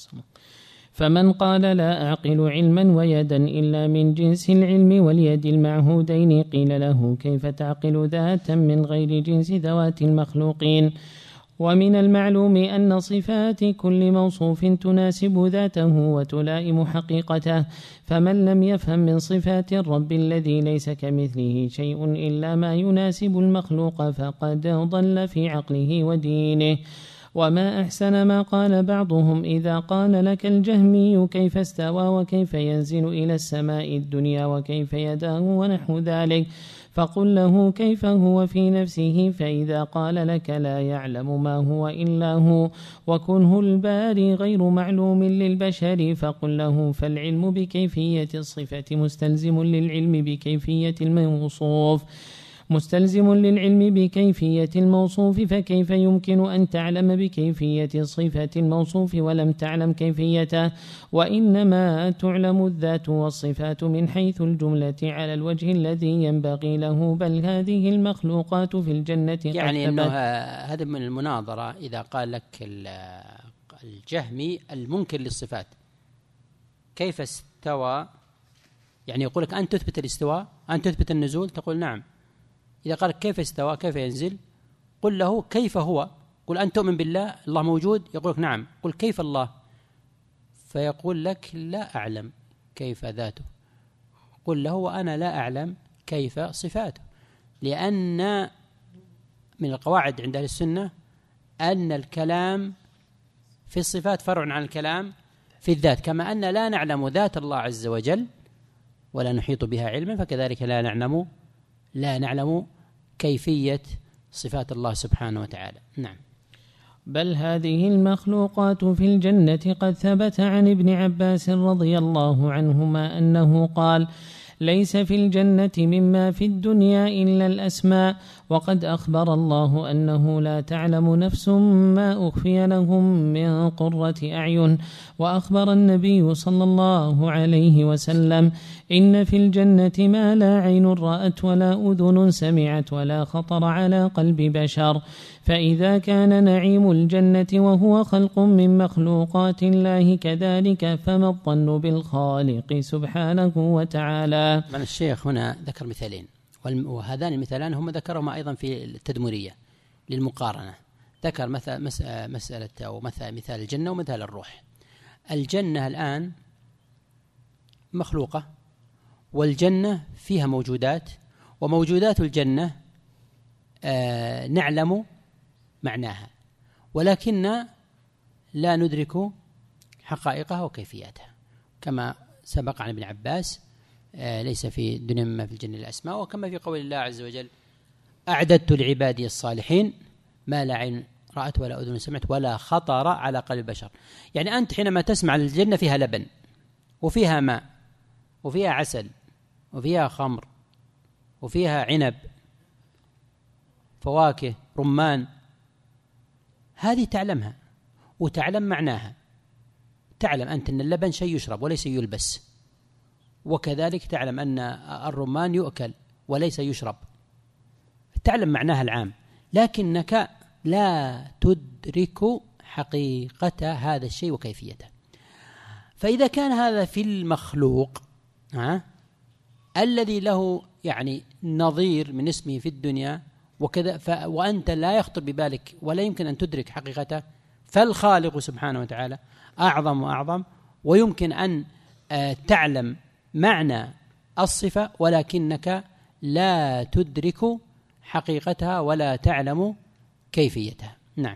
فمن قال لا أعقل علما ويدا إلا من جنس العلم واليد المعهودين، قيل له كيف تعقل ذاتا من غير جنس ذوات المخلوقين؟ ومن المعلوم أن صفات كل موصوف تناسب ذاته وتلائم حقيقته، فمن لم يفهم من صفات الرب الذي ليس كمثله شيء إلا ما يناسب المخلوق فقد ضل في عقله ودينه. وما أحسن ما قال بعضهم إذا قال لك الجهمي كيف استوى وكيف ينزل إلى السماء الدنيا وكيف يداه ونحو ذلك، فقل له كيف هو في نفسه، فإذا قال لك لا يعلم ما هو إلا هو وكنه الباري غير معلوم للبشر، فقل له فالعلم بكيفية الصفة مستلزم للعلم بكيفية الموصوف، مستلزم للعلم بكيفية الموصوف، فكيف يمكن أن تعلم بكيفية صفة الموصوف ولم تعلم كيفيته؟ وإنما تعلم الذات والصفات من حيث الجملة على الوجه الذي ينبغي له، بل هذه المخلوقات في الجنة يعني أنه هذا من المناظرة. إذا قال لك الجهمي المنكر للصفات كيف استوى، يعني يقول لك أنت تثبت الاستواء، أنت تثبت النزول، تقول نعم. إذا قال كيف استوى كيف ينزل، قل له كيف هو، قل أنت تؤمن بالله الله موجود، يقول لك نعم، قل كيف الله، فيقول لك لا أعلم كيف ذاته، قل له وأنا لا أعلم كيف صفاته. لأن من القواعد عند أهل السنة أن الكلام في الصفات فرع عن الكلام في الذات، كما أن لا نعلم ذات الله عز وجل ولا نحيط بها علما، فكذلك لا نعلم كيفية صفات الله سبحانه وتعالى. نعم. بل هذه المخلوقات في الجنة قد ثبت عن ابن عباس رضي الله عنهما أنه قال ليس في الجنة مما في الدنيا إلا الأسماء. وقد أخبر الله أنه لا تعلم نفس ما أخفي لهم من قرة أعين. وأخبر النبي صلى الله عليه وسلم إن في الجنة ما لا عين رأت ولا أذن سمعت ولا خطر على قلب بشر. فإذا كان نعيم الجنة وهو خلق من مخلوقات الله كذلك، فما الظن بالخالق سبحانه وتعالى. من الشيخ هنا ذكر مثالين، وهذان المثالان هم ذكرهما أيضا في التدمرية للمقارنة. ذكر مسألة أو مثال الجنة ومثال الروح. الجنة الآن مخلوقة، والجنة فيها موجودات، وموجودات الجنة نعلم معناها، ولكن لا ندرك حقائقها وكيفياتها، كما سبق عن ابن عباس ليس في الدنيا مما في الجنة الأسماء، وكما في قول الله عز وجل أعددت لعبادي الصالحين ما لا عين رأت ولا أذن سمعت ولا خطر على قلب بشر. يعني أنت حينما تسمع الجنة فيها لبن وفيها ماء وفيها عسل وفيها خمر وفيها عنب فواكه رمان، هذه تعلمها وتعلم معناها. تعلم أنت أن اللبن شيء يشرب وليس يلبس، وكذلك تعلم أن الرمان يؤكل وليس يشرب، تعلم معناها العام، لكنك لا تدرك حقيقة هذا الشيء وكيفيته. فإذا كان هذا في المخلوق الذي له يعني نظير من اسمه في الدنيا وكذا، وأنت لا يخطر ببالك ولا يمكن أن تدرك حقيقته، فالخالق سبحانه وتعالى أعظم وأعظم، ويمكن أن تعلم معنى الصفة ولكنك لا تدرك حقيقتها ولا تعلم كيفيتها. نعم.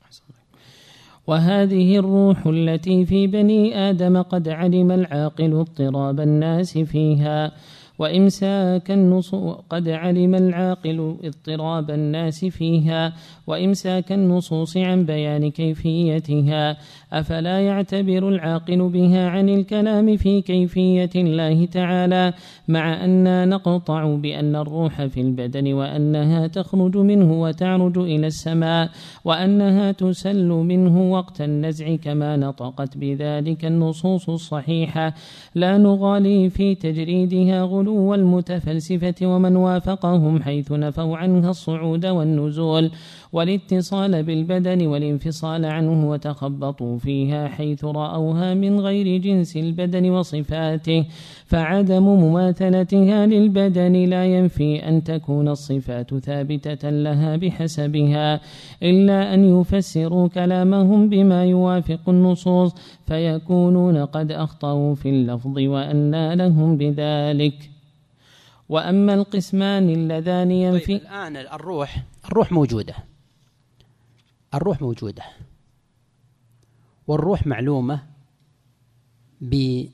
وهذه الروح التي في بني آدم قد علم العاقل اضطراب الناس فيها وإمساك النصوص قد علم العاقل اضطراب الناس فيها وإمساك النصوص عن بيان كيفيتها، أفلا يعتبر العاقل بها عن الكلام في كيفية الله تعالى، مع أننا نقطع بأن الروح في البدن وأنها تخرج منه وتعرج إلى السماء وأنها تسل منه وقت النزع كما نطقت بذلك النصوص الصحيحة، لا نغالي في تجريدها غلو المتفلسفة ومن وافقهم حيث نفوا عنها الصعود والنزول والاتصال بالبدن والانفصال عنه، وتخبطوا فيها حيث رأوها من غير جنس البدن وصفاته، فعدم مماثلتها للبدن لا ينفي أن تكون الصفات ثابتة لها بحسبها، إلا أن يفسروا كلامهم بما يوافق النصوص فيكونون قد أخطأوا في اللفظ وأنى لهم بذلك. وأما القسمان اللذان ينفي. طيب الآن الروح موجودة، الروح موجودة، والروح معلومة بالمعنى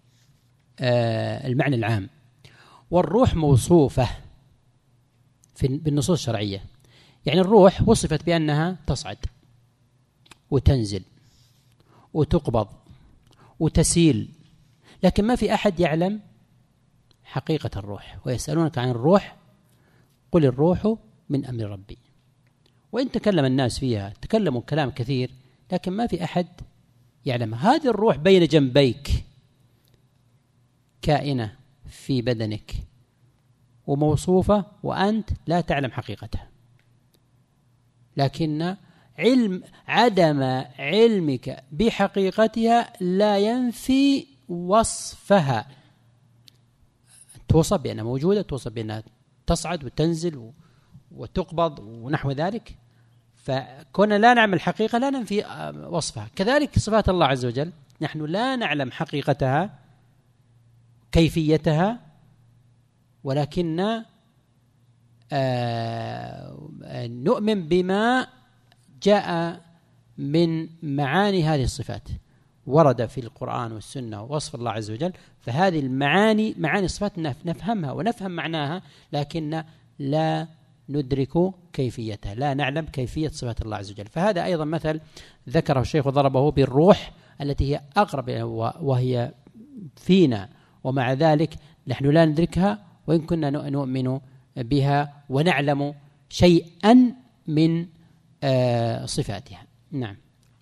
العام، والروح موصوفة بالنصوص الشرعية. يعني الروح وصفت بأنها تصعد وتنزل وتقبض وتسيل، لكن ما في أحد يعلم حقيقة الروح. ويسألونك عن الروح قل الروح من أمر ربي. وإن تكلم الناس فيها تكلموا كلام كثير، لكن ما في أحد يعلم. هذه الروح بين جنبيك كائنة في بدنك وموصوفة وأنت لا تعلم حقيقتها، لكن عدم علمك بحقيقتها لا ينفي وصفها. توصف بأنها موجودة، توصف بأنها تصعد وتنزل وتقبض ونحو ذلك، فكنا لا نعمل الحقيقة لا ننفي وصفها. كذلك صفات الله عز وجل نحن لا نعلم حقيقتها كيفيتها، ولكن نؤمن بما جاء من معاني هذه الصفات. ورد في القرآن والسنة وصف الله عز وجل، فهذه المعاني معاني الصفات نفهمها ونفهم معناها، لكن لا ندرك كيفيتها، لا نعلم كيفية صفات الله عز وجل. فهذا أيضا مثل ذكره الشيخ وضربه بالروح التي هي أقرب وهي فينا، ومع ذلك نحن لا ندركها وإن كنا نؤمن بها ونعلم شيئا من صفاتها. نعم.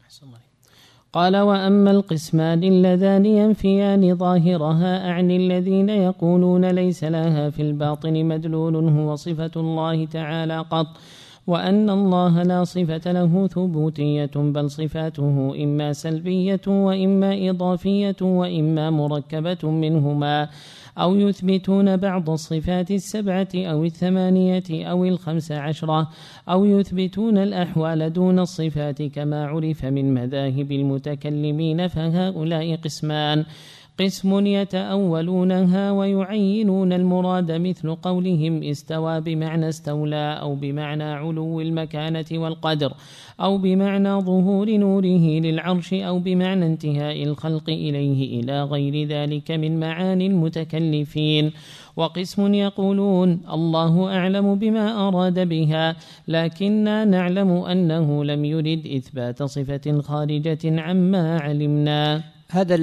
قال: وأما القسمان اللذان ينفيان ظاهرها أعني الذين يقولون ليس لها في الباطن مدلول هو صفة الله تعالى قط، وأن الله لا صفة له ثبوتية، بل صفاته إما سلبية وإما إضافية وإما مركبة منهما، أو يثبتون بعض الصفات السبعة أو الثمانية أو ال15، أو يثبتون الأحوال دون الصفات كما عرف من مذاهب المتكلمين. فهؤلاء قسمان: قسم يتأولونها ويعينون المراد مثل قولهم استوى بمعنى استولى، أو بمعنى علو المكانة والقدر، أو بمعنى ظهور نوره للعرش، أو بمعنى انتهاء الخلق إليه، إلى غير ذلك من معاني المتكلفين. وقسم يقولون الله أعلم بما أراد بها، لكننا نعلم أنه لم يرد إثبات صفة خارجة عما علمنا. هذا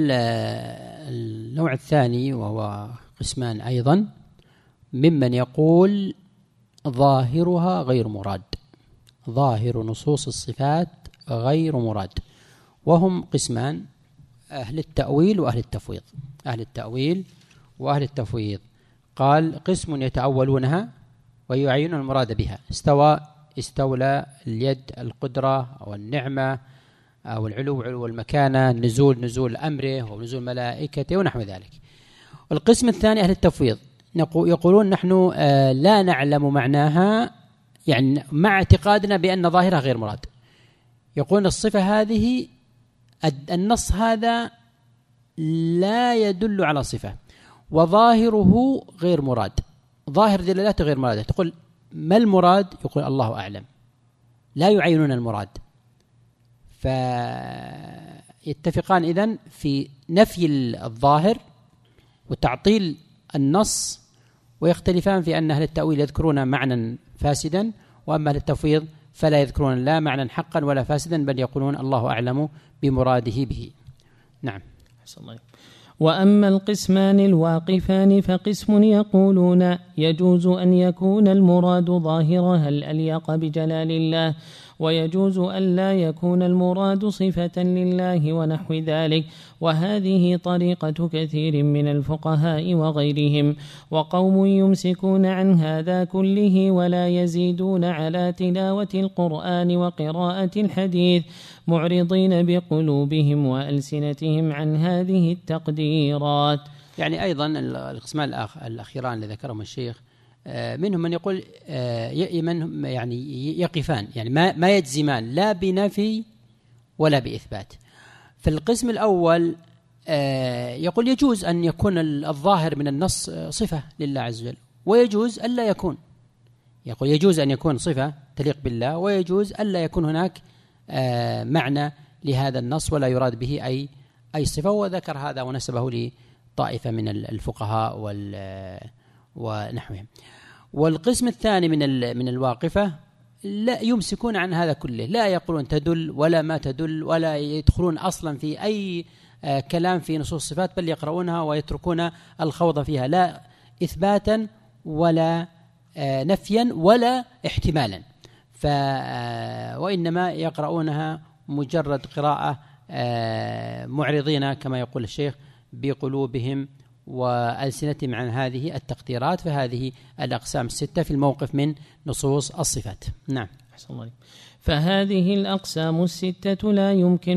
النوع الثاني وهو قسمان أيضا ممن يقول ظاهرها غير مراد، ظاهر نصوص الصفات غير مراد، وهم قسمان: أهل التأويل وأهل التفويض. أهل التأويل وأهل التفويض. قال: قسم يتأولونها ويعينون المراد بها، استوى، استولى، اليد، القدرة أو النعمة أو العلو، علو المكانة، نزول، نزول أمره أو نزول ملائكته ونحو ذلك. القسم الثاني أهل التفويض، يقولون نحن لا نعلم معناها، يعني مع اعتقادنا بأن ظاهرها غير مراد. يقولون الصفة هذه النص هذا لا يدل على صفة وظاهره غير مراد، ظاهر دلالته غير مراد. تقول ما المراد؟ يقول الله أعلم، لا يعينون المراد. فيتفقان إذن في نفي الظاهر وتعطيل النص، ويختلفان في أن أهل التأويل يذكرون معنى فاسدا، وأما أهل التفويض فلا يذكرون لا معنى حقا ولا فاسدا، بل يقولون الله أعلم بمراده به. نعم. وأما القسمان الواقفان فقسم يقولون يجوز أن يكون المراد ظاهرها الأليق بجلال الله، ويجوز أن لا يكون المراد صفة لله ونحو ذلك، وهذه طريقة كثير من الفقهاء وغيرهم. وقوم يمسكون عن هذا كله ولا يزيدون على تلاوة القرآن وقراءة الحديث، معرضين بقلوبهم وألسنتهم عن هذه التقديرات. يعني أيضا القسمان الأخيران اللي ذكرهم الشيخ، منهم من يقول من يعني يقفان، يعني ما يجزمان لا بنفي ولا بإثبات. في القسم الأول يقول يجوز أن يكون الظاهر من النص صفة لله عز وجل، ويجوز ألا يكون. يقول يجوز أن يكون صفة تليق بالله، ويجوز ألا يكون هناك معنى لهذا النص ولا يراد به أي صفة. وذكر هذا ونسبه لطائفة من الفقهاء ونحوهم. والقسم الثاني من الواقفة لا يمسكون عن هذا كله، لا يقولون تدل ولا ما تدل، ولا يدخلون أصلا في أي كلام في نصوص الصفات، بل يقرؤونها ويتركون الخوض فيها، لا إثباتا ولا نفيا ولا احتمالا، وإنما يقرؤونها مجرد قراءة، معرضين كما يقول الشيخ بقلوبهم وألسنتهم عن هذه التقديرات. فهذه الأقسام الستة في الموقف من نصوص الصفات. نعم. فهذه الأقسام الستة لا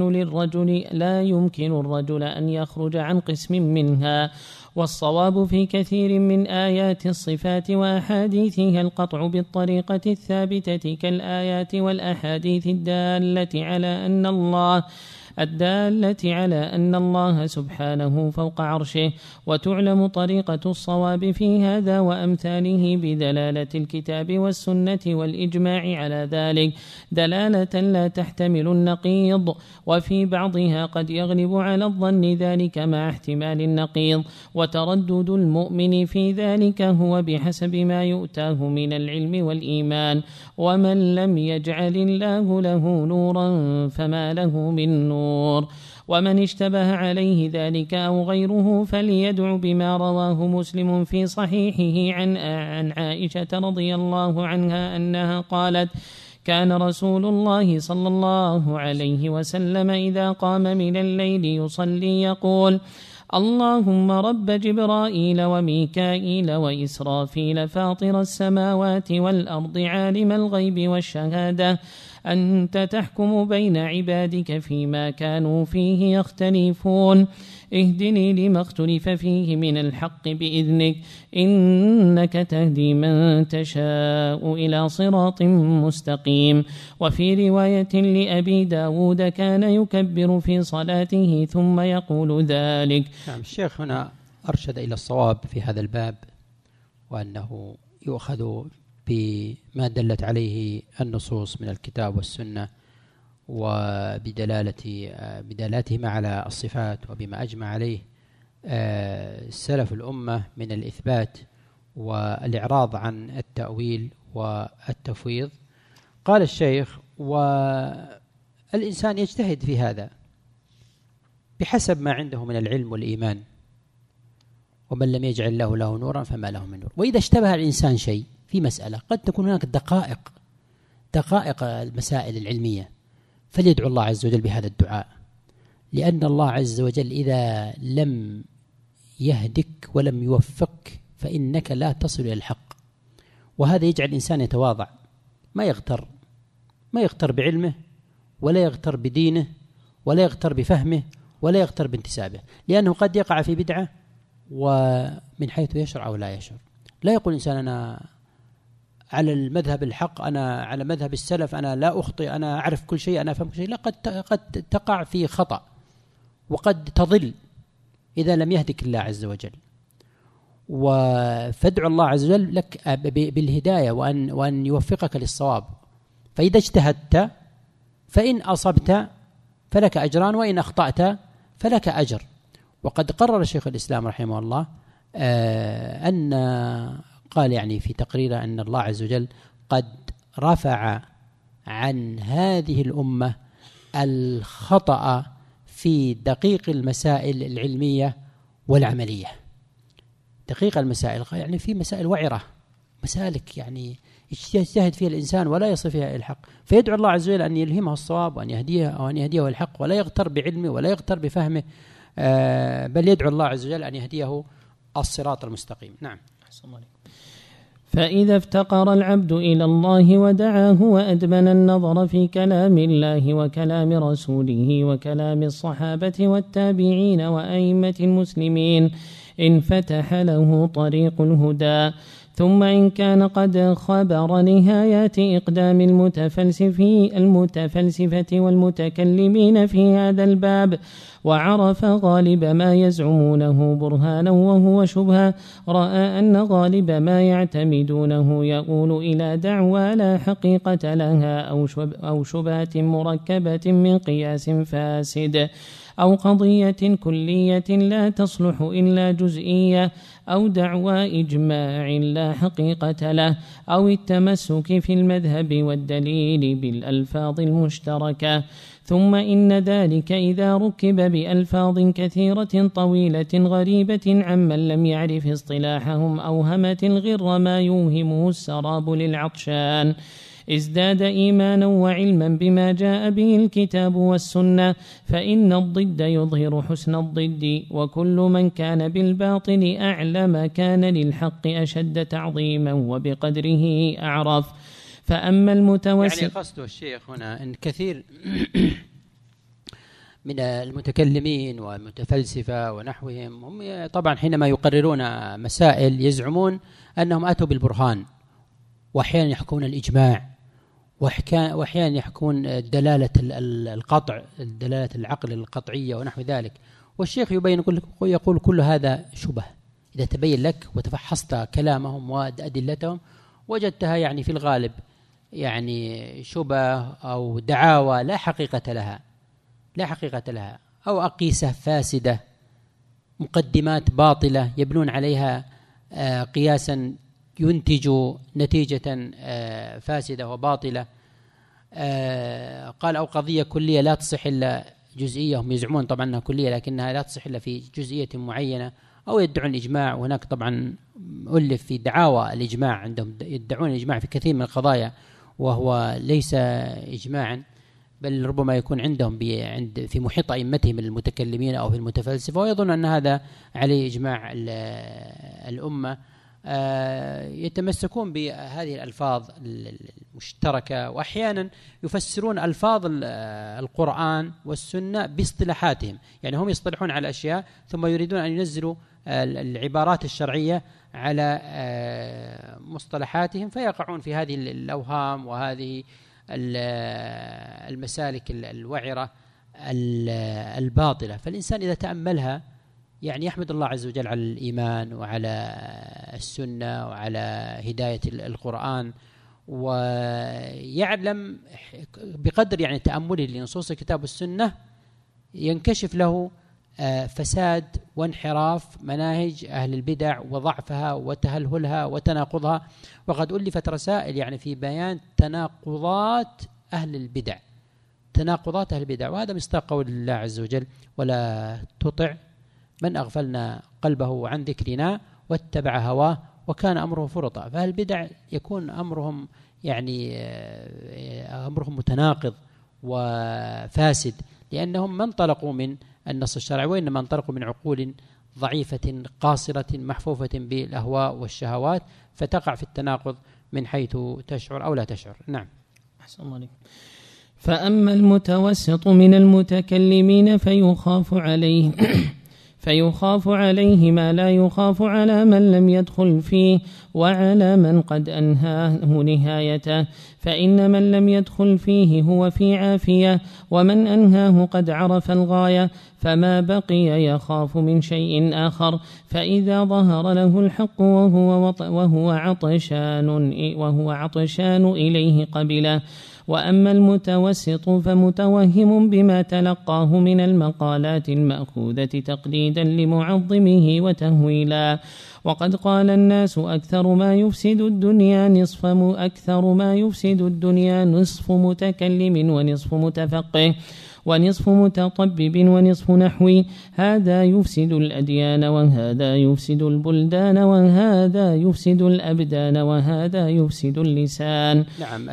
يمكن الرجل أن يخرج عن قسم منها، والصواب في كثير من آيات الصفات وأحاديثها القطع بالطريقة الثابتة كالآيات والأحاديث الدالة على أن الله سبحانه فوق عرشه. وتعلم طريقة الصواب في هذا وأمثاله بدلالة الكتاب والسنة والإجماع على ذلك دلالة لا تحتمل النقيض، وفي بعضها قد يغلب على الظن ذلك مع احتمال النقيض. وتردد المؤمن في ذلك هو بحسب ما يؤتاه من العلم والإيمان، ومن لم يجعل الله له نورا فما له من نور. الظهور. ومن اشتبه عليه ذلك أو غيره فليدع بما رواه مسلم في صحيحه عن عائشة رضي الله عنها أنها قالت: كان رسول الله صلى الله عليه وسلم إذا قام من الليل يصلي يقول: اللهم رب جبرائيل وميكائيل وإسرافيل فاطر السماوات والأرض عالم الغيب والشهادة أنت تحكم بين عبادك فيما كانوا فيه يختلفون اهدني لما اختلف فيه من الحق بإذنك إنك تهدي من تشاء إلى صراط مستقيم. وفي رواية لأبي داود كان يكبر في صلاته ثم يقول ذلك. نعم، الشيخ هنا أرشد إلى الصواب في هذا الباب، وأنه يؤخذ بما دلت عليه النصوص من الكتاب والسنة وبدلالتهما على الصفات وبما أجمع عليه سلف الأمة من الإثبات والإعراض عن التأويل والتفويض. قال الشيخ: والإنسان يجتهد في هذا بحسب ما عنده من العلم والإيمان، ومن لم يجعل له نورا فما له من نور. وإذا اشتبه الإنسان شيء في مسألة قد تكون هناك دقائق المسائل العلمية، فليدعو الله عز وجل بهذا الدعاء، لأن الله عز وجل إذا لم يهدك ولم يوفقك فإنك لا تصل إلى الحق. وهذا يجعل الإنسان يتواضع، ما يغتر بعلمه ولا يغتر بدينه ولا يغتر بفهمه ولا يغتر بانتسابه، لأنه قد يقع في بدعة ومن حيث يشرع أو لا يشرع. لا يقول الإنسان أنا على المذهب الحق، أنا على مذهب السلف، أنا لا أخطئ، أنا أعرف كل شيء، أنا أفهم كل شيء. لا، قد تقع في خطأ وقد تضل إذا لم يهدك الله عز وجل. فادعو الله عز وجل لك بالهداية وأن يوفقك للصواب. فإذا اجتهدت فإن أصبت فلك أجران وإن أخطأت فلك أجر. وقد قرر شيخ الإسلام رحمه الله أن قال يعني في تقريره أن الله عز وجل قد رفع عن هذه الأمة الخطأ في دقيق المسائل العلمية والعملية. دقيق المسائل يعني في مسائل وعرة، مسالك يعني يجتهد فيها الإنسان ولا يصل فيها الحق، فيدعو الله عز وجل أن يلهمه الصواب وأن يهديه الحق، ولا يغتر بعلمه ولا يغتر بفهمه، بل يدعو الله عز وجل أن يهديه الصراط المستقيم. نعم. فإذا افتقر العبد إلى الله ودعاه وأدمن النظر في كلام الله وكلام رسوله وكلام الصحابة والتابعين وأئمة المسلمين انفتح له طريق الهدى. ثم إن كان قد خبر نهايات إقدام المتفلسفة والمتكلمين في هذا الباب وعرف غالب ما يزعمونه برهانا وهو شبهة، رأى أن غالب ما يعتمدونه يقول إلى دعوى لا حقيقة لها أو شبهة مركبة من قياس فاسد أو قضية كلية لا تصلح إلا جزئية أو دعوى إجماع لا حقيقة له أو التمسك في المذهب والدليل بالألفاظ المشتركة. ثم إن ذلك إذا ركب بألفاظ كثيرة طويلة غريبة عمن لم يعرف اصطلاحهم أوهمت الغر ما يوهمه السراب للعطشان، ازداد إيمانا وعلما بما جاء به الكتاب والسنة، فإن الضد يظهر حسن الضد، وكل من كان بالباطل أعلم كان للحق أشد تعظيما وبقدره أعرف. فأما المتوسط يعني قصده الشيخ هنا أن كثير من المتكلمين والمتفلسفة ونحوهم هم طبعا حينما يقررون مسائل يزعمون أنهم أتوا بالبرهان، وأحيانا يحكون الإجماع، وأحيانا يحكون دلالة القطع، دلالة العقل القطعية ونحو ذلك. والشيخ يبين يقول كل هذا شبه. إذا تبين لك وتفحصت كلامهم وأدلتهم وجدتها يعني في الغالب يعني شبه أو دعاوى لا حقيقة لها أو أقيسة فاسدة، مقدمات باطلة يبنون عليها قياسا ينتج نتيجة فاسدة وباطلة. قال أو قضية كلية لا تصح إلا جزئية هم يزعمون طبعا أنها كلية لكنها لا تصح إلا في جزئية معينة، أو يدعون الإجماع، وهناك طبعا ألف في دعاوى الإجماع عندهم، يدعون الإجماع في كثير من القضايا وهو ليس إجماعا، بل ربما يكون عندهم في محيط أئمتهم المتكلمين أو في المتفلسفة، ويظن أن هذا عليه إجماع الأمة. يتمسكون بهذه الألفاظ المشتركة، وأحيانا يفسرون ألفاظ القرآن والسنة باصطلاحاتهم، يعني هم يصطلحون على أشياء ثم يريدون أن ينزلوا العبارات الشرعية على مصطلحاتهم، فيقعون في هذه الأوهام وهذه المسالك الوعرة الباطلة. فالإنسان إذا تأملها يعني يحمد الله عز وجل على الإيمان وعلى السنة وعلى هداية القرآن، ويعلم بقدر يعني تأمله لنصوص الكتاب والسنة ينكشف له فساد وانحراف مناهج أهل البدع وضعفها وتهلهلها وتناقضها. وقد ألفت رسائل يعني في بيان تناقضات أهل البدع، تناقضات أهل البدع، وهذا مصداق قول الله عز وجل: ولا تطع من أغفلنا قلبه عن ذكرنا واتبع هواه وكان أمره فرطا. فأهل البدع يكون أمرهم يعني أمرهم متناقض وفاسد، لأنهم ما انطلقوا من النص الشرعي، وإنما انطلقوا من عقول ضعيفة قاصرة محفوفة بالأهواء والشهوات، فتقع في التناقض من حيث تشعر أو لا تشعر. نعم. أحسن الله عليك. فأما المتوسط من المتكلمين فيخاف عليه ما لا يخاف على من لم يدخل فيه وعلى من قد أنهاه نهايته، فإن من لم يدخل فيه هو في عافية، ومن أنهاه قد عرف الغاية، فما بقي يخاف من شيء آخر. فإذا ظهر له الحق وهو عطشان إليه قبله. وأما المتوسط فمتوهم بما تلقاه من المقالات المأخوذة تقليدا لمعظمه وتهويلا. وقد قال الناس أكثر ما يفسد الدنيا نصف متكلم ونصف متفقه ونصف متطبب ونصف نحوي، هذا يفسد الأديان وهذا يفسد البلدان وهذا يفسد الأبدان وهذا يفسد اللسان. نعم.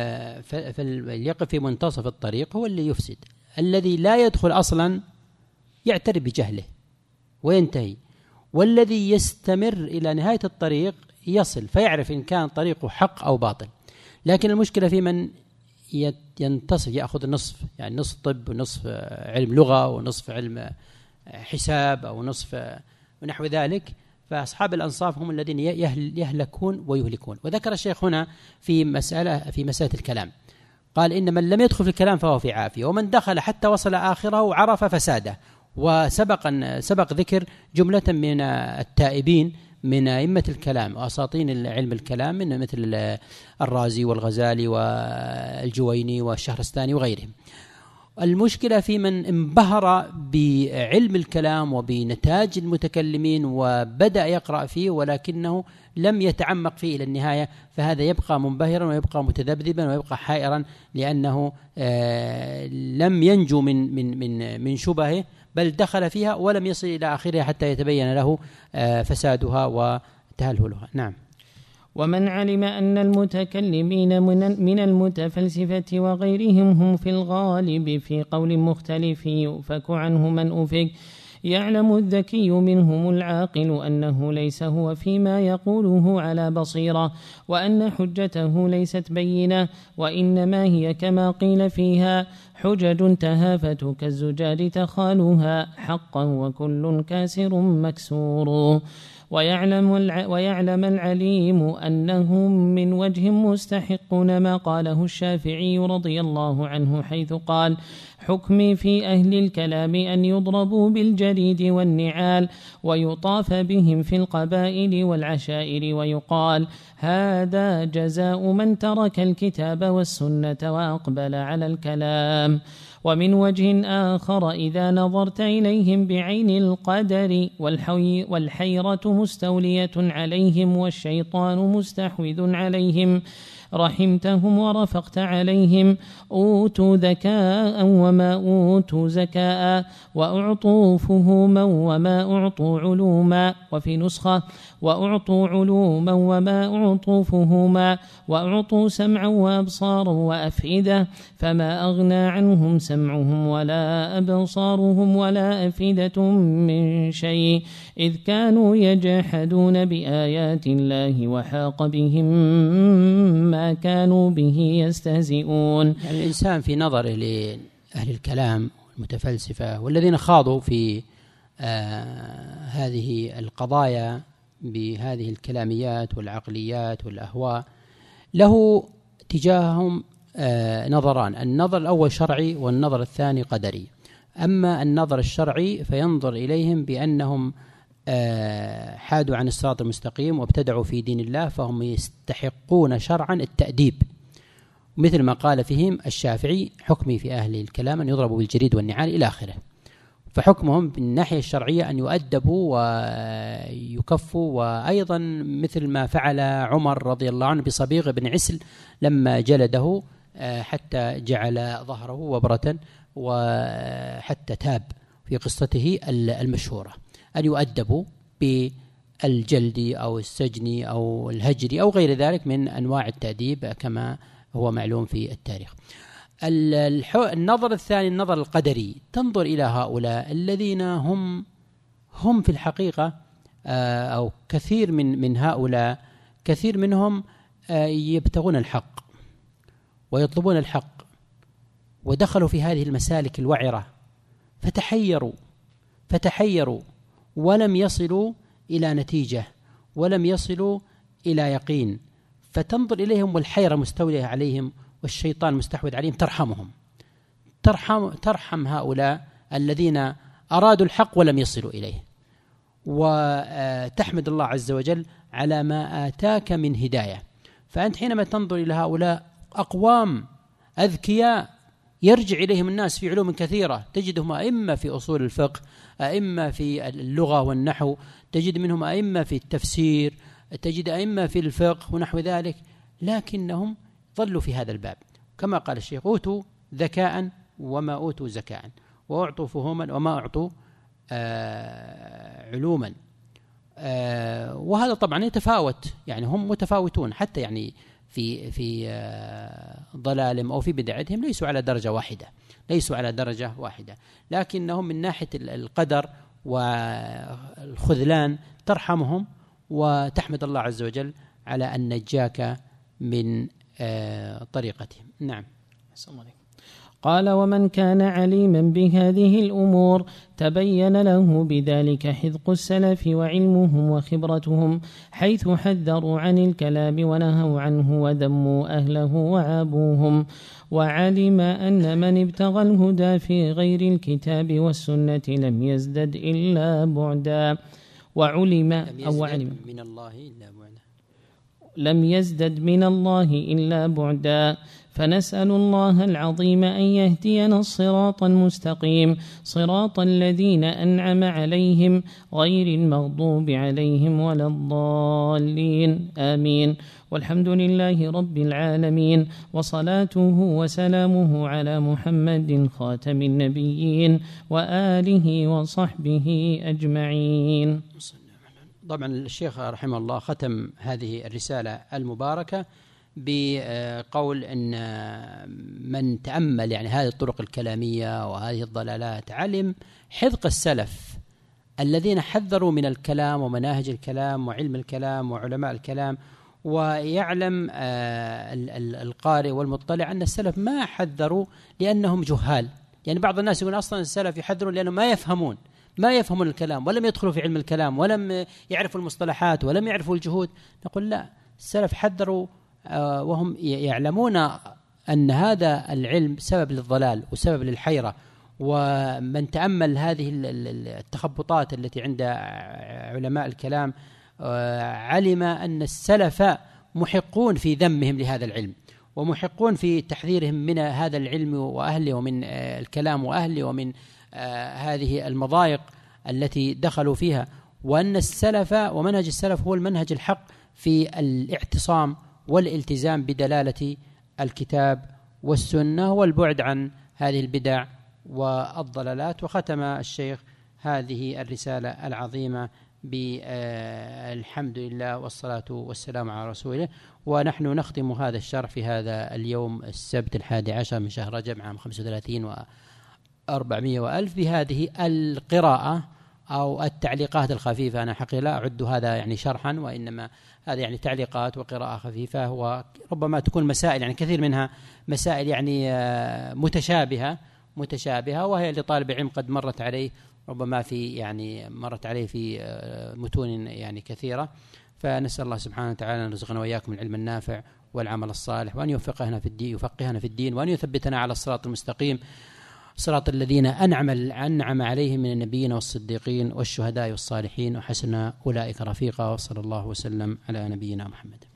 فاليقف في منتصف الطريق هو اللي يفسد، الذي لا يدخل أصلا يعترف بجهله وينتهي، والذي يستمر إلى نهاية الطريق يصل فيعرف إن كان طريقه حق أو باطل. لكن المشكلة في من ينتصف، يأخذ نصف، يعني نصف طب ونصف علم لغة ونصف علم حساب أو نصف ونحو ذلك، فأصحاب الأنصاف هم الذين يهلكون ويهلكون. وذكر الشيخ هنا في مسألة الكلام، قال إن من لم يدخل في الكلام فهو في عافية، ومن دخل حتى وصل آخره عرف فساده. وسبق ذكر جملة من التائبين من أئمة الكلام وأساطين علم الكلام، من مثل الرازي والغزالي والجويني والشهرستاني وغيرهم. المشكلة في من انبهر بعلم الكلام وبنتاج المتكلمين وبدأ يقرأ فيه ولكنه لم يتعمق فيه إلى النهاية، فهذا يبقى منبهرا ويبقى متذبذبا ويبقى حائرا، لأنه لم ينجو من شبهه، بل دخل فيها ولم يصل إلى آخرها حتى يتبين له فسادها وتهلهلها. نعم. ومن علم أن المتكلمين من المتفلسفة وغيرهم هم في الغالب في قول مختلف يؤفك عنه من أفك، يعلم الذكي منهم العاقل أنه ليس هو فيما يقوله على بصيرة، وأن حجته ليست بينة، وإنما هي كما قيل فيها: حجج تهافت كالزجاج تخالها حقا وكل كاسر مكسور. ويعلم العليم أنهم من وجه مستحقون ما قاله الشافعي رضي الله عنه حيث قال: حكمي في أهل الكلام أن يضربوا بالجريد والنعال ويطاف بهم في القبائل والعشائر، ويقال: هذا جزاء من ترك الكتاب والسنة وأقبل على الكلام. ومن وجه آخر إذا نظرت إليهم بعين القدر والحيرة مستولية عليهم والشيطان مستحوذ عليهم، رحمتهم ورفقت عليهم. أوتوا ذكاء وما أوتوا زكاء، وأعطوا فهوما وما أعطوا علوما. وفي نسخة وأعطوا علوما وما أعطوا فهوما، وأعطوا سمعا وأبصارا وأفئدة، فما أغنى عنهم سمعهم ولا أبصارهم ولا أفئدة من شيء، إذ كانوا يجحدون بآيات الله وحاق بهم ما كانوا به يستهزئون. يعني الإنسان في نظره لأهل الكلام المتفلسفة والذين خاضوا في هذه القضايا بهذه الكلاميات والعقليات والأهواء، له تجاههم نظران: النظر الأول شرعي والنظر الثاني قدري. أما النظر الشرعي فينظر إليهم بأنهم حادوا عن الصراط المستقيم وابتدعوا في دين الله، فهم يستحقون شرعا التأديب، مثل ما قال فيهم الشافعي: حكمي في أهل الكلام أن يضربوا بالجريد والنعال إلى آخره. فحكمهم بالناحية الشرعية أن يؤدبوا ويكفوا، وأيضا مثل ما فعل عمر رضي الله عنه بصبيغ بن عسل لما جلده حتى جعل ظهره وبرة وحتى تاب في قصته المشهورة، أن يؤدبوا بالجلد أو السجن أو الهجر أو غير ذلك من أنواع التأديب كما هو معلوم في التاريخ. النظر الثاني النظر القدري، تنظر إلى هؤلاء الذين هم في الحقيقة أو كثير من هؤلاء، كثير منهم يبتغون الحق ويطلبون الحق، ودخلوا في هذه المسالك الوعرة فتحيروا ولم يصلوا إلى نتيجة ولم يصلوا إلى يقين، فتنظر إليهم والحيرة مستولية عليهم والشيطان مستحوذ عليهم، ترحم هؤلاء الذين أرادوا الحق ولم يصلوا إليه، وتحمد الله عز وجل على ما آتاك من هداية. فأنت حينما تنظر إلى هؤلاء أقوام أذكياء يرجع إليهم الناس في علوم كثيرة، تجدهم أئمة في أصول الفقه، أئمة في اللغة والنحو، تجد منهم أئمة في التفسير، تجد أئمة في الفقه ونحو ذلك، لكنهم ظلوا في هذا الباب. كما قال الشيخ: أوتوا ذكاء وما أوتوا زكاء، وأعطوا فهوما وما أعطوا علوما. وهذا طبعا يتفاوت، يعني هم متفاوتون حتى يعني في ضلالهم أو في بدعتهم ليسوا على درجة واحدة، لكنهم من ناحية القدر والخذلان ترحمهم وتحمد الله عز وجل على أن نجاك من طريقتهم. نعم. قال: ومن كان عليما بهذه الأمور تبين له بذلك حذق السلف وعلمهم وخبرتهم، حيث حذروا عن الكلام ونهوا عنه وذموا أهله وعابوهم، وعلم أن من ابتغى الهدى في غير الكتاب والسنة لم يزدد إلا بعدا، وعلم أو علم من الله إلا بعدا، لم يزدد من الله إلا بعدا. فنسأل الله العظيم أن يهدينا الصراط المستقيم، صراط الذين أنعم عليهم غير المغضوب عليهم ولا الضالين، آمين. والحمد لله رب العالمين، وصلاته وسلامه على محمد خاتم النبيين وآله وصحبه أجمعين. طبعا الشيخ رحمه الله ختم هذه الرسالة المباركة بقول أن من تأمل يعني هذه الطرق الكلامية وهذه الضلالات علم حذق السلف الذين حذروا من الكلام ومناهج الكلام وعلم الكلام وعلماء الكلام، ويعلم القارئ والمطلع أن السلف ما حذروا لأنهم جهال. يعني بعض الناس يقول أصلا السلف يحذرون لأنهم ما يفهمون الكلام ولم يدخلوا في علم الكلام ولم يعرفوا المصطلحات ولم يعرفوا الجهود. نقول لا، السلف حذروا وهم يعلمون أن هذا العلم سبب للضلال وسبب للحيرة. ومن تأمل هذه التخبطات التي عند علماء الكلام علم أن السلف محقون في ذمهم لهذا العلم ومحقون في تحذيرهم من هذا العلم وأهله ومن الكلام وأهله ومن هذه المضايق التي دخلوا فيها، وأن السلف ومنهج السلف هو المنهج الحق في الاعتصام والالتزام بدلالة الكتاب والسنة والبعد عن هذه البدع والضلالات. وختم الشيخ هذه الرسالة العظيمة بالحمد لله والصلاة والسلام على رسوله. ونحن نختم هذا الشرح في هذا اليوم السبت 11 من شهر رجب عام 35 و400 بهذه القراءة أو التعليقات الخفيفة. أنا حقيقة لا أعد هذا يعني شرحا، وإنما هذا يعني تعليقات وقراءة خفيفة، وربما تكون مسائل يعني كثير منها مسائل يعني متشابهة، وهي لطالب العلم قد مرت عليه ربما مرت عليه في متون يعني كثيرة. فنسأل الله سبحانه وتعالى أن يرزقنا وإياكم العلم النافع والعمل الصالح، وأن يفقهنا في الدين، وأن يثبتنا على الصراط المستقيم، صراط الذين أنعم عليهم من النبيين والصديقين والشهداء والصالحين، وحسن أولئك رفيقا. وصلى الله وسلم على نبينا محمد.